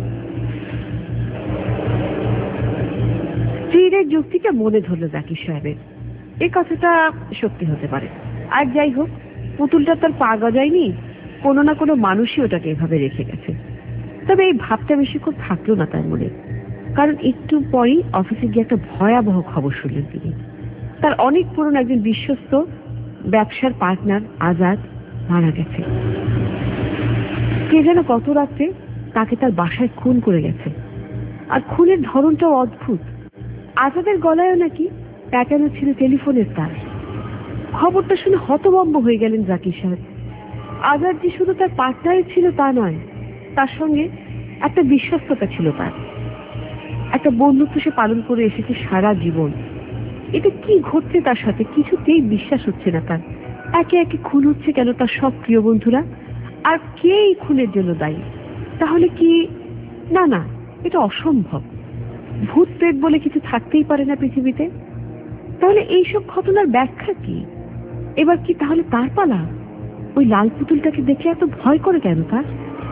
স্ত্রীর যুক্তিটা মনে ধরল জাকির সাহেবের। এই কথাটা সত্যি হতে পারে। আর যাই হোক, পুতুলটা তার পা গজায়নি, কোনো না কোনো মানুষই ওটাকে এভাবে রেখে গেছে। তবে এই ভাবটা বেশিক্ষণ থাকলো না তার মনে, কারণ একটু পরেই অফিসে গিয়ে একটা ভয়াবহ খবর শুনলেন তিনি। তার অনেক পুরনো একজন বিশ্বস্ত ব্যবসার পার্টনার আজাদ মারা গেছে। কে যেন গত রাত্রে তাকে তার বাসায় খুন করে গেছে। আর খুনের ধরনটাও অদ্ভুত। আজাদের গলায়ও নাকি প্যাটানো ছিল টেলিফোনের তার। খবরটা শুনে হতভম্ব হয়ে গেলেন জাকির সাহেব। আজাদ যে শুধু তার পার্টনারই ছিল তা নয়, তার সঙ্গে একটা বিশ্বস্ততা ছিল তার, একটা বন্ধুত্ব সে পালন করে এসেছে সারা জীবন। এটা কি ঘটছে তার সাথে কিছুতেই বিশ্বাস হচ্ছে না তার। একে একে খুন হচ্ছে কেন তার সব প্রিয় বন্ধুরা? আর কে এই খুনের জন্য দায়ী? তাহলে কি? না না, এটা অসম্ভব। ভূত প্রেত বলে কিছু থাকতেই পারে না পৃথিবীতে। তাহলে এইসব ঘটনার ব্যাখ্যা কি? এবার কি তাহলে তার পালা? ওই লাল পুতুলটাকে দেখে এত ভয় করে কেন তার?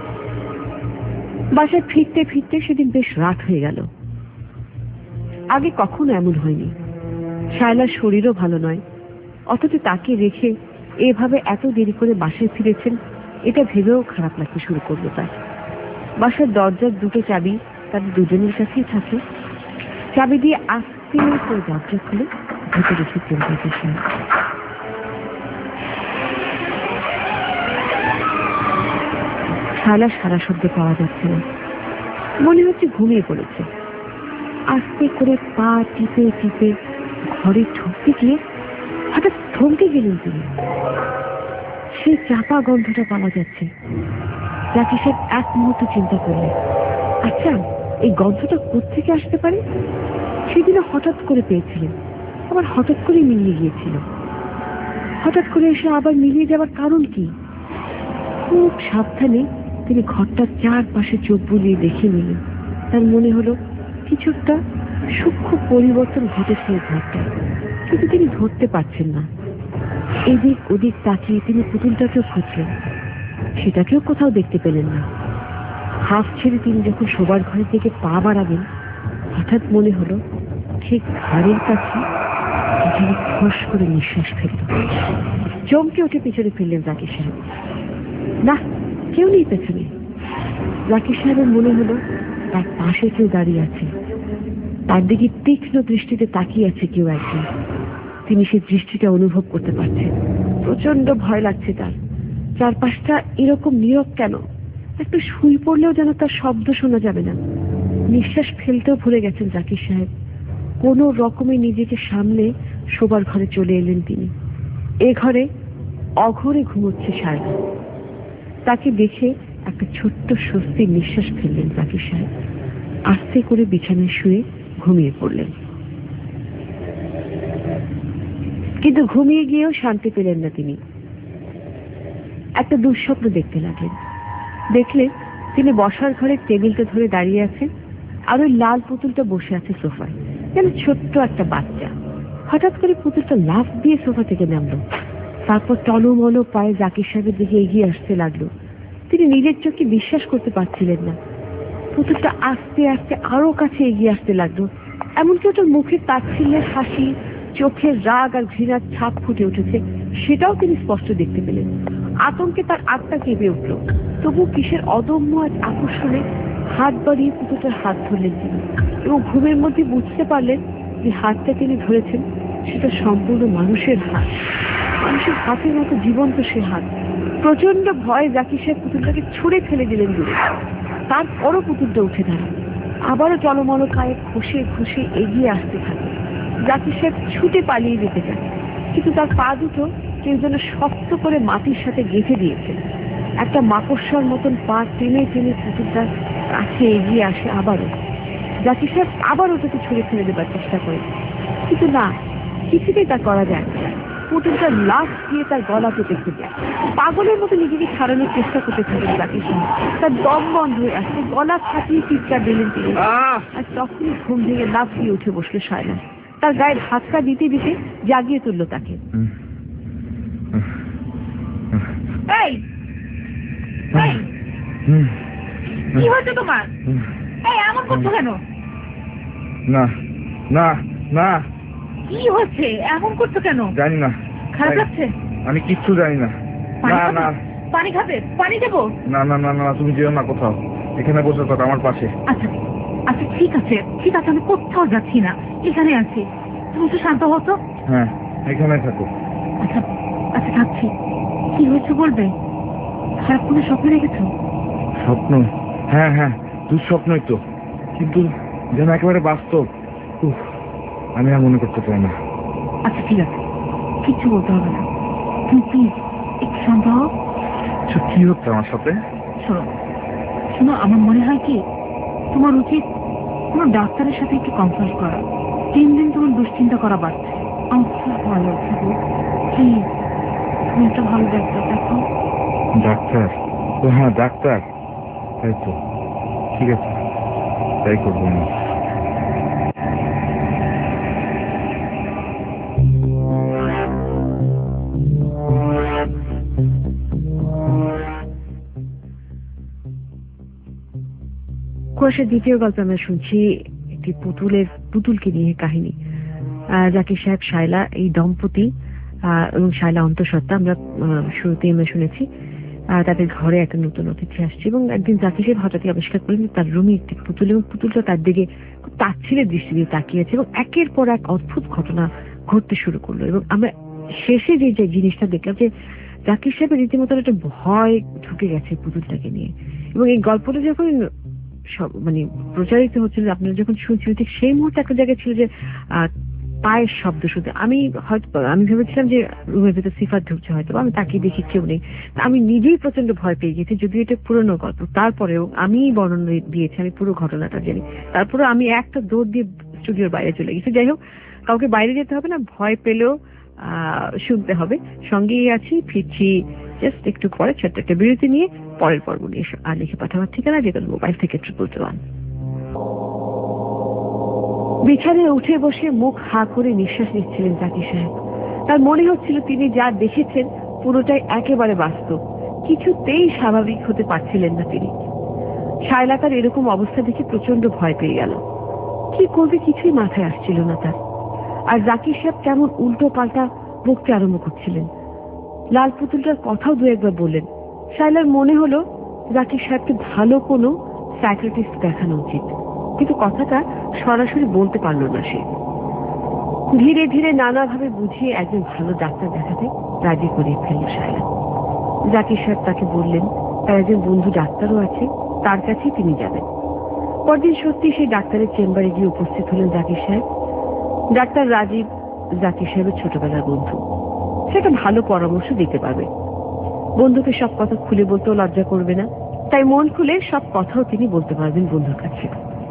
বাসায় ফিরতে ফিরতে সেদিন বেশ রাত হয়ে গেল। আগে কখনো এমন হয়নি। শায়লার শরীরও ভালো নয়, অথচ তাকে রেখে এভাবে এত দেরি করে বাসায় ফিরেছেন, এটা ভেবেও খারাপ লাগতে শুরু করলো তার। বাসার দরজার দুটো চাবি তাদের দুজনের কাছেই থাকে। চাবি দিয়ে আস্তে করে দরজা খুলে ভেতরে ঢুকলেন জাকির সাহেব। শায়লার সারা শব্দ পাওয়া যাচ্ছে না, মনে হচ্ছে ঘুমিয়ে পড়েছে। আস্তে করে পা টিপে টিপে ঘরে ঢুকতে গিয়ে হঠাৎ থমকে গেলেন তিনি। সেই চাপা গন্ধটা পাওয়া যাচ্ছে। জাকির সাহেব এক মুহূর্ত চিন্তা করলেন, আচ্ছা এই গন্ধটা কোত্থেকে আসতে পারে? সেদিনও হঠাৎ করে পেয়েছিলেন, আবার হঠাৎ করে মিলিয়ে গিয়েছিল। হঠাৎ করে এসে আবার মিলিয়ে যাওয়ার কারণ কি? খুব সাবধানে তিনি ঘরটার চারপাশে চোখ বুলিয়ে দেখে নিলেন। তার মনে হলো কিছু একটা সূক্ষ্ম পরিবর্তন ঘটেছে এই ঘরটা, কিন্তু তিনি ধরতে পারছেন না। এদিক ওদিক তাকিয়ে তিনি পুতুলটাকেও খুঁজলেন, সেটাকেও কোথাও দেখতে পেলেন না। হাফ ছেড়ে তিনি যখন শোবার ঘরের দিকে পা বাড়াবেন, হঠাৎ মনে হলো ঠিক ঘাড়ের কাছে এখানে খস করে নিঃশ্বাস ফেলল। চমকে উঠে পিছনে ফিরলেন জাকির সাহেব। না, কেউ নেই পেছনে। জাকির সাহেবের মনে হলো তার পাশে কেউ দাঁড়িয়ে আছে, তার দিকে তীক্ষ্ণ দৃষ্টিতে তাকিয়ে আছে কেউ একজন। তিনি সেই দৃষ্টিটা অনুভব করতে পারছেন। প্রচন্ড ভয় লাগছে তার। চারপাশটা এরকম নীরব কেন? একটু শুই পড়লেও যেন তার শব্দ শোনা যাবে না। নিঃশ্বাস ফেলতেও ভুলে গেছেন জাকির সাহেব। কোনো রকমে নিজেকে সামলে শোবার ঘরে চলে এলেন তিনি। এ ঘরে অঘরে ঘুমোচ্ছে শায়লা। তাকে দেখে একটা ছোট্ট স্বস্তির নিঃশ্বাস ফেললেন জাকির সাহেব। আস্তে করে বিছানায় শুয়ে ঘুমিয়ে পড়লেন। কিন্তু ঘুমিয়ে গিয়েও শান্তি পেলেন না তিনি। একটা দুঃস্বপ্ন দেখতে লাগলেন। দেখলেন তিনি বসার ঘরে টেবিলটা ধরে দাঁড়িয়ে আছেন, আর ওই লাল পুতুলটা বসে আছে সোফায়, যেন ছোট্ট একটা বাচ্চা। হঠাৎ করে পুতুলটা লাফ দিয়ে সোফা থেকে নামলো, তারপর টলমল পায়ে জাকির সাহেবের দিকে এগিয়ে আসতে লাগলো। তিনি নিজের চোখে বিশ্বাস করতে পারছিলেন না। পুতুলটা আস্তে আস্তে আরো কাছে এগিয়ে আসতে লাগলো, এমনকি ওটার মুখের তাচ্ছিল্যের হাসি, চোখের রাগ আর ঘৃণার ছাপ ফুটে উঠেছে, সেটাও তিনি স্পষ্ট দেখতে পেলেন। আতঙ্কে তার আত্মা কেঁপে উঠল। তবু কিসের অদম্য আর আকর্ষণে হাত বাড়িয়ে পুতুলটার হাত ধরলেন তিনি, এবং ঘুমের মধ্যে বুঝতে পারলেন যে হাতটা তিনি ধরেছেন সেটা সম্পূর্ণ মানুষের হাত, মানুষের হাতের মতো জীবন্ত সে হাত। প্রচন্ড ভয়ে জাকির সাহেব পুতুলটাকে ছুঁড়ে ফেলে দিলেন দূরে। তারপরও পুতুলটা উঠে দাঁড়ান, আবারও টলমল পায়ে ঘষে ঘষে এগিয়ে আসতে থাকে। জাকির সাহেব ছুটে পালিয়ে যেতে চান, কিন্তু তার পা দুটো কেউ যেন শক্ত করে মাটির সাথে গেঁথে দিয়েছে। একটা মাকড়সার মতন পা টেনে টেনে পুতুলটার কাছে এগিয়ে আসে আবারও। জাকির সাহেব আবার ওটাকে ছুঁড়ে ফেলে দেবার চেষ্টা করে, কিন্তু না, কিছুতেই তা করা যায় না। পুতুলটা লাফ দিয়ে তার গলা পেতে খুঁজে পাগলের মতো নিজেকে ছাড়ানোর চেষ্টা করতে থাকেন জাকির সাহেব। তার দম বন্ধ হয়ে আসছে, গলা ফাটিয়ে চিৎকার দিলেন তিনি। আর তখনই ঘুম ভেঙে লাফ দিয়ে উঠে বসলো শায়লা। তার গায়ের ধাক্কা দিতে দিতে জাগিয়ে তুললো তাকে। এই এই, কি হয়েছে তোমার? এই এমন করছো কেন? না না না, কি হচ্ছে? এমন করছো কেন? জানি না, খারাপ লাগছে? আমি কিচ্ছু জানি না। না না, পানি খাবে? পানি দেবো? না না না না, তুমি যেও না কোথাও, এখানে বসে থাকো আমার পাশে। আচ্ছা আচ্ছা ঠিক আছে ঠিক আছে, আমি কোথাও যাচ্ছি না, এখানে আছি। তুমি একটু শান্ত হতো। হ্যাঁ, এখানে থাকো। আচ্ছা আচ্ছা থাকছি। কি হয়েছে বলবে? খারাপ কোনো স্বপ্ন দেখেছো? স্বপ্ন? হ্যাঁ হ্যাঁ, দুঃস্বপ্নই তো, কিন্তু যেন একেবারে বাস্তব। উফ, আমি আর মনে করতে চাই না। আচ্ছা ঠিক আছে, কিচ্ছু বলতে হবে না, তুমি প্লিজ একটু শান্ত হও। কি হচ্ছে আমার সাথে? শোনো শোনো, আমার মনে হয় কি তোমার উচিত কোনো ডাক্তারের সাথে একটু কনসাল্ট করা। তিন দিন তোমার দুশ্চিন্তা করা বাড়ছে। আমার খুব ভালো লাগছে গো, প্লিজ তুমি একটা ভালো ডাক্তার দেখো। ডাক্তার? ও হ্যাঁ, ডাক্তার, তাই তো, ঠিক আছে, তাই করবো আমি। কুয়াশার দ্বিতীয় গল্প আমরা শুনছি একটি পুতুলের পুতুলকে নিয়ে কাহিনী। জাকির সাহেব শায়লা এই দম্পতি এবং শায়লা অন্তঃসত্ত্বা, আমরা শুরুতেই আমরা শুনেছি তাদের ঘরে একটা নতুন অতিথি আসছে এবং একদিন জাকির সাহেব হঠাৎই আবিষ্কার করলেন তার রুমে একটি পুতুল এবং পুতুলটা তার দিকে খুব তাচ্ছিলের দৃষ্টি দিয়ে তাকিয়ে আছে এবং একের পর এক অদ্ভুত ঘটনা ঘটতে শুরু করলো। এবং আমরা শেষে যে যে জিনিসটা দেখলাম যে জাকির সাহেবের রীতিমতো একটা ভয় ঢুকে গেছে পুতুলটাকে নিয়ে। এবং এই গল্পটা যখন সব মানে প্রচারিত হচ্ছিল, আপনারা যখন শুনছিলেন, ঠিক সেই মুহূর্তে একটা জায়গায় ছিল যে আহ পায়ের শব্দ শুনতে। আমি হয়তো আমি ভেবেছিলাম যে রুমের ভেতর সিফাত ঢুকছে, হয়তো আমি তাকিয়ে দেখি কেউ নেই। আমি নিজেই প্রচন্ড ভয় পেয়ে গেছি, যদিও এটা পুরনো গল্প, তারপরেও আমি বর্ণনা দিয়েছি, আমি পুরো ঘটনাটা জানি। তারপরে আমি একটা দৌড় দিয়ে স্টুডিওর বাইরে চলে গেছি। যাই হোক, কাউকে বাইরে যেতে হবে না, ভয় পেলেও আহ শুনতে হবে। সঙ্গেই আছি, ফিরছি জাস্ট একটু পরে ছোট্ট একটা বিরতি নিয়ে পরের পর্ব নিয়ে। আর লিখে পাঠাবার ঠিকানা যেটা মোবাইল থেকে ট্রিপল টু ওয়ান। বিছানায় উঠে বসে মুখ হা করে নিঃশ্বাস নিচ্ছিলেন জাকির সাহেব। তার মনে হচ্ছিল তিনি যা দেখেছেন পুরোটাই একেবারে বাস্তব, কিছুতেই স্বাভাবিক হতে পারছিলেন না তিনি। শায়লা তার এরকম অবস্থা দেখে প্রচন্ড ভয় পেয়ে গেল। কি করবে কিছুই মাথায় আসছিল না তার। আর জাকির সাহেব কেমন উল্টো পাল্টা বকতে আরম্ভ করছিলেন। লাল পুতুলটার কথাও দু একবার বললেন। শায়লার মনে হলো জাকির সাহেবকে ভালো কোনো সাইকিয়াট্রিস্ট দেখানো উচিত, কিন্তু কথাটা সরাসরি বলতে পারল না সে। ধীরে ধীরে নানাভাবে বুঝিয়ে একজন ভালো ডাক্তার দেখাতে রাজি করিয়ে ফেলল শায়লা। জাকির সাহেব তাকে বললেন তার একজন বন্ধু ডাক্তারও আছে, তার কাছেই তিনি যাবেন। পরদিন সত্যি সেই ডাক্তারের চেম্বারে গিয়ে উপস্থিত হলেন জাকির সাহেব। ডাক্তার রাজীব জাকির সাহেবের ছোটবেলার বন্ধু, সেটা ভালো পরামর্শ দিতে পারবে। বন্ধুকে সব কথা খুলে বলতেও লজ্জা করবে না, তাই মন খুলে সব কথাও তিনি বলতে পারবেন বন্ধুর কাছে।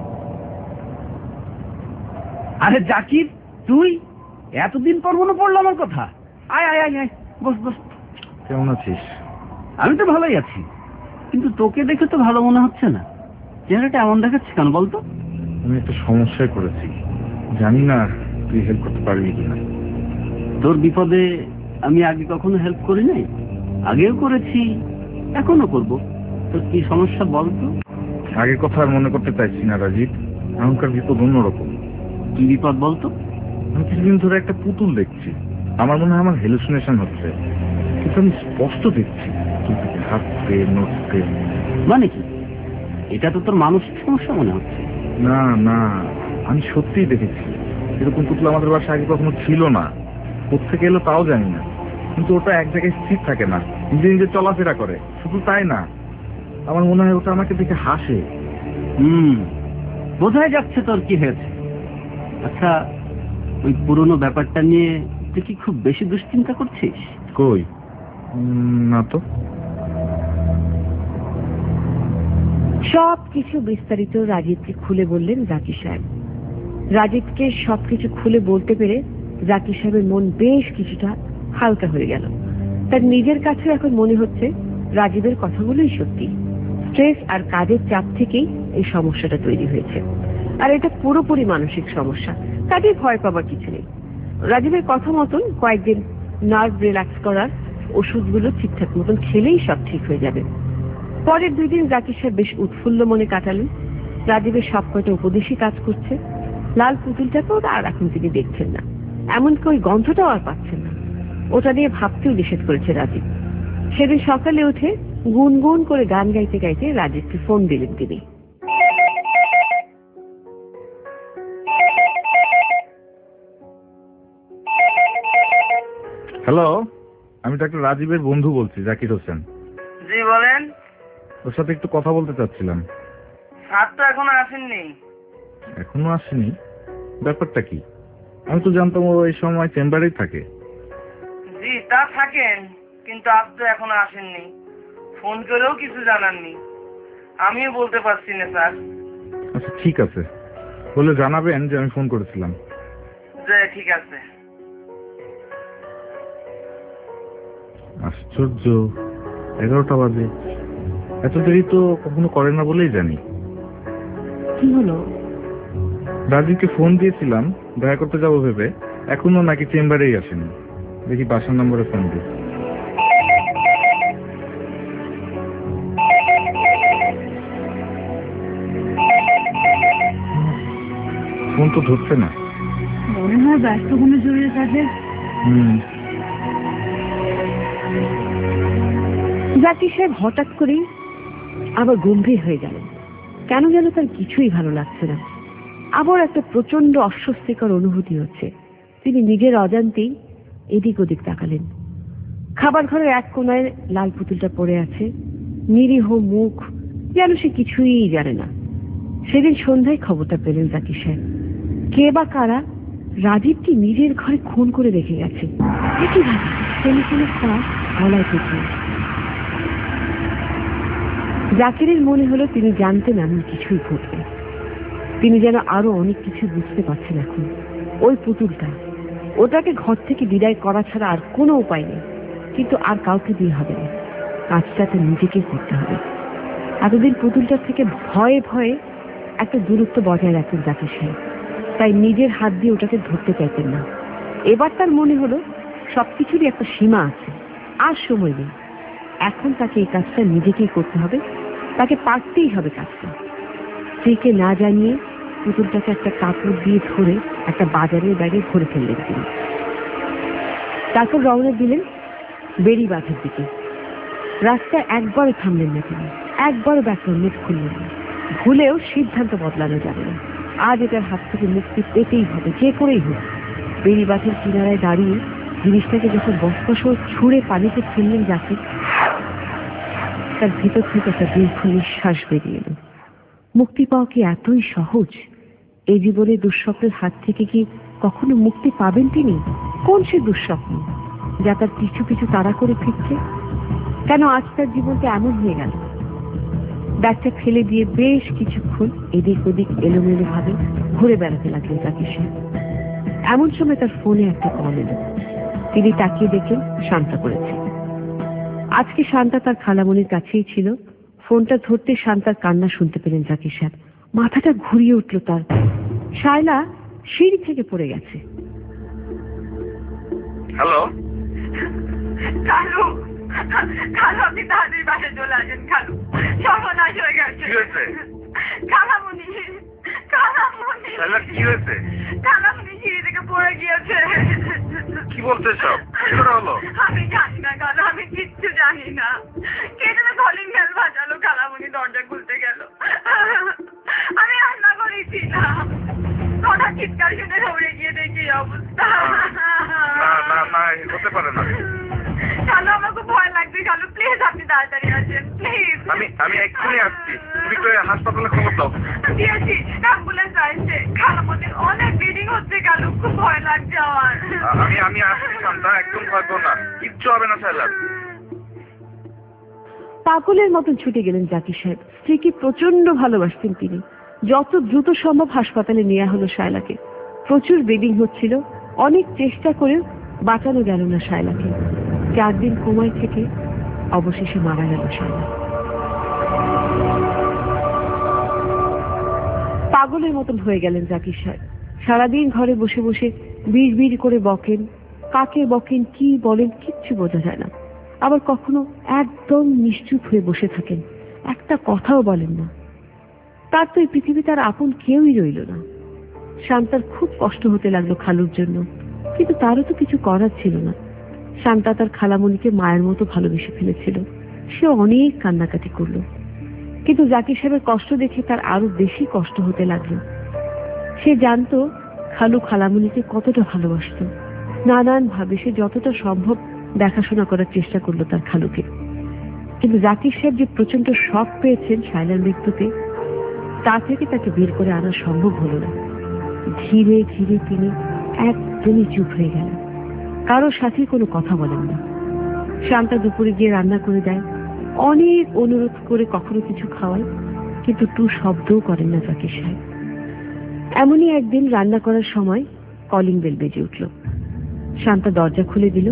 আরে জাকির, তুই এতদিন পর মনে পড়লো আমার কথা। আয় আয় আয় আয়, বস বস। কেমন আছিস? আমি তো ভালোই আছি, কিন্তু তোকে দেখে তো ভালো মনে হচ্ছে না। চেহারাটা এমন দেখাচ্ছে কেন বলতো? আমি একটা সমস্যায় পড়েছি, জানি না তুই হেল্প করতে পারবি কিনা। তোর বিপদে আমি আগে কখনো হেল্প করি নাই, আগেও করেছি, এখনো করব। তোর কি সমস্যা বলতো? আগের কথা আর মনে করতে চাইছি না রাজীব, এখনকার বিপদ অন্যরকম। কি বিপদ বলতো? আমি কিছুদিন ধরে একটা পুতুল দেখছি, আমার মনে হয় আমার হ্যালুসিনেশন হচ্ছে, কিন্তু আমি স্পষ্ট দেখছি হাসতে নড়তে। মানে কি? এটা তো তোর মানসিক সমস্যা মনে হচ্ছে। না না, আমি সত্যিই দেখেছি। এরকম পুতুল আমাদের বাসায় আগে কখনো ছিল না, কোত্থেকে এলো তাও জানি না, কিন্তু ওটা এক জায়গায় স্থির থাকে না, নিজে নিজে চলাফেরা করে। শুধু তাই না, আমার মনে হয় ওটা আমাকে দেখে হাসে। হুম, বোঝাই যাচ্ছে তোর কি হয়েছে। আচ্ছা, ওই পুরনো ব্যাপারটা নিয়ে তুই কি খুব বেশি দুশ্চিন্তা করছিস? কই না তো। সব কিছু বিস্তারিত রাজীবকে খুলে বললেন জাকির সাহেব। রাজীবকে সবকিছু খুলে বলতে পেরে জাকির সাহেবের মন বেশ কিছুটা হালকা হয়ে গেল। তার নিজের কাছে এখন মনে হচ্ছে রাজীবের কথাগুলোই সত্যি। স্ট্রেস আর কাজের চাপ থেকেই এই সমস্যাটা তৈরি হয়েছে, আর এটা পুরোপুরি মানসিক সমস্যা। কাজে ভয় পাবার কিছু নেই। রাজীবের কথা মতন কয়েকদিন নার্ভ রিল্যাক্স করার ওষুধগুলো ঠিকঠাক মতন খেলেই সব ঠিক হয়ে যাবে। পরের দুই দিন জাকির সাহেব বেশ উৎফুল্ল মনে কাটালেন। রাজীবের সব কয়টা উপদেশই কাজ করছে। লাল পুতুলটাকেও আর এখন তিনি দেখছেন না, এমনকি ওই গন্ধটাও আর পাচ্ছেন না। ওটা নিয়ে ভাবতেও নিষেধ করেছে রাজীব। সেদিন সকালে উঠে গুনগুন করে গান গাইতে গাইতে রাজীবকে ফোন দিলেন তিনি। হ্যালো, আমি ডাক্তার রাজীবের বন্ধু বলছি, জাকির হোসেন। জি বলেন। ওর সাথে একটু কথা বলতে চাচ্ছিলাম। স্যার তো এখনো আসেননি। এখনো আসেনি? ব্যাপারটা কি? আমি তো জানতাম ও এই সময় চেম্বারেই থাকে। জি তা থাকেন, কিন্তু আজ তো এখনো আসেননি। ফোন করেও কিছু জানাননি। আমিও বলতে পারছি না স্যার। আচ্ছা ঠিক আছে, বলে জানাবেন যে আমি ফোন করেছিলাম। জি ঠিক আছে। আশ্চর্য, এগারোটা বাজে, এত দেরি তো কখনো করে না বলেই জানি। কি হলো? রাজীবকে ফোন দিয়েছিলাম দেখা করতে যাবো ভেবে, এখনো নাকি চেম্বারেই আসেনি। দেখি বাসার নম্বরে ফোন দিই। ফোন তো ধরছে না। মনে হয় ব্যস্ত কোনো জরুরি কাজে। হম জাকির সাহেব হঠাৎ করেই আবার গম্ভীর হয়ে গেলেন। কেন যেন তার কিছুই ভালো লাগছে না। আবার একটা প্রচন্ড অস্বস্তিকর অনুভূতি হচ্ছে। তিনি নিজের অজান্তেই এদিক ওদিক তাকালেন। খাবার ঘরের এক কোনায় লাল পুতুলটা পড়ে আছে, নিরীহ মুখ, যেন সে কিছুই জানে না। সেদিন সন্ধ্যায় খবরটা পেলেন জাকির সাহেব। কে বা কারা রাজীবকে নিজের ঘরে খুন করে রেখে গেছে। একইভাবে টেলিফোনের তার গলায় পেঁচিয়ে। জাকিরের মনে হলো তিনি জানতেন এমন কিছুই ঘটবে। তিনি যেন আরো অনেক কিছু বুঝতে পারছেন এখন। ওই পুতুলটা, ওটাকে ঘর থেকে বিদায় করা ছাড়া আর কোনো উপায় নেই। কিন্তু আর কাউকে দিয়ে হবে না, কাজটা তো নিজেকেই করতে হবে। এতদিন পুতুলটার থেকে ভয়ে ভয়ে একটা দূরত্ব বজায় রাখতেন জাকির সাহেব, তাই নিজের হাত দিয়ে ওটাকে ধরতে চাইতেন না। এবার তার মনে হলো সবকিছুরই একটা সীমা আছে, আর সময় নেই। এখন তাকে এই কাজটা নিজেকেই করতে হবে, তাকে পারতেই হবে কাজটা। স্ত্রীকে না জানিয়ে পুতুলটাকে একটা কাপড় দিয়ে ধরে একটা বাজারের ব্যাগে ভরে ফেললেন তিনি। তারপর রওনা দিলেন বেড়িবাঁধের দিকে। রাস্তায় একবারও থামলেন না তিনি, একবারও ব্যাকরণ মুখ খুললেন না। ভুলেও সিদ্ধান্ত বদলানো যাবে না। আজ এটার হাত থেকে মুক্তি পেতেই হবে, যে করেই হোক। বেড়িবাঁধের কিনারায় দাঁড়িয়ে জিনিসটাকে যখন বস্তাসহ ছুঁড়ে পানিতে ফেললেন জাকির, তার ভিতর থেকে একটা দীর্ঘ নিঃশ্বাস বেরিয়ে এলো। মুক্তি পাওয়া কি এতই সহজ? এই জীবনে দুঃস্বপ্নের হাত থেকে কি কখনো মুক্তি পাবেন তিনি? কোন সে দুঃস্বপ্ন যা তার পিছু পিছু তাড়া করে ফিরছে? কেন আজ তার জীবনটা এমন হয়ে গেল? ব্যাগটা ফেলে দিয়ে বেশ কিছুক্ষণ এদিক ওদিক এলোমেলো ভাবে ঘুরে বেড়াতে লাগলেন জাকির সাহেব। এমন সময় তার ফোনে একটা কল এলো। তিনি তাকিয়ে দেখেন শান্তা করেছে। আজকে শান্তা তার খালামণির কাছেই ছিল। ফোনটা ধরতে শান্তার কান্না শুনতে পেলেন জাকির সাহেব। মাথাটা ঘুরিয়ে উঠল তার। শায়লা সিঁড়ি থেকে পড়ে গেছে। হ্যালো কালু, কালু আপনি তাড়াতাড়ি বাসায় চলে আসেন। কালু সর্বনাশ হয়ে গেছে। কি হয়েছে? কালামণি, কালামণি, কি হয়েছে? কালামণি সিঁড়ি থেকে পড়ে গিয়েছে। কি বলতে সব? কি করে হলো? আমি জানি না কালু, আমি কিচ্ছু জানি না। কে যেন কলিং বেল বাজালো, কালামণি দরজা খুলতে গেল। আমি রান্না করেছিলাম, হঠাৎ চিৎকার শুনে দৌড়ে গিয়ে দেখি অবস্থা। না না না, হতে পারে না। কালু আমার খুব ভয় লাগছে। কালু প্লিজ আপনি তাড়াতাড়ি আসেন প্লিজ। আমি আমি এক্ষুনি আসছি। তুমি তো হাসপাতালে খবর দাও। দিয়েছি, অ্যাম্বুলেন্স আসছে। খালামণির অনেক ব্লিডিং হচ্ছে। কালু খুব ভয় লাগছে আমার। আমি আমি আসছি শান্তা, একদম ভয় করো না, কিচ্ছু হবে না শায়লা। পাগলের মতন ছুটে গেলেন জাকির সাহেব। স্ত্রীকে প্রচন্ড ভালোবাসতেন তিনি। যত দ্রুত সম্ভব হাসপাতালে নেওয়া হলো শায়লাকে। প্রচুর ব্লিডিং হচ্ছিল। অনেক চেষ্টা করেও বাঁচানো গেল না শায়লাকে। চার দিন কোমায় থেকে অবশেষে মারা গেল শায়লা। পাগলের মতন হয়ে গেলেন জাকির সাহেব। সারাদিন ঘরে বসে বসে বিড় বিড় করে বকেন, কাকে বকেন কি বলেন কিচ্ছু বোঝা যায় না। আবার কখনো একদম নিশ্চুপ হয়ে বসে থাকেন, একটা কথাও বলেন না। তার তো এই পৃথিবী তার আপন কেউই রইল না। শান্তার খুব কষ্ট হতে লাগলো খালুর জন্য, কিন্তু তারও তো কিছু করার ছিল না। শান্তা তার খালামণিকে মায়ের মতো ভালোবেসে ফেলেছিল। সে অনেক কান্নাকাটি করলো, কিন্তু জাকির সাহেবের কষ্ট দেখে তার আরো বেশি কষ্ট হতে লাগলো। সে জানতো খালু খালামণিকে কতটা ভালোবাসত। নানান ভাবে সে যতটা সম্ভব দেখাশোনা করার চেষ্টা করলো তার খালুকে। কিন্তু জাকির সাহেব যে প্রচন্ড শক পেয়েছেন শায়লার মৃত্যুতে, তা থেকে তাকে বের করে আনা সম্ভব হলো না। ধীরে ধীরে তিনি একদমই চুপ হয়ে গেলেন, কারোর সাথে কোনো কথা বলেন না। শান্তা দুপুরে গিয়ে রান্না করে দেয়, অনেক অনুরোধ করে কখনো কিছু খাওয়ায়, কিন্তু টু শব্দও করেন না জাকির সাহেব। এমনই একদিন রান্না করার সময় কলিং বেল বেজে উঠল। শান্তা দরজা খুলে দিল।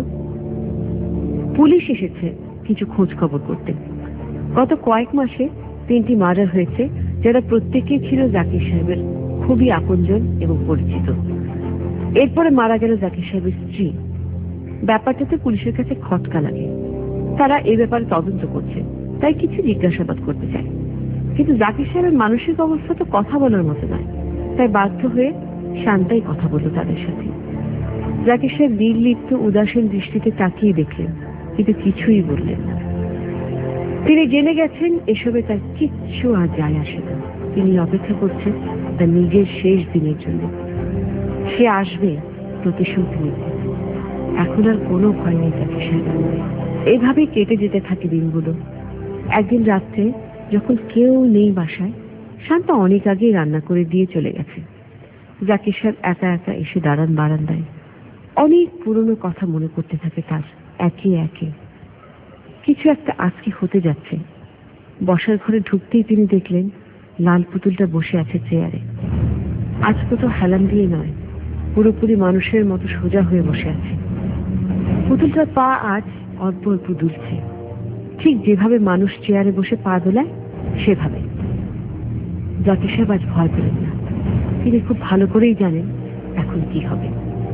পুলিশ এসেছে কিছু খোঁজ খবর করতে। গত কয়েক মাসে তিনটি মার্ডার হয়েছে, যারা প্রত্যেকেই ছিল জাকির সাহেবের খুবই আপনজন এবং পরিচিত। এরপরে মারা গেল জাকির সাহেবের স্ত্রী। ব্যাপারটাতে পুলিশের কাছে খটকা লাগে। তারা এই ব্যাপারে তদন্ত করছে, তাই কিছু জিজ্ঞাসাবাদ করতে চায়। কিন্তু জাকির সাহেবের মানসিক অবস্থা তো কথা বলার মতো নয়, তাই বাধ্য হয়ে শান্তাই কথা বলল তাদের সাথে। জাকির সাহেব নির্লিপ্ত উদাসীন দৃষ্টিতে তাকিয়ে দেখলেন, কিন্তু কিছুই বললেন না। তিনি জেনে গেছেন এসবে তার কিচ্ছু আর যায় আসে না। তিনি অপেক্ষা করছেন তার নিজের শেষ দিনের জন্য। সে আসবে প্রতিশোধ নিতে। এখন আর কোনো ভয় নেই জাকির সাহেবের মনে। এইভাবেই কেটে যেতে থাকে দিনগুলো। একদিন রাত্রে যখন কেউ নেই বাসায়, শান্তা অনেক আগেই রান্না করে দিয়ে চলে গেছে। জাকির সাহেব একা একা এসে দাঁড়ান বারান্দায়। অনেক পুরনো কথা মনে করতে থাকে তার, একে একে। কিছু একটা আজকে হতে যাচ্ছে। বসার ঘরে ঢুকতেই তিনি দেখলেন লাল পুতুলটা বসে আছে চেয়ারে। আজকে তো হেলান দিয়ে নয়, পুরোপুরি মানুষের মতো সোজা হয়ে বসে আছে। পুতুলটার পা আজ অল্প অল্প দুলছে, ঠিক যেভাবে মানুষ চেয়ারে বসে পা দোলায় সেভাবে। জাকির সাহেব আজ ভয় পেলেন না। তিনি খুব ভালো করেই জানেন এখন কি হবে।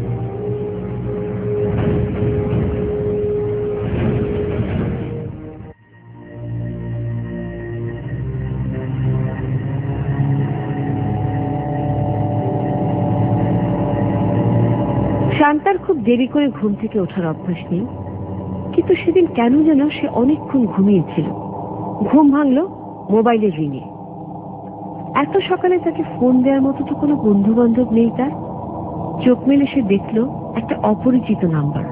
শান্তার খুব দেরি করে ঘুম থেকে ওঠার অভ্যাস নেই, কিন্তু সেদিন কেন যেন সে অনেকক্ষণ ঘুমিয়েছিল। ঘুম ভাঙল মোবাইলের রিংয়ে। এত সকালে তাকে ফোন দেওয়ার মতো তো কোনো বন্ধু বান্ধব নেই তার। চোখ মেলে সে দেখল একটা অপরিচিত নাম্বার।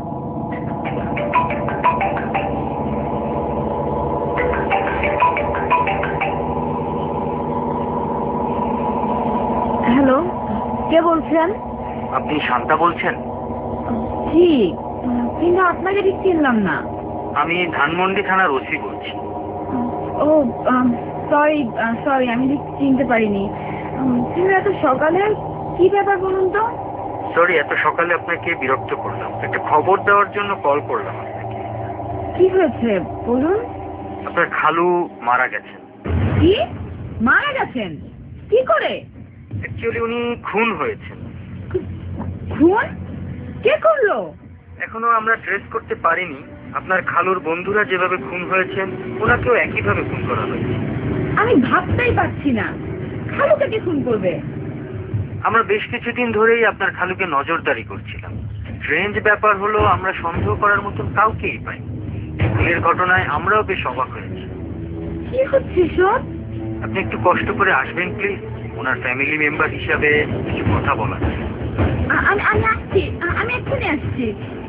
হ্যালো, কে বলছেন? আপনি শান্তা বলছেন? জি, কিন্তু আপনাকে ঠিক চিনলাম না। আমি ধানমন্ডি থানার ওসি বলছি। ও সরি সরি, আমি ঠিক চিনতে পারিনি। কিন্তু এত সকালে কি ব্যাপার বলুন তো? সরি, এত সকালে আপনাকে বিরক্ত করলাম। একটা খবর দেওয়ার জন্য কল করলাম আপনাকে। কি হয়েছে বলুন? আপনার খালু মারা গেছেন। কি? মারা গেছেন? কি করে? অ্যাকচুয়ালি উনি খুন হয়েছেন। খুন? কে করলো? এখনো আমরা ট্রেস করতে পারিনি। আপনার খালুর বন্ধুরা যেভাবে খুন হয়েছেন, ওনাকেও একইভাবে খুন করা হয়েছে। আমি ভাবতেই পারছি না, খালুকে কে খুন করবে? আমরা বেশ কিছুদিন ধরেই আপনার খালুকে নজরদারি করছিলাম। স্ট্রেঞ্জ ব্যাপার হলো আমরা সন্দেহ করার মতন কাউকেই পাই। খুনের ঘটনায় আমরাও বেশ অবাক হয়েছি। কি হচ্ছে সব? আপনি একটু কষ্ট করে আসবেন প্লিজ। ওনার ফ্যামিলি মেম্বার হিসাবে কিছু কথা বলা আছে। আমি আমি আসছি, আমি এক্ষুনি আসছি।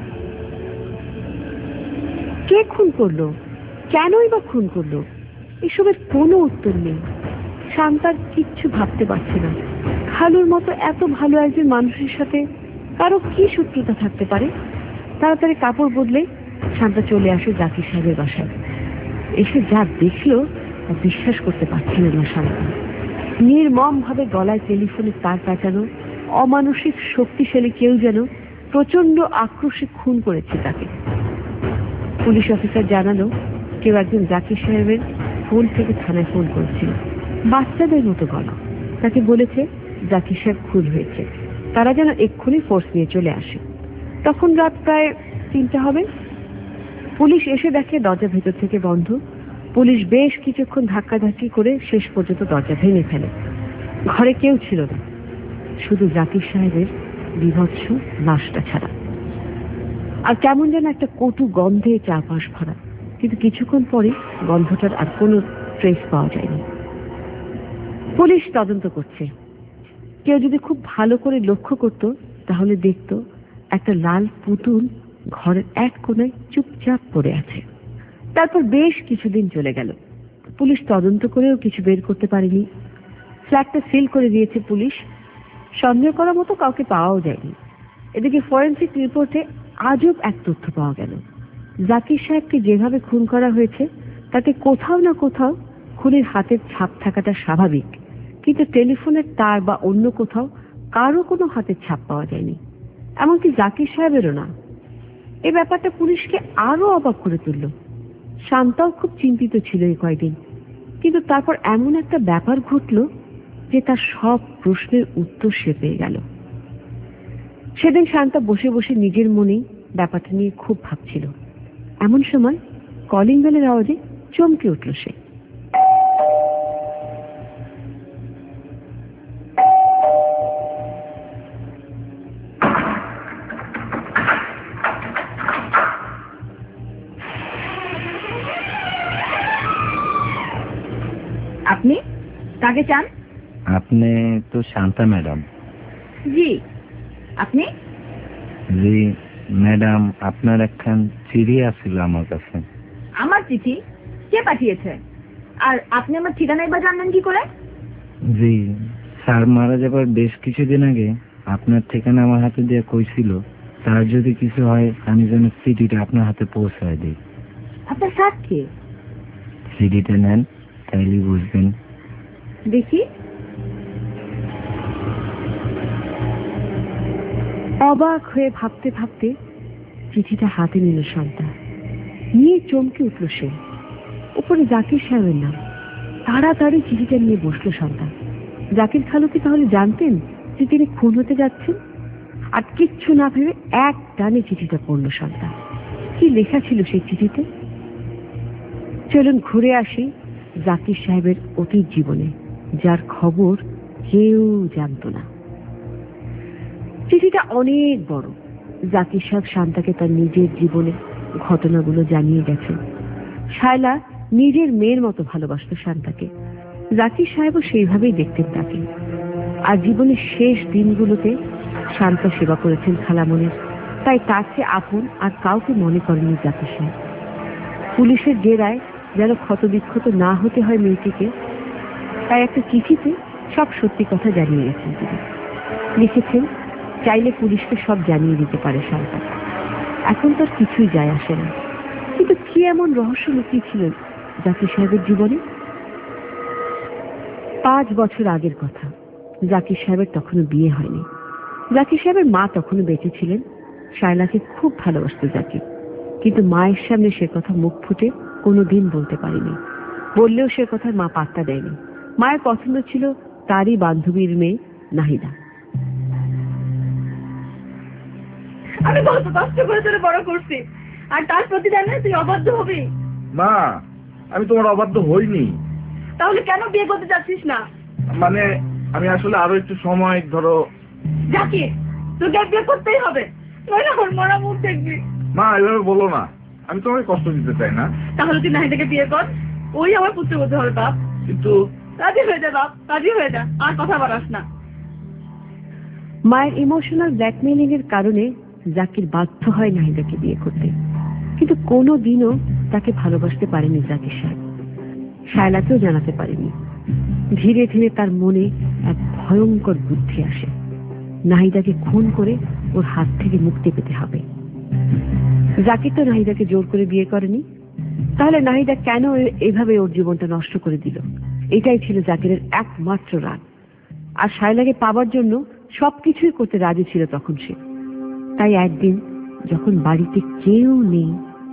কে খুন করলো? কেনই বা খুন করলো? এসবের কোনো উত্তর নেই। শান্তার কিচ্ছু ভাবতে পারছে না। খালুর মতো এত ভালো একজন মানুষের সাথে কারো কি শত্রুতা থাকতে পারে? তাড়াতাড়ি কাপড় বদলে শান্তা চলে আসে জাকির সাহেবের বাসায়। এসে যা দেখলো তা বিশ্বাস করতে পারছিল না শান্তা। নির্মম ভাবে গলায় টেলিফোনের তার কাটানো অমানসিক শক্তিশালী কেউ যেন প্রচন্ড আক্রোশে খুন করেছে তাকে। পুলিশ অফিসার জানালো কেউ একজন জাকির সাহেবের ফোন থেকে থানায় ফোন করেছিল, বাচ্চাদের মতো গলা। তাকে বলেছে জাকির সাহেব খুন হয়েছে, তারা যেন এক্ষুনি ফোর্স নিয়ে চলে আসে। তখন রাত প্রায় তিনটা হবে। পুলিশ এসে দেখে দরজা ভেতর থেকে বন্ধ। পুলিশ বেশ কিছুক্ষণ ধাক্কাধাক্কি করে শেষ পর্যন্ত দরজা ভেঙে ফেলে। ঘরে কেউ ছিল না, শুধু জাকির সাহেবের বিভৎস লাশটা ছাড়া। আর কেমন যেন একটা কটু গন্ধে চারপাশ ভরা, কিন্তু কিছুক্ষণ পরে গন্ধটার আর কোনো ট্রেস পাওয়া যায়নি। পুলিশ তদন্ত করছে। কেউ যদি খুব ভালো করে লক্ষ্য করত তাহলে দেখত একটা লাল পুতুল ঘরের এক কোণায় চুপচাপ পড়ে আছে। তারপর বেশ কিছুদিন চলে গেল, পুলিশ তদন্ত করেও কিছু বের করতে পারেনি। ফ্ল্যাটটা সিল করে দিয়েছে পুলিশ, সন্দেহ করার মতো কাউকে পাওয়াও যায়নি। এদিকে ফরেনসিক রিপোর্টে আজব এক তথ্য পাওয়া গেল, জাকির সাহেবকে যেভাবে খুন করা হয়েছে তাতে কোথাও না কোথাও খুনির হাতের ছাপ থাকাটা স্বাভাবিক, কিন্তু টেলিফোনের তার বা অন্য কোথাও কারো কোনো হাতের ছাপ পাওয়া যায়নি, এমনকি জাকির সাহেবেরও না। এই ব্যাপারটা পুলিশকে আরো অবাক করে তুলল। শান্তাও খুব চিন্তিত ছিল এই কয়দিন, কিন্তু তারপর এমন একটা ব্যাপার ঘটল যে তার সব প্রশ্নের উত্তর সে পেয়ে গেল। সেদিন শান্তা বসে বসে নিজের মনেই ব্যাপারটা নিয়ে খুব ভাবছিল। এমন সময় কলিং বেলের আওয়াজে চমকে উঠল সে। আপনি কাকে চান? আপনি তো শান্তা ম্যাডাম? জি। আপনি? জি ম্যাডাম, আপনার একখান চিঠি আসছিল আমার কাছে। আমার চিঠি? কে পাঠিয়েছে? আর আপনি আমার ঠিকানাই বা জানলেন কি করে? জি, স্যার মারা যাবার বেশ কিছুদিন আগে আপনার ঠিকানা আমার হাতে দিয়ে কইছিল তার যদি কিছু হয় আমি যেন চিঠিটা আপনার হাতে পৌঁছায় দিই। আপনার স্যার কে? চিঠিটা নেন, তাইলে বুঝবেন। দেখি। অবাক হয়ে ভাবতে ভাবতে চিঠিটা হাতে নিল শান্তা। নিয়ে চমকে উঠল সে। উপরে জাকির সাহেবের নাম। তাড়াতাড়ি চিঠিটা নিয়ে বসলো শান্তা। জাকির খালু কি তাহলে জানতেন যে তিনি খুন হতে যাচ্ছেন? আর কিচ্ছু না ভেবে এক টানে চিঠিটা পড়ল শান্তা। কি লেখা ছিল সেই চিঠিতে? চলুন ঘুরে আসি জাকির সাহেবের অতীত জীবনে, যার খবর কেউ জানত না। চিঠিটা অনেক বড়। জাকির সাহেব শান্তাকে তার নিজের জীবনে ঘটনাগুলো জানিয়ে গেছেন। শায়লা নিজের মেয়ের মতো ভালোবাসত শান্তাকে। জাকির সাহেবও সেইভাবেই দেখতেন তাকে। আর জীবনের শেষ দিনগুলোতে শান্তা সেবা করেছেন খালামণির, তাই তার চেয়ে আপন আর কাউকে মনে করেনি জাকির সাহেব। পুলিশের ডেরায় যেন ক্ষতবিক্ষত না হতে হয় মেয়েটিকে, তাই একটা চিঠিতে সব সত্যি কথা জানিয়ে গেছেন তিনি। লিখেছেন চাইলে পুলিশকে সব জানিয়ে দিতে পারে শান্তা, এখন তার কিছুই যায় আসে না। কিন্তু কি এমন রহস্য লুকিয়ে ছিল জাকির সাহেবের জীবনে? পাঁচ বছর আগের কথা। জাকির সাহেবের তখনও বিয়ে হয়নি। জাকির সাহেবের মা তখনও বেঁচে ছিলেন। শায়লাকে খুব ভালোবাসত জাকির, কিন্তু মায়ের সামনে সে কথা মুখ ফুটে কোনোদিন বলতে পারেনি। বললেও সে কথা মা পাত্তা দেয়নি। মায়ের পছন্দ ছিল তারই বান্ধবীর মেয়ে নাহিদা। আমি কত কষ্ট করে তোরে বড় করছি, আর তার প্রতিদানে তুই অবাধ্য হবি? মা, আমি তোমার অবাধ্য হইনি। তাহলে কেন বিয়ে করতে চাচ্ছিস না? মানে আমি আসলে আরো একটু সময় ধরো। জাকির, তোকে বিয়ে করতেই হবে, নইলে ওর মরা মুখ দেখবি। মা এভাবে বলো না, আমি তোমাকে কষ্ট দিতে চাই না। তাহলে তুই নাহিদাকে বিয়ে কর, ওই আমার পুত্রবধূ হবে বাপ। কিন্তু রাজি হয়ে যা বাপ, রাজি হয়ে যা, আর কথা বাড়াস না। মায়ের ইমোশনাল ব্ল্যাকমেইলিং এর কারণে জাকির বাধ্য হয় নাহিদাকে বিয়ে করতে, কিন্তু কোনো দিনও তাকে ভালোবাসতে পারেনি জাকির সাহেব। শায়লাকেও জানাতে পারেনি। ধীরে ধীরে তার মনে এক ভয়ঙ্কর বুদ্ধি আসে, নাহিদাকে খুন করে ওর হাত থেকে মুক্তি পেতে হবে। জাকির তো নাহিদাকে জোর করে বিয়ে করেনি, তাহলে নাহিদা কেন এভাবে ওর জীবনটা নষ্ট করে দিল? এটাই ছিল জাকিরের একমাত্র রাগ। আর শায়লাকে পাবার জন্য সবকিছুই করতে রাজি ছিল তখন সে। তাই একদিন যখন বাড়িতে কেউ নেই,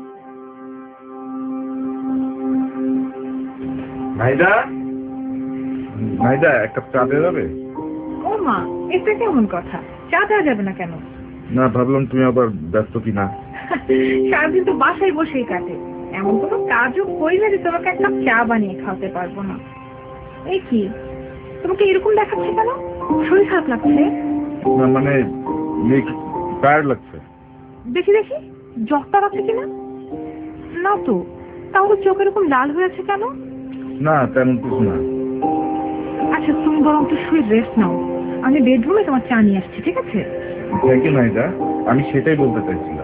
নাহিদা, নাহিদা এক কাপ চা দেওয়া যাবে? ও মা, এটা কেমন কথা? চা দেওয়া যাবে না কেন? না, ভাবলাম তুমি আবার ব্যস্ত কিনা। সারাদিন তো বাসায় বসেই কাটে, এমন কোনো কাজও করি না যে তোমাকে এক কাপ চা বানিয়ে খাওয়াতে পারবো না। এই কি, তোমাকে এরকম দেখাচ্ছে কেন? শরীর খারাপ লাগছে? না মানে টায়ার্ড লাগছে। দেখি দেখি জ্বরটা আছে কিনা। না তো, তাহলে চোখ এরকম লাল হয়ে আছে কেন? না তেমন কিছু না। আচ্ছা তুমি বরং একটু শুয়ে রেস্ট নাও, আমি বেডরুমে তোমার চা নিয়ে আসছি, ঠিক আছে? থ্যাংক ইউ নাহিদা, আমি সেটাই বলতে চাইছিলাম।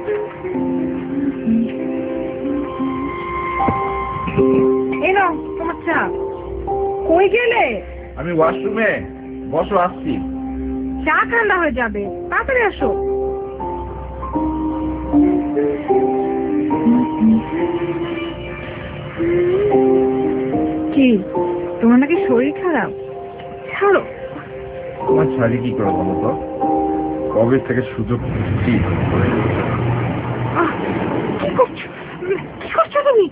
এই নাও তোমার চা। কই গেলে? আমি ওয়াশরুমে, বসো আসছি। চা ঠান্ডা হয়ে যাবে, তাড়াতাড়ি আসো। কি তোমার নাকি শরীর খারাপ? ছাড়ো। তোমার ছাড়ি কি করে বলো তো? কবে থেকে সুযোগ কি করছো? কি করছো তুমি?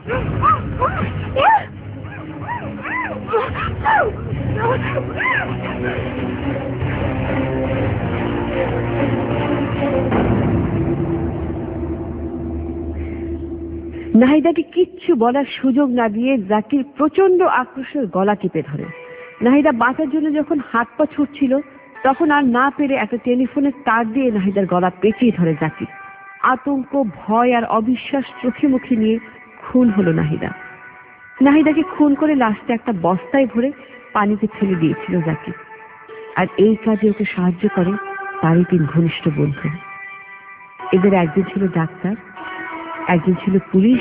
নাহিদাকে কিচ্ছু বলার সুযোগ না দিয়ে জাকির প্রচন্ড আক্রোশের গলা টিপে ধরে। নাহিদা বাঁচার জন্য যখন হাত পা ছুটছিল, তখন আর না পেরে একটা টেলিফোনের তার দিয়ে নাহিদার গলা পেঁচিয়ে ধরে জাকির। আতঙ্ক, ভয় আর অবিশ্বাস চোখে মুখে নিয়ে খুন হলো নাহিদা। নাহিদাকে খুন করে লাশটা একটা বস্তায় ভরে পানিতে ফেলে দিয়েছিল জাকির। আর এই কাজে ওকে সাহায্য করে তারই তিন ঘনিষ্ঠ বন্ধু। এদের একজন ছিল ডাক্তার, একজন ছিল পুলিশ,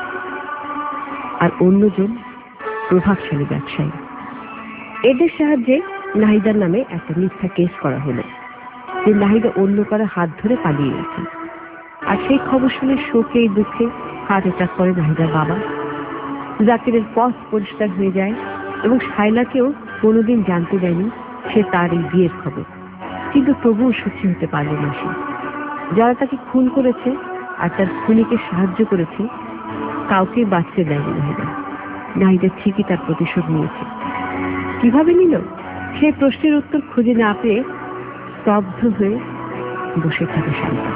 আর অন্যজন প্রভাবশালী ব্যবসায়ী। এদের সাহায্যে নাহিদার নামে একটা মিথ্যা কেস করা হলো যে নাহিদা অন্য কারো হাত ধরে পালিয়ে গেছে। আর সেই খবর শুনে শোকে দুঃখে হার্ট অ্যাটাক করে নাহিদার বাবা। জাকিরের পথ পরিষ্কার হয়ে যায় এবং শাইলাকেও কোনোদিন জানতে দেয়নি সে তার এই বিয়ের খবর। কিন্তু তবুও সুখী হতে পারল না সে। যারা তাকে খুন করেছে আর তার খুনিকে সাহায্য করেছে, কাউকে বাঁচতে দেয়নি নাহিদা। নাহিদা ঠিকই তার প্রতিশোধ নিয়েছে। কিভাবে নিল সেই প্রশ্নের উত্তর খুঁজে না পেয়ে স্তব্ধ হয়ে বসে থাকে শান্তা।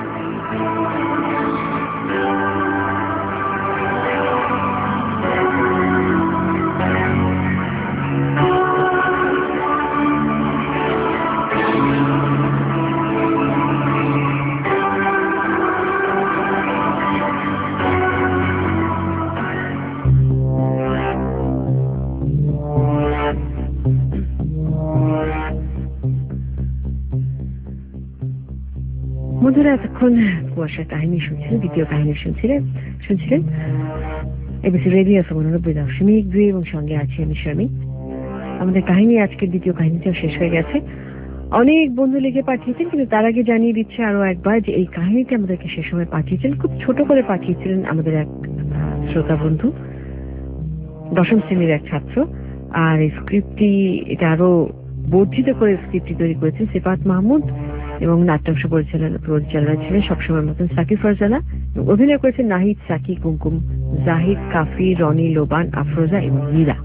বন্ধুরা এতক্ষণ কুয়াশার কাহিনী শুনছিলেন, দ্বিতীয় কাহিনী শুনছিলেন শুনছিলেন এবিসি রেডিও এফএম উননব্বই দশমিক দুই এবং সঙ্গে আছি আমি শারমিন। আমাদের কাহিনী আজকের দ্বিতীয় কাহিনীটাও শেষ হয়ে গেছে। অনেক বন্ধু লিখে পাঠিয়েছেন, কিন্তু তার আগে জানিয়ে দিচ্ছে আরো একবার যে এই কাহিনীটি আমাদেরকে সে সময় পাঠিয়েছেন, খুব ছোট করে পাঠিয়েছিলেন আমাদের এক শ্রোতা বন্ধু, দশম শ্রেণীর এক ছাত্র। আর এই স্ক্রিপ্টটি এটা আরো বর্ধিত করে স্ক্রিপ্টটি তৈরি করেছেন সিফাত মাহমুদ এবং নাট্যাংশ পরিচালনা পরিচালনা ছিলেন সবসময় মতন সাকিব ফারজানা। অভিনয় করেছেন নাহিদ, সাকি, কুমকুম, জাহিদ, কাফি, রনি, লোবান, আফরোজা এবং মীরা।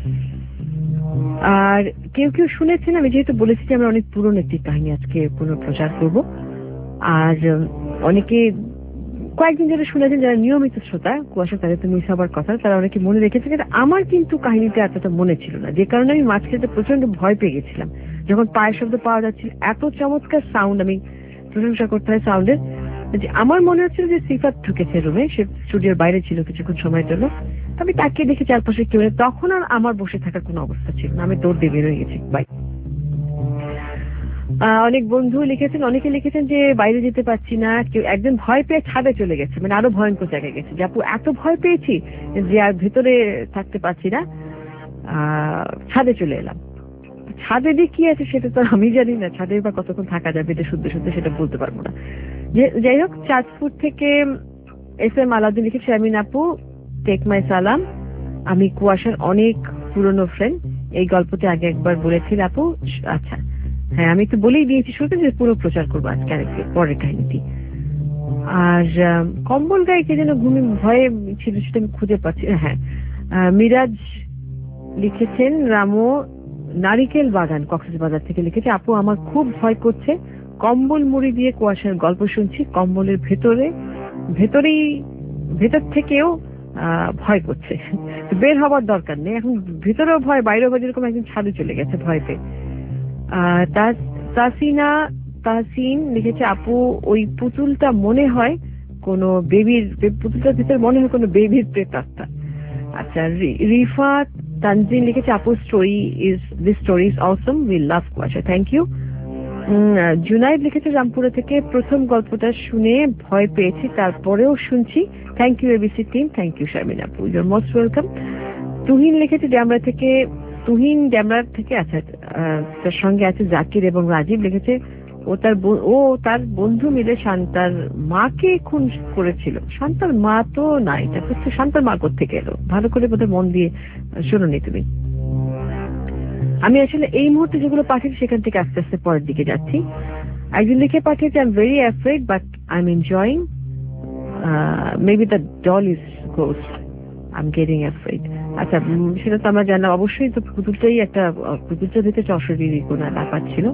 আর কেউ কেউ শুনেছেন, আমি যেহেতু বলেছি যে আমরা অনেক পুরনো একটি কাহিনী আজকে পুনঃপ্রচার করব, আর অনেকে কয়েকদিন ধরে শুনেছেন যারা নিয়মিত শ্রোতা, কুয়াশা তাদের তো মিস হবার কথা, তারা অনেকে মনে রেখেছে। কিন্তু আমার কিন্তু কাহিনীটা এতটা মনে ছিল না, যে কারণে আমি মাঝখানে প্রচন্ড ভয় পেয়ে গেছিলাম যখন পায়ের শব্দ পাওয়া যাচ্ছিল। এত চমৎকার সাউন্ড, আমি প্রশংসা করতে হয় সাউন্ডের। আমার মনে হচ্ছিল যে সিফাত ঢুকেছে রুমে, সে স্টুডিওর বাইরে ছিল কিছুক্ষণ সময়ের জন্য। আমি তাকে দেখে চারপাশে কেউ নেই, তখন আর আমার বসে থাকার কোনো অবস্থা ছিল না, আমি দৌড় দিয়ে বেরোয় গেছি বাই। অনেক বন্ধু লিখেছেন, অনেকে লিখেছেন যে বাইরে যেতে পারছি না, কেউ একজন ভয় পেয়ে ছাদে চলে গেছে, মানে আরো ভয়ঙ্কর জায়গায় গেছে, যে আপু এত ভয় পেয়েছি যে আর ভেতরে থাকতে পারছি না, আহ ছাদে চলে এলাম। ছাদে দিয়ে কি আছে সেটা তো আমি জানি না, ছাদে বা কতক্ষণ থাকা যাবে এটা শুদ্ধ শুদ্ধ সেটা বলতে পারবো না। যাই হোক, চাঁদপুর থেকে এস এম আলাউদ্দিন লিখেছে, শারমিন আপু টেক মাই সালাম, আমি কুয়াশার অনেক পুরনো ফ্রেন্ড, এই গল্পতে আগে একবার বলেছিল আপু। আচ্ছা, হ্যাঁ, আমি তো বলেই দিয়েছি শুরুতে যে পুরো প্রচার করবো আজকে আরেকটি পরের কাহিনীটি। আর কম্বল গায়ে কে যেন ঘুমে ভয়ে ছিল, সেটা আমি খুঁজে পাচ্ছি। হ্যাঁ, মিরাজ লিখেছেন রামো নারিকেল বাগান কক্সবাজার থেকে লিখেছে, আপু আমার খুব ভয় করছে, কম্বল মুড়ি দিয়ে কুয়াশার গল্প শুনছি, কম্বলের ভেতরে ভেতরেই ভেতর থেকেও আহ ভয় করছে, বের হবার দরকার নেই, এখন ভেতরেও ভয় বাইরেও ভয়, যেরকম একদিন ছাদে চলে গেছে ভয়তে। আহ তাসিনা তাসিন লিখেছে, আপু ওই পুতুলটা মনে হয় কোনো বেবির, পুতুলটার ভিতরে মনে হয় কোনো বেবির প্রেতাত্মা। আচ্ছা, রিফাত তানজিন লিখেছে, আপু story is this story is awesome, we love Kuasha, thank you. Junaid লিখেছে রামপুরা থেকে, প্রথম গল্পটা শুনে ভয় পেয়েছি, তারপরেও শুনছি, thank you ABC team, thank you Sharmin আপু, you are most welcome. Tuhin লিখেছে ড্যামরা থেকে, তুহিন ড্যামরা থেকে, আচ্ছা তার সঙ্গে আছে জাকির এবং রাজীব লিখেছে ও তার ও তার বন্ধু মিলে শান্তার মাকে খুন করেছিল। শান্তার মা তো না, এটা হচ্ছে শান্তার মা কোত্থেকে এলো, ভালো করে বোধহয় মন দিয়ে শোনোনি তুমি। আমি আসলে এই মুহূর্তে যেগুলো পাঠিয়েছি সেখান থেকে আস্তে আস্তে পরের দিকে যাচ্ছি। একজন লিখে পাঠিয়েছে, I am very afraid but I am enjoying, maybe the doll is ghost, I am getting afraid. আচ্ছা, সেটা তো আমরা জানলাম, অবশ্যই তো পুতুলটাই একটা, পুতুলটা ভিতরে অশরীরী কোন ব্যাপার ছিল।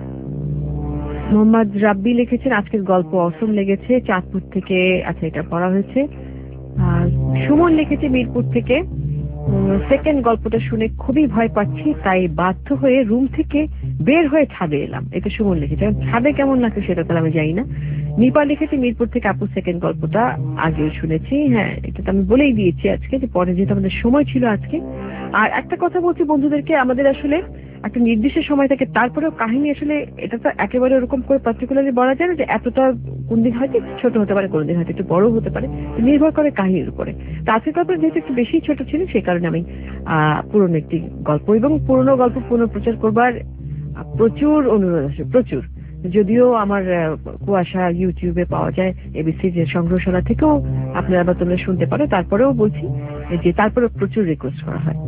মোহাম্মদ রাব্বি লিখেছেন, আজকের গল্প অসম লেগেছে, চাঁদপুর থেকে, আচ্ছা এটা পড়া হয়েছে। আর সুমন লিখেছে মিরপুর থেকে, সেকেন্ড গল্পটা শুনে খুবই ভয় পাচ্ছি, তাই বাধ্য হয়ে রুম থেকে বের হয়ে ছাদে এলাম, এটা সুমন লিখেছে। ছাদে কেমন লাগে সেটা তো আমি জানি না। নিপা লিখেছে মিরপুর থেকে, আপু সেকেন্ড গল্পটা আগেও শুনেছি, হ্যাঁ এটা তো আমি বলেই দিয়েছি আজকে, যে পরে যেহেতু আমাদের সময় ছিল আজকে। আর একটা কথা বলছি বন্ধুদেরকে, আমাদের আসলে একটা নির্দিষ্ট সময় থাকে, তারপরেও কাহিনী আসলে এটা তো একেবারে ওরকম করে পার্টিকুলারলি বলা যায় না যে এতটা কোন দিন হয়তো ছোট হতে পারে, কোন দিন হয়তো একটু বড় হতে পারে, নির্ভর করে কাহিনীর উপরে। তো আজকের গল্প যেহেতু একটু বেশি ছোট ছিল, সেই কারণে আমি আহ পুরনো একটি গল্প এবং পুরনো গল্প পুনঃপ্রচার করবার প্রচুর অনুরোধ আছে, প্রচুর। যদিও আমার কুয়াশা ইউটিউবে পাওয়া যায়, এবিসি যে সংগ্রহশালা থেকেও আপনারা আবার তোমরা শুনতে পারো, তারপরেও বলছি যে তারপরে প্রচুর রিকোয়েস্ট করা হয়।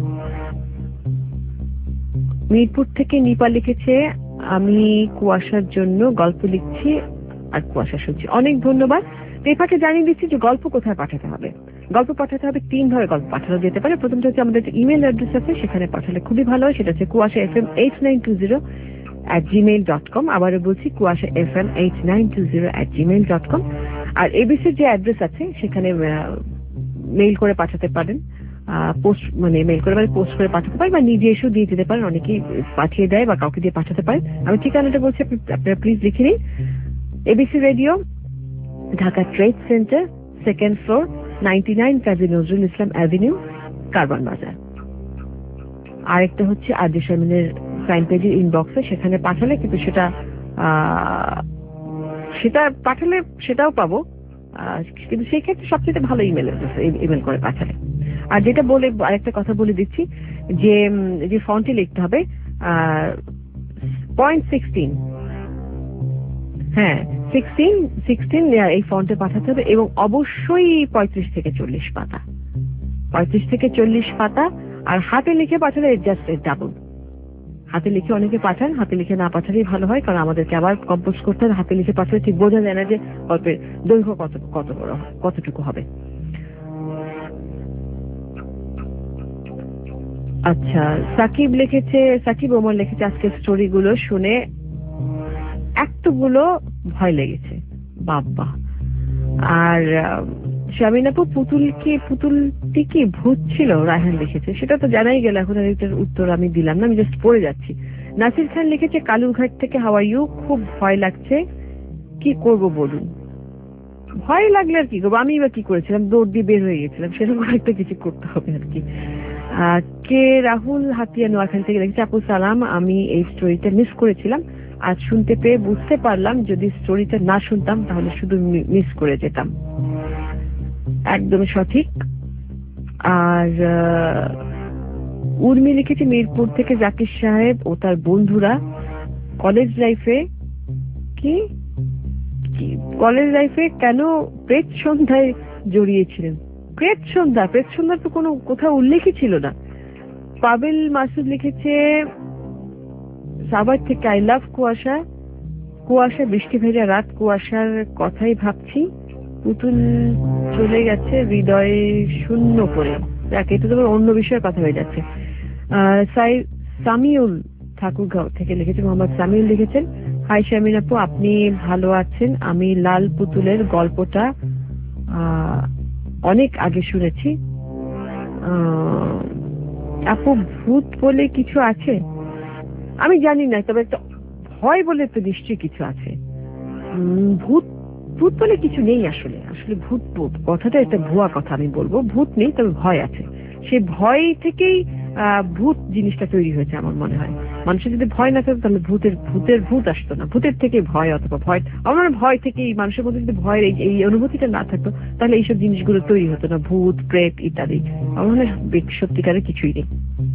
মিরপুর থেকে নিপা লিখেছে, আমি কুয়াশার জন্য গল্প লিখছি আর কুয়াশা শুনছি, অনেক ধন্যবাদ। নিপাকে জানিয়ে দিচ্ছি যে গল্প কোথায় পাঠাতে হবে। গল্প পাঠাতে হবে তিন ভাবে গল্প পাঠানো যেতে পারে। প্রথমটা হচ্ছে আমাদের ইমেল অ্যাড্রেস আছে, সেখানে পাঠালে খুবই ভালো হয়, সেটা হচ্ছে Kuasha F M eight nine two zero at Gmail dot com. আবারও বলছি Kuasha F M eight nine two zero at Gmail dot com. আর এবিসির যে অ্যাড্রেস আছে সেখানে মেইল করে পাঠাতে পারেন, পোস্ট মানে মেইল করে পোস্ট করে পাঠাতে পারেন, বা নিজে এসেও দিয়ে দিতে পারেন, অনেকেই পাঠিয়ে দেয় বা কাউকে দিয়ে পাঠাতে পারেন। আমি ঠিকানাটা বলছি, আপনারা প্লিজ লিখে নিন। ABC radio, Dhaka trade centre, second floor, ninety nine Kazi Nazrul Islam avenue, Karwan Bazar. আরেকটা হচ্ছে আরজে শারমিনের ক্রাইম পেজের ইনবক্সে, সেখানে পাঠালে কিন্তু সেটা সেটা পাঠালে সেটাও পাবো, কিন্তু সেই ক্ষেত্রে সবচেয়ে ভালো ইমেল ইমেল করে পাঠালে। আর যেটা বলে আরেকটা কথা বলে দিচ্ছি, যে যে ফন্টে লিখতে হবে পয়েন্ট সিক্সটিন, হ্যাঁ সিক্সটিন সিক্সটিন এই ফন্টে পাঠাতে হবে, এবং অবশ্যই পঁয়ত্রিশ থেকে চল্লিশ পাতা, পঁয়ত্রিশ থেকে চল্লিশ পাতা। আর হাতে লিখে পাঠালে জাস্ট ডাবল। হাতে লিখে অনেকে পাঠান, হাতে লিখে না পাঠালেই ভালো হয়, কারণ আমাদেরকে আবার কম্পোজ করতে হবে। হাতে লিখে পাঠালে ঠিক বোঝা যায় না যে গল্পের দৈর্ঘ্য কত কত বড় কতটুকু হবে। আচ্ছা, সাকিব লিখেছে, সাকিব ওমর লিখেছে, আজকের স্টোরি গুলো শুনে একটুগুলো ভয় লেগেছে, বাবা। আর শারমিন আপু, পুতুল কি পুতুলটি কি ভূত ছিল? রায়হান লিখেছে, সেটা তো জানাই গেল, এখন আর এটার উত্তর আমি দিলাম না, আমি জাস্ট পড়ে যাচ্ছি। নাসির খান লিখেছে, কালুরঘাট থেকে, হাউ আর ইউ, খুব ভয় লাগছে, কি করব বলুন। ভয় লাগলে আর কি করবো, আমি এবার কি করেছিলাম, দৌড় দিয়ে বের হয়ে গেছিলাম, সেরকম একটা কিছু করতে হবে আর কি। কে রাহুল হাতিয়া নোয়াখালী থেকে লিখেছে, আপু সালাম, আমি এই স্টোরিটা মিস করেছিলাম, আজ শুনতে পেয়ে বুঝতে পারলাম যদি স্টোরিটা না শুনতাম তাহলে শুধু মিস করে যেতাম। একদম সঠিক। আর উর্মি লিখেছে মিরপুর থেকে, জাকির সাহেব ও তার বন্ধুরা কলেজ লাইফে কি কলেজ লাইফে কেন প্রেত সন্ধ্যায় জড়িয়েছিলেন। প্রেত সন্ধ্যা, প্রেত সন্ধ্যার তো কোনো কোথাও উল্লেখই ছিল না। পাবেল মাসুদ লিখেছে, সাভার থেকে আই লাভ কুয়াশা, কুয়াশা বৃষ্টি ভেজা রাত, কুয়াশার কথাই ভাবছি, পুতুল চলে গেছে হৃদয় শূন্য করে। দেখ, এটা তো অন্য বিষয়ের কথা হয়ে যাচ্ছে। আহ সাই সামিউল ঠাকুরগাঁও থেকে লিখেছেন, মোহাম্মদ সামিউল লিখেছেন, হাই শামিন আপু, আপনি ভালো আছেন? আমি লাল পুতুলের গল্পটা আহ অনেক আগে শুনেছি। আহ আপু, ভূত বলে কিছু আছে? আমি জানি না, তবে একটা ভয় বলে তো নিশ্চয়ই কিছু আছে। ভূত ভূত বলে কিছু নেই আসলে। আসলে ভূত ভূত কথাটা একটা ভুয়া কথা আমি বলবো। ভূত নেই, তবে ভয় আছে। সেই ভয় থেকেই আহ ভূত জিনিসটা তৈরি হয়েছে আমার মনে হয়। মানুষের যদি ভয় না থাকতো তাহলে ভূতের ভূতের ভূত আসতো না। ভূতের থেকে ভয়, অথবা ভয়, আমার ভয় থেকেই মানুষের মধ্যে যদি ভয়ের এই অনুভূতিটা না থাকতো তাহলে এইসব জিনিসগুলো তৈরি হতো না, ভূত প্রেত ইত্যাদি। আমার মনে হয় সত্যিকারের কিছুই নেই।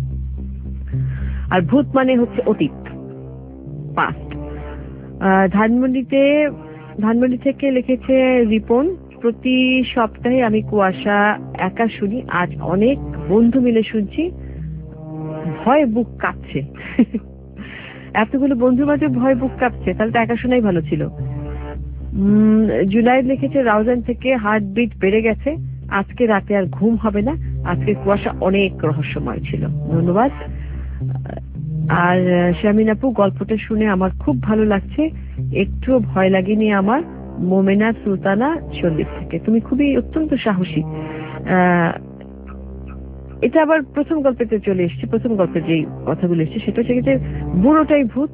আর ভূত মানে হচ্ছে অতীত, পাস্ট। ধানমন্ডিতে ধানমন্ডি থেকে লিখেছে রিপন, প্রতি সপ্তাহে আমি কুয়াশা একা শুনি, আজ অনেক বন্ধু মিলে শুনছি, ভয় বুক কাঁপছে। এতগুলো বন্ধুর মাঝে ভয় বুক কাঁপছে, তাহলে তো একা শোনাই ভালো ছিল। উম জুনাইদ লিখেছে রাউজান থেকে, হার্টবিট বেড়ে গেছে, আজকে রাতে আর ঘুম হবে না, আজকে কুয়াশা অনেক রহস্যময় ছিল। ধন্যবাদ। আর শামিন আপু, গল্পটা শুনে আমার খুব ভালো লাগছে, একটুও ভয় লাগেনি আমার। মোমেনা সুলতানা সন্দ্বীপ থেকে। তুমি খুবই অত্যন্ত সাহসী। আহ এটা আবার প্রথম গল্পেতে চলে এসছে। প্রথম গল্পের যে কথাগুলো এসছে সেটা হচ্ছে যে বুড়োটাই ভূত,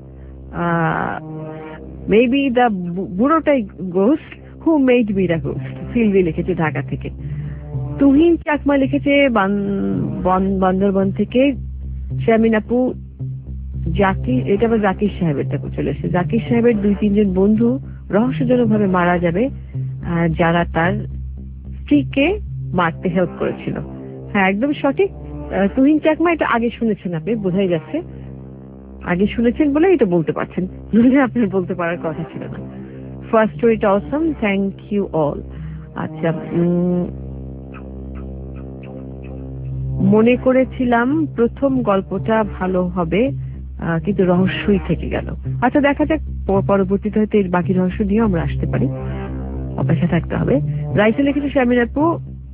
মেবি দ্য বুড়োটাই ghost who made me the ghost. Silvi লিখেছে ঢাকা থেকে। তুহিন চাকমা লিখেছে বান্দরবান থেকে। শামিন আপু, জাকির, এটা আবার জাকির সাহেবের টাকা চলে এসেছে। জাকির সাহেবের দুই তিনজন বন্ধু রহস্যজনক ভাবে মারা যাবে, যারা তার স্ত্রীকে মারতে হেল্প করেছিল। হ্যাঁ, একদম সঠিক। তুহিন চাকমা, এটা আগে শুনেছেন আপনি, বোঝাই যাচ্ছে আগে শুনেছেন বলে এটা বলতে পারছেন, নইলে আপনার বলতে পারার কথা ছিল না। ফার্স্ট স্টোরিটা অসম, থ্যাংক ইউ অল। আচ্ছা, মনে করেছিলাম প্রথম গল্পটা ভালো হবে, কিন্তু রহস্যই থেকে গেল। আচ্ছা, দেখা যাক, পরবর্তীতে হয়তো এর বাকি রহস্য নিয়েও আমরা আসতে পারি, অপেক্ষা থাকতে হবে। রাইসে লিখেছে শামিন আপু,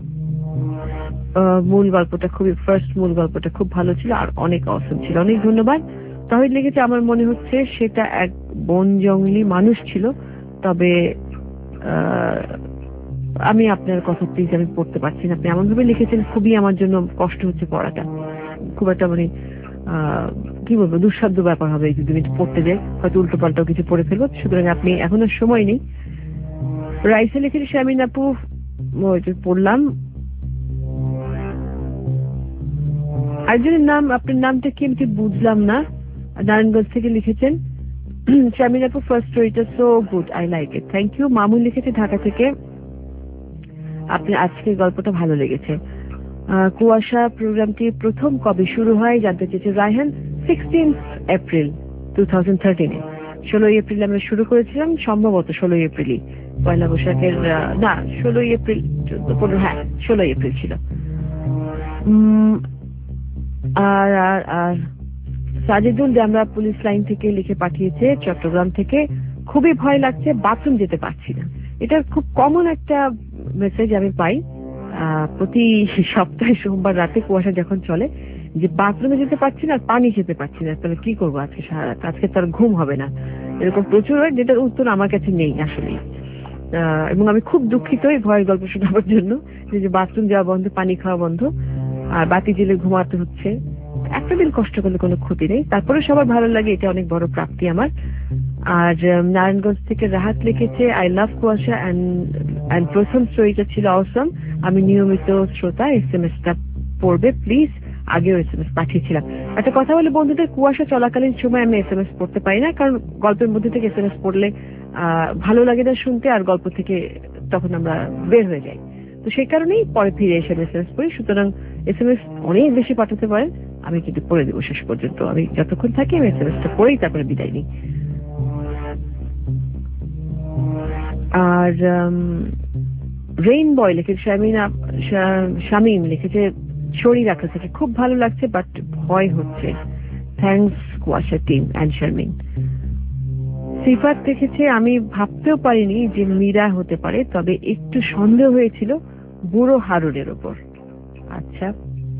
মূল গল্পটা খুবই ফার্স্ট মূল গল্পটা খুব ভালো ছিল আর অনেক অসম ছিল, অনেক ধন্যবাদ। তাহিদ লিখেছে, আমার মনে হচ্ছে সেটা এক বন জঙ্গলি মানুষ ছিল, তবে আমি আপনার কথা প্লিজ আমি পড়তে পারছি না। আপনি এমন ভাবে লিখেছেন, খুবই আমার জন্য কষ্ট হচ্ছে পড়াটা, খুব একটা মানে আহ কি বলবো, দুঃসাধ্য ব্যাপার হবে যদি আমি পড়তে যাই, হয়তো উল্টো পাল্টাও কিছু পড়ে ফেলবো। সুতরাং আপনি এখনো সময় নেই। রাইসে লিখেছে শামিন আপু, পড়লাম। একজনের নাম, আপনার নামটা কি আমি বুঝলাম না, নারায়ণগঞ্জ থেকে লিখেছেন। শামিন আপু, ফার্স্ট স্টোরিটা so good, I like it, thank you. Mamun লিখেছে ঢাকা থেকে, আপনি আজকের গল্পটা ভালো লেগেছে। কুয়াশা প্রোগ্রামটি প্রথম কবে শুরু হয় জানতে চেয়েছে Raihan. Sixteen April two thousand থার্টিনে ষোলোই এপ্রিল আমরা শুরু করেছিলাম, সম্ভবত ষোলোই এপ্রিলই, পয়লা বৈশাখের না, ষোলোই এপ্রিল, চোদ্দ পনেরো, হ্যাঁ ষোলোই এপ্রিল ছিল। আর আর আর সাজিদুল আমরা পুলিশ লাইন থেকে লিখে পাঠিয়েছে চট্টগ্রাম থেকে, খুবই ভয় লাগছে, বাথরুম যেতে পারছি না। এটা খুব কমন একটা মেসেজ আমি পাই প্রতি সপ্তাহে সোমবার রাতে কুয়াশা যখন চলে, যে বাথরুমে যেতে পারছি না, পানি খেতে পারছি না, তাহলে কি করবো আজকে সারা রাত, আজকে তার ঘুম হবে না। এরকম প্রচুর হয়, যেটার উত্তর আমার কাছে নেই আসলে। এবং আমি খুব দুঃখিত এই ভয়ের গল্প শোনাবার জন্য, যে বাথরুম যাওয়া বন্ধ, পানি খাওয়া বন্ধ, আর বাতি জেলে ঘুমাতে হচ্ছে। একটা দিন কষ্ট করলে কোনো ক্ষতি নেই, তারপরে সবার ভালো লাগে, এটা অনেক বড় প্রাপ্তি আমার। আর নারায়ণগঞ্জ থেকে রাহাত লিখেছে, আই লাভ কুয়াশা অ্যান্ড প্রথম স্টোরিটা ছিল অসম, আমি নিয়মিত শ্রোতা, এস এম এসটা পড়বে প্লিজ, আগেও এস এম এস পাঠিয়েছিলাম। একটা কথা বলে বন্ধুদের, কুয়াশা চলাকালীন সময় আমি এস এম এস পড়তে পারি না, কারণ গল্পের মধ্যে থেকে এস এম এস পড়লে আহ ভালো লাগে না শুনতে, আর গল্প থেকে তখন আমরা বের হয়ে যাই, তো সেই কারণেই পরে ফিরে এসে এস এম এস পড়ি। সুতরাং এস এম এস অনেক বেশি পাঠাতে পারেন, আমি কিন্তু পড়ে দেবো শেষ পর্যন্ত। আমি যতক্ষণ থাকি আমি এস এম এসটা পড়েই তারপরে বিদায় নিই। আর রেইন বয় লিখেছে শামিনা, শামিম লিখেছে শরীর রাখা থেকে, খুব ভালো লাগছে বাট ভয় হচ্ছে, থ্যাংকস কুয়াশা টিম অ্যান্ড শারমিন। সিফাত দেখেছে, আমি ভাবতেও পারিনি যে মীরা হতে পারে, তবে একটু সন্দেহ হয়েছিল বুড়ো হারুনের ওপর। আচ্ছা,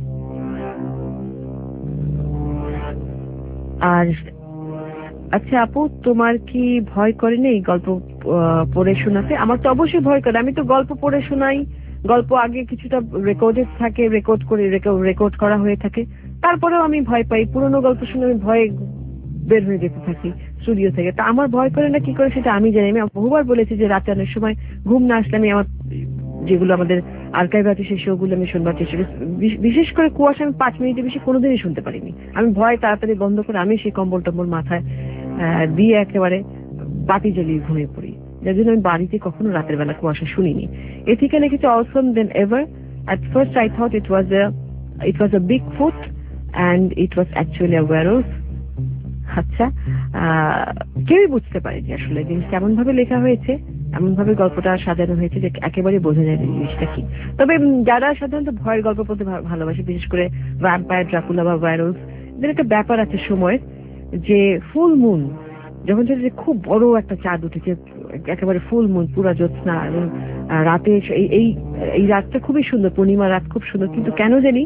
আর আচ্ছা আপু, তোমার কি ভয় করেনি এই গল্প পড়ে শোনাতে? আমার তো অবশ্যই ভয় করে, আমি তো গল্প পড়ে শোনাই, গল্প আগে কিছুটা রেকর্ডেড থাকে, রেকর্ড করে রেকর্ড করা হয়ে থাকে, তারপরেও আমি ভয় পাই। পুরোনো গল্প শুনে আমি ভয়ে বের হয়ে যেতে থাকি স্টুডিও থেকে। তা আমার ভয় করে না কি করে সেটা আমি জানি। আমি বহুবার বলেছি যে রাতে অনেক সময় ঘুম না আসলে আমি আমার যেগুলো আমাদের আর্কাইভ আছে সেই শোগুলো আমি শুনবার চেষ্টা করি। বিশেষ করে কুয়াশা আমি পাঁচ মিনিটের বেশি কোনোদিনই শুনতে পারিনি। আমি ভয় তাড়াতাড়ি বন্ধ করে আমি সেই কম্বল টম্বল মাথায় দিয়ে একেবারে বাতি জ্বালিয়ে ঘুমিয়ে পড়ি, যার জন্য আমি বাড়িতে কখনো রাতের বেলা কুয়াশা শুনিনি। এথিকে লিখেছে awesome than ever, at first I thought it was a it was a Bigfoot and it was actually a werewolf। আচ্ছা, কেউই বুঝতে পারেনি আসলে জিনিসটা এমন ভাবে লেখা হয়েছে, এমন ভাবে গল্পটা সাজানো হয়েছে যে একেবারে বোঝা যায় জিনিসটা কি। তবে যারা সাধারণত ভয়ের গল্প পড়তে ভালোবাসে, বিশেষ করে ভ্যাম্পায়ার, ড্রাকুলা বা ওয়্যারউলফ, এদের একটা ব্যাপার আছে সময়ের, যে ফুল মুন যখন যে খুব বড় একটা চাঁদ উঠেছে, একেবারে ফুল মুন, পুরা জ্যোৎস্না, এবং রাতে এই এই রাতটা খুবই সুন্দর, পূর্ণিমা রাত খুব সুন্দর, কিন্তু কেন জানি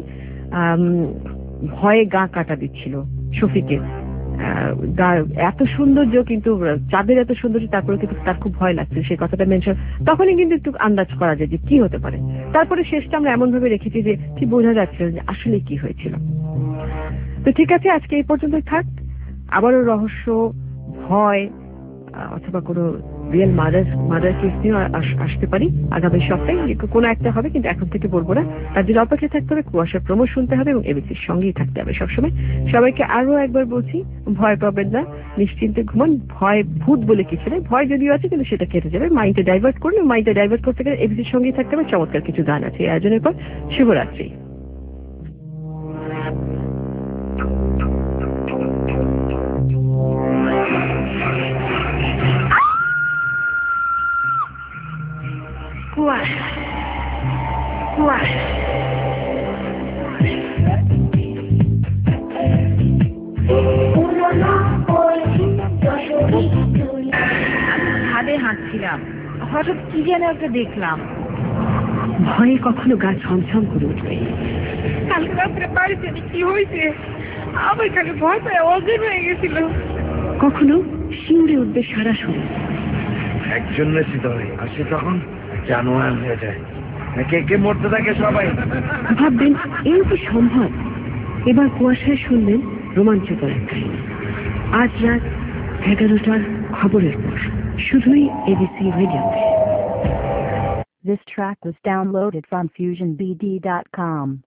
ভয়ে গা কাটা দিচ্ছিল শফিকের। এত সৌন্দর্য, কিন্তু চাঁদের এত সৌন্দর্য, তারপরে কিন্তু তার খুব ভয় লাগছে, সেই কথাটা মেনশন তখনই কিন্তু একটু আন্দাজ করা যায় যে কি হতে পারে। তারপরে শেষটা আমরা এমন ভাবে রেখেছি যে ঠিক বোঝা যাচ্ছে যে আসলে কি হয়েছিল। তো ঠিক আছে, আজকে এই পর্যন্তই থাক। আবারও রহস্য, ভয় অথবা কোনো রিয়েল মাদার মাদার কেস নিয়ে আসতে পারি আগামী সপ্তাহে, কোনো একটা হবে, কিন্তু এখন থেকে বলবো না। তার জন্য অপেক্ষা থাকতে হবে, কুয়াশার প্রমো শুনতে হবে এবং এবিসির সঙ্গেই থাকতে হবে সবসময়। সবাইকে আরো একবার বলছি, ভয় পাবেন না, নিশ্চিন্তে ঘুমান। ভয় ভূত বলে কিছু নেই, ভয় যদিও আছে কিন্তু সেটা কেটে যাবে। মাইন্ডে ডাইভার্ট করলে, মাইন্ডে ডাইভার্ট করতে গেলে এবিসির সঙ্গেই থাকতে হবে। চমৎকার কিছু গান আছে এই আয়োজনের পর। শুভরাত্রি। কুয়াশা, কুয়াশা, ছাদে হাঁটছিলাম, হঠাৎ কি যেন একটা দেখলাম। ভয়ে কখনো গা ছমছম করে উঠবে। কালকে রাত্রে বাড়িতে কি হয়েছে, আমার খালি ভয় পায় অজ্ঞান হয়ে গেছিল। কখনো শিউরে উঠবে সারা শরীর। একজন ধরে আসে তখন জানোয়ার হয়ে যায়, কে কে মরতে থাকে সবাই। ভাববেন এই কি সম্ভব? এবার কুয়াশায় শুনলেন রোমাঞ্চকর এক কাহিনী। আজ রাত এগারোটার খবরের পর, শুধুই এবিসি রেডিওতে। This track was downloaded from fusion b d dot com.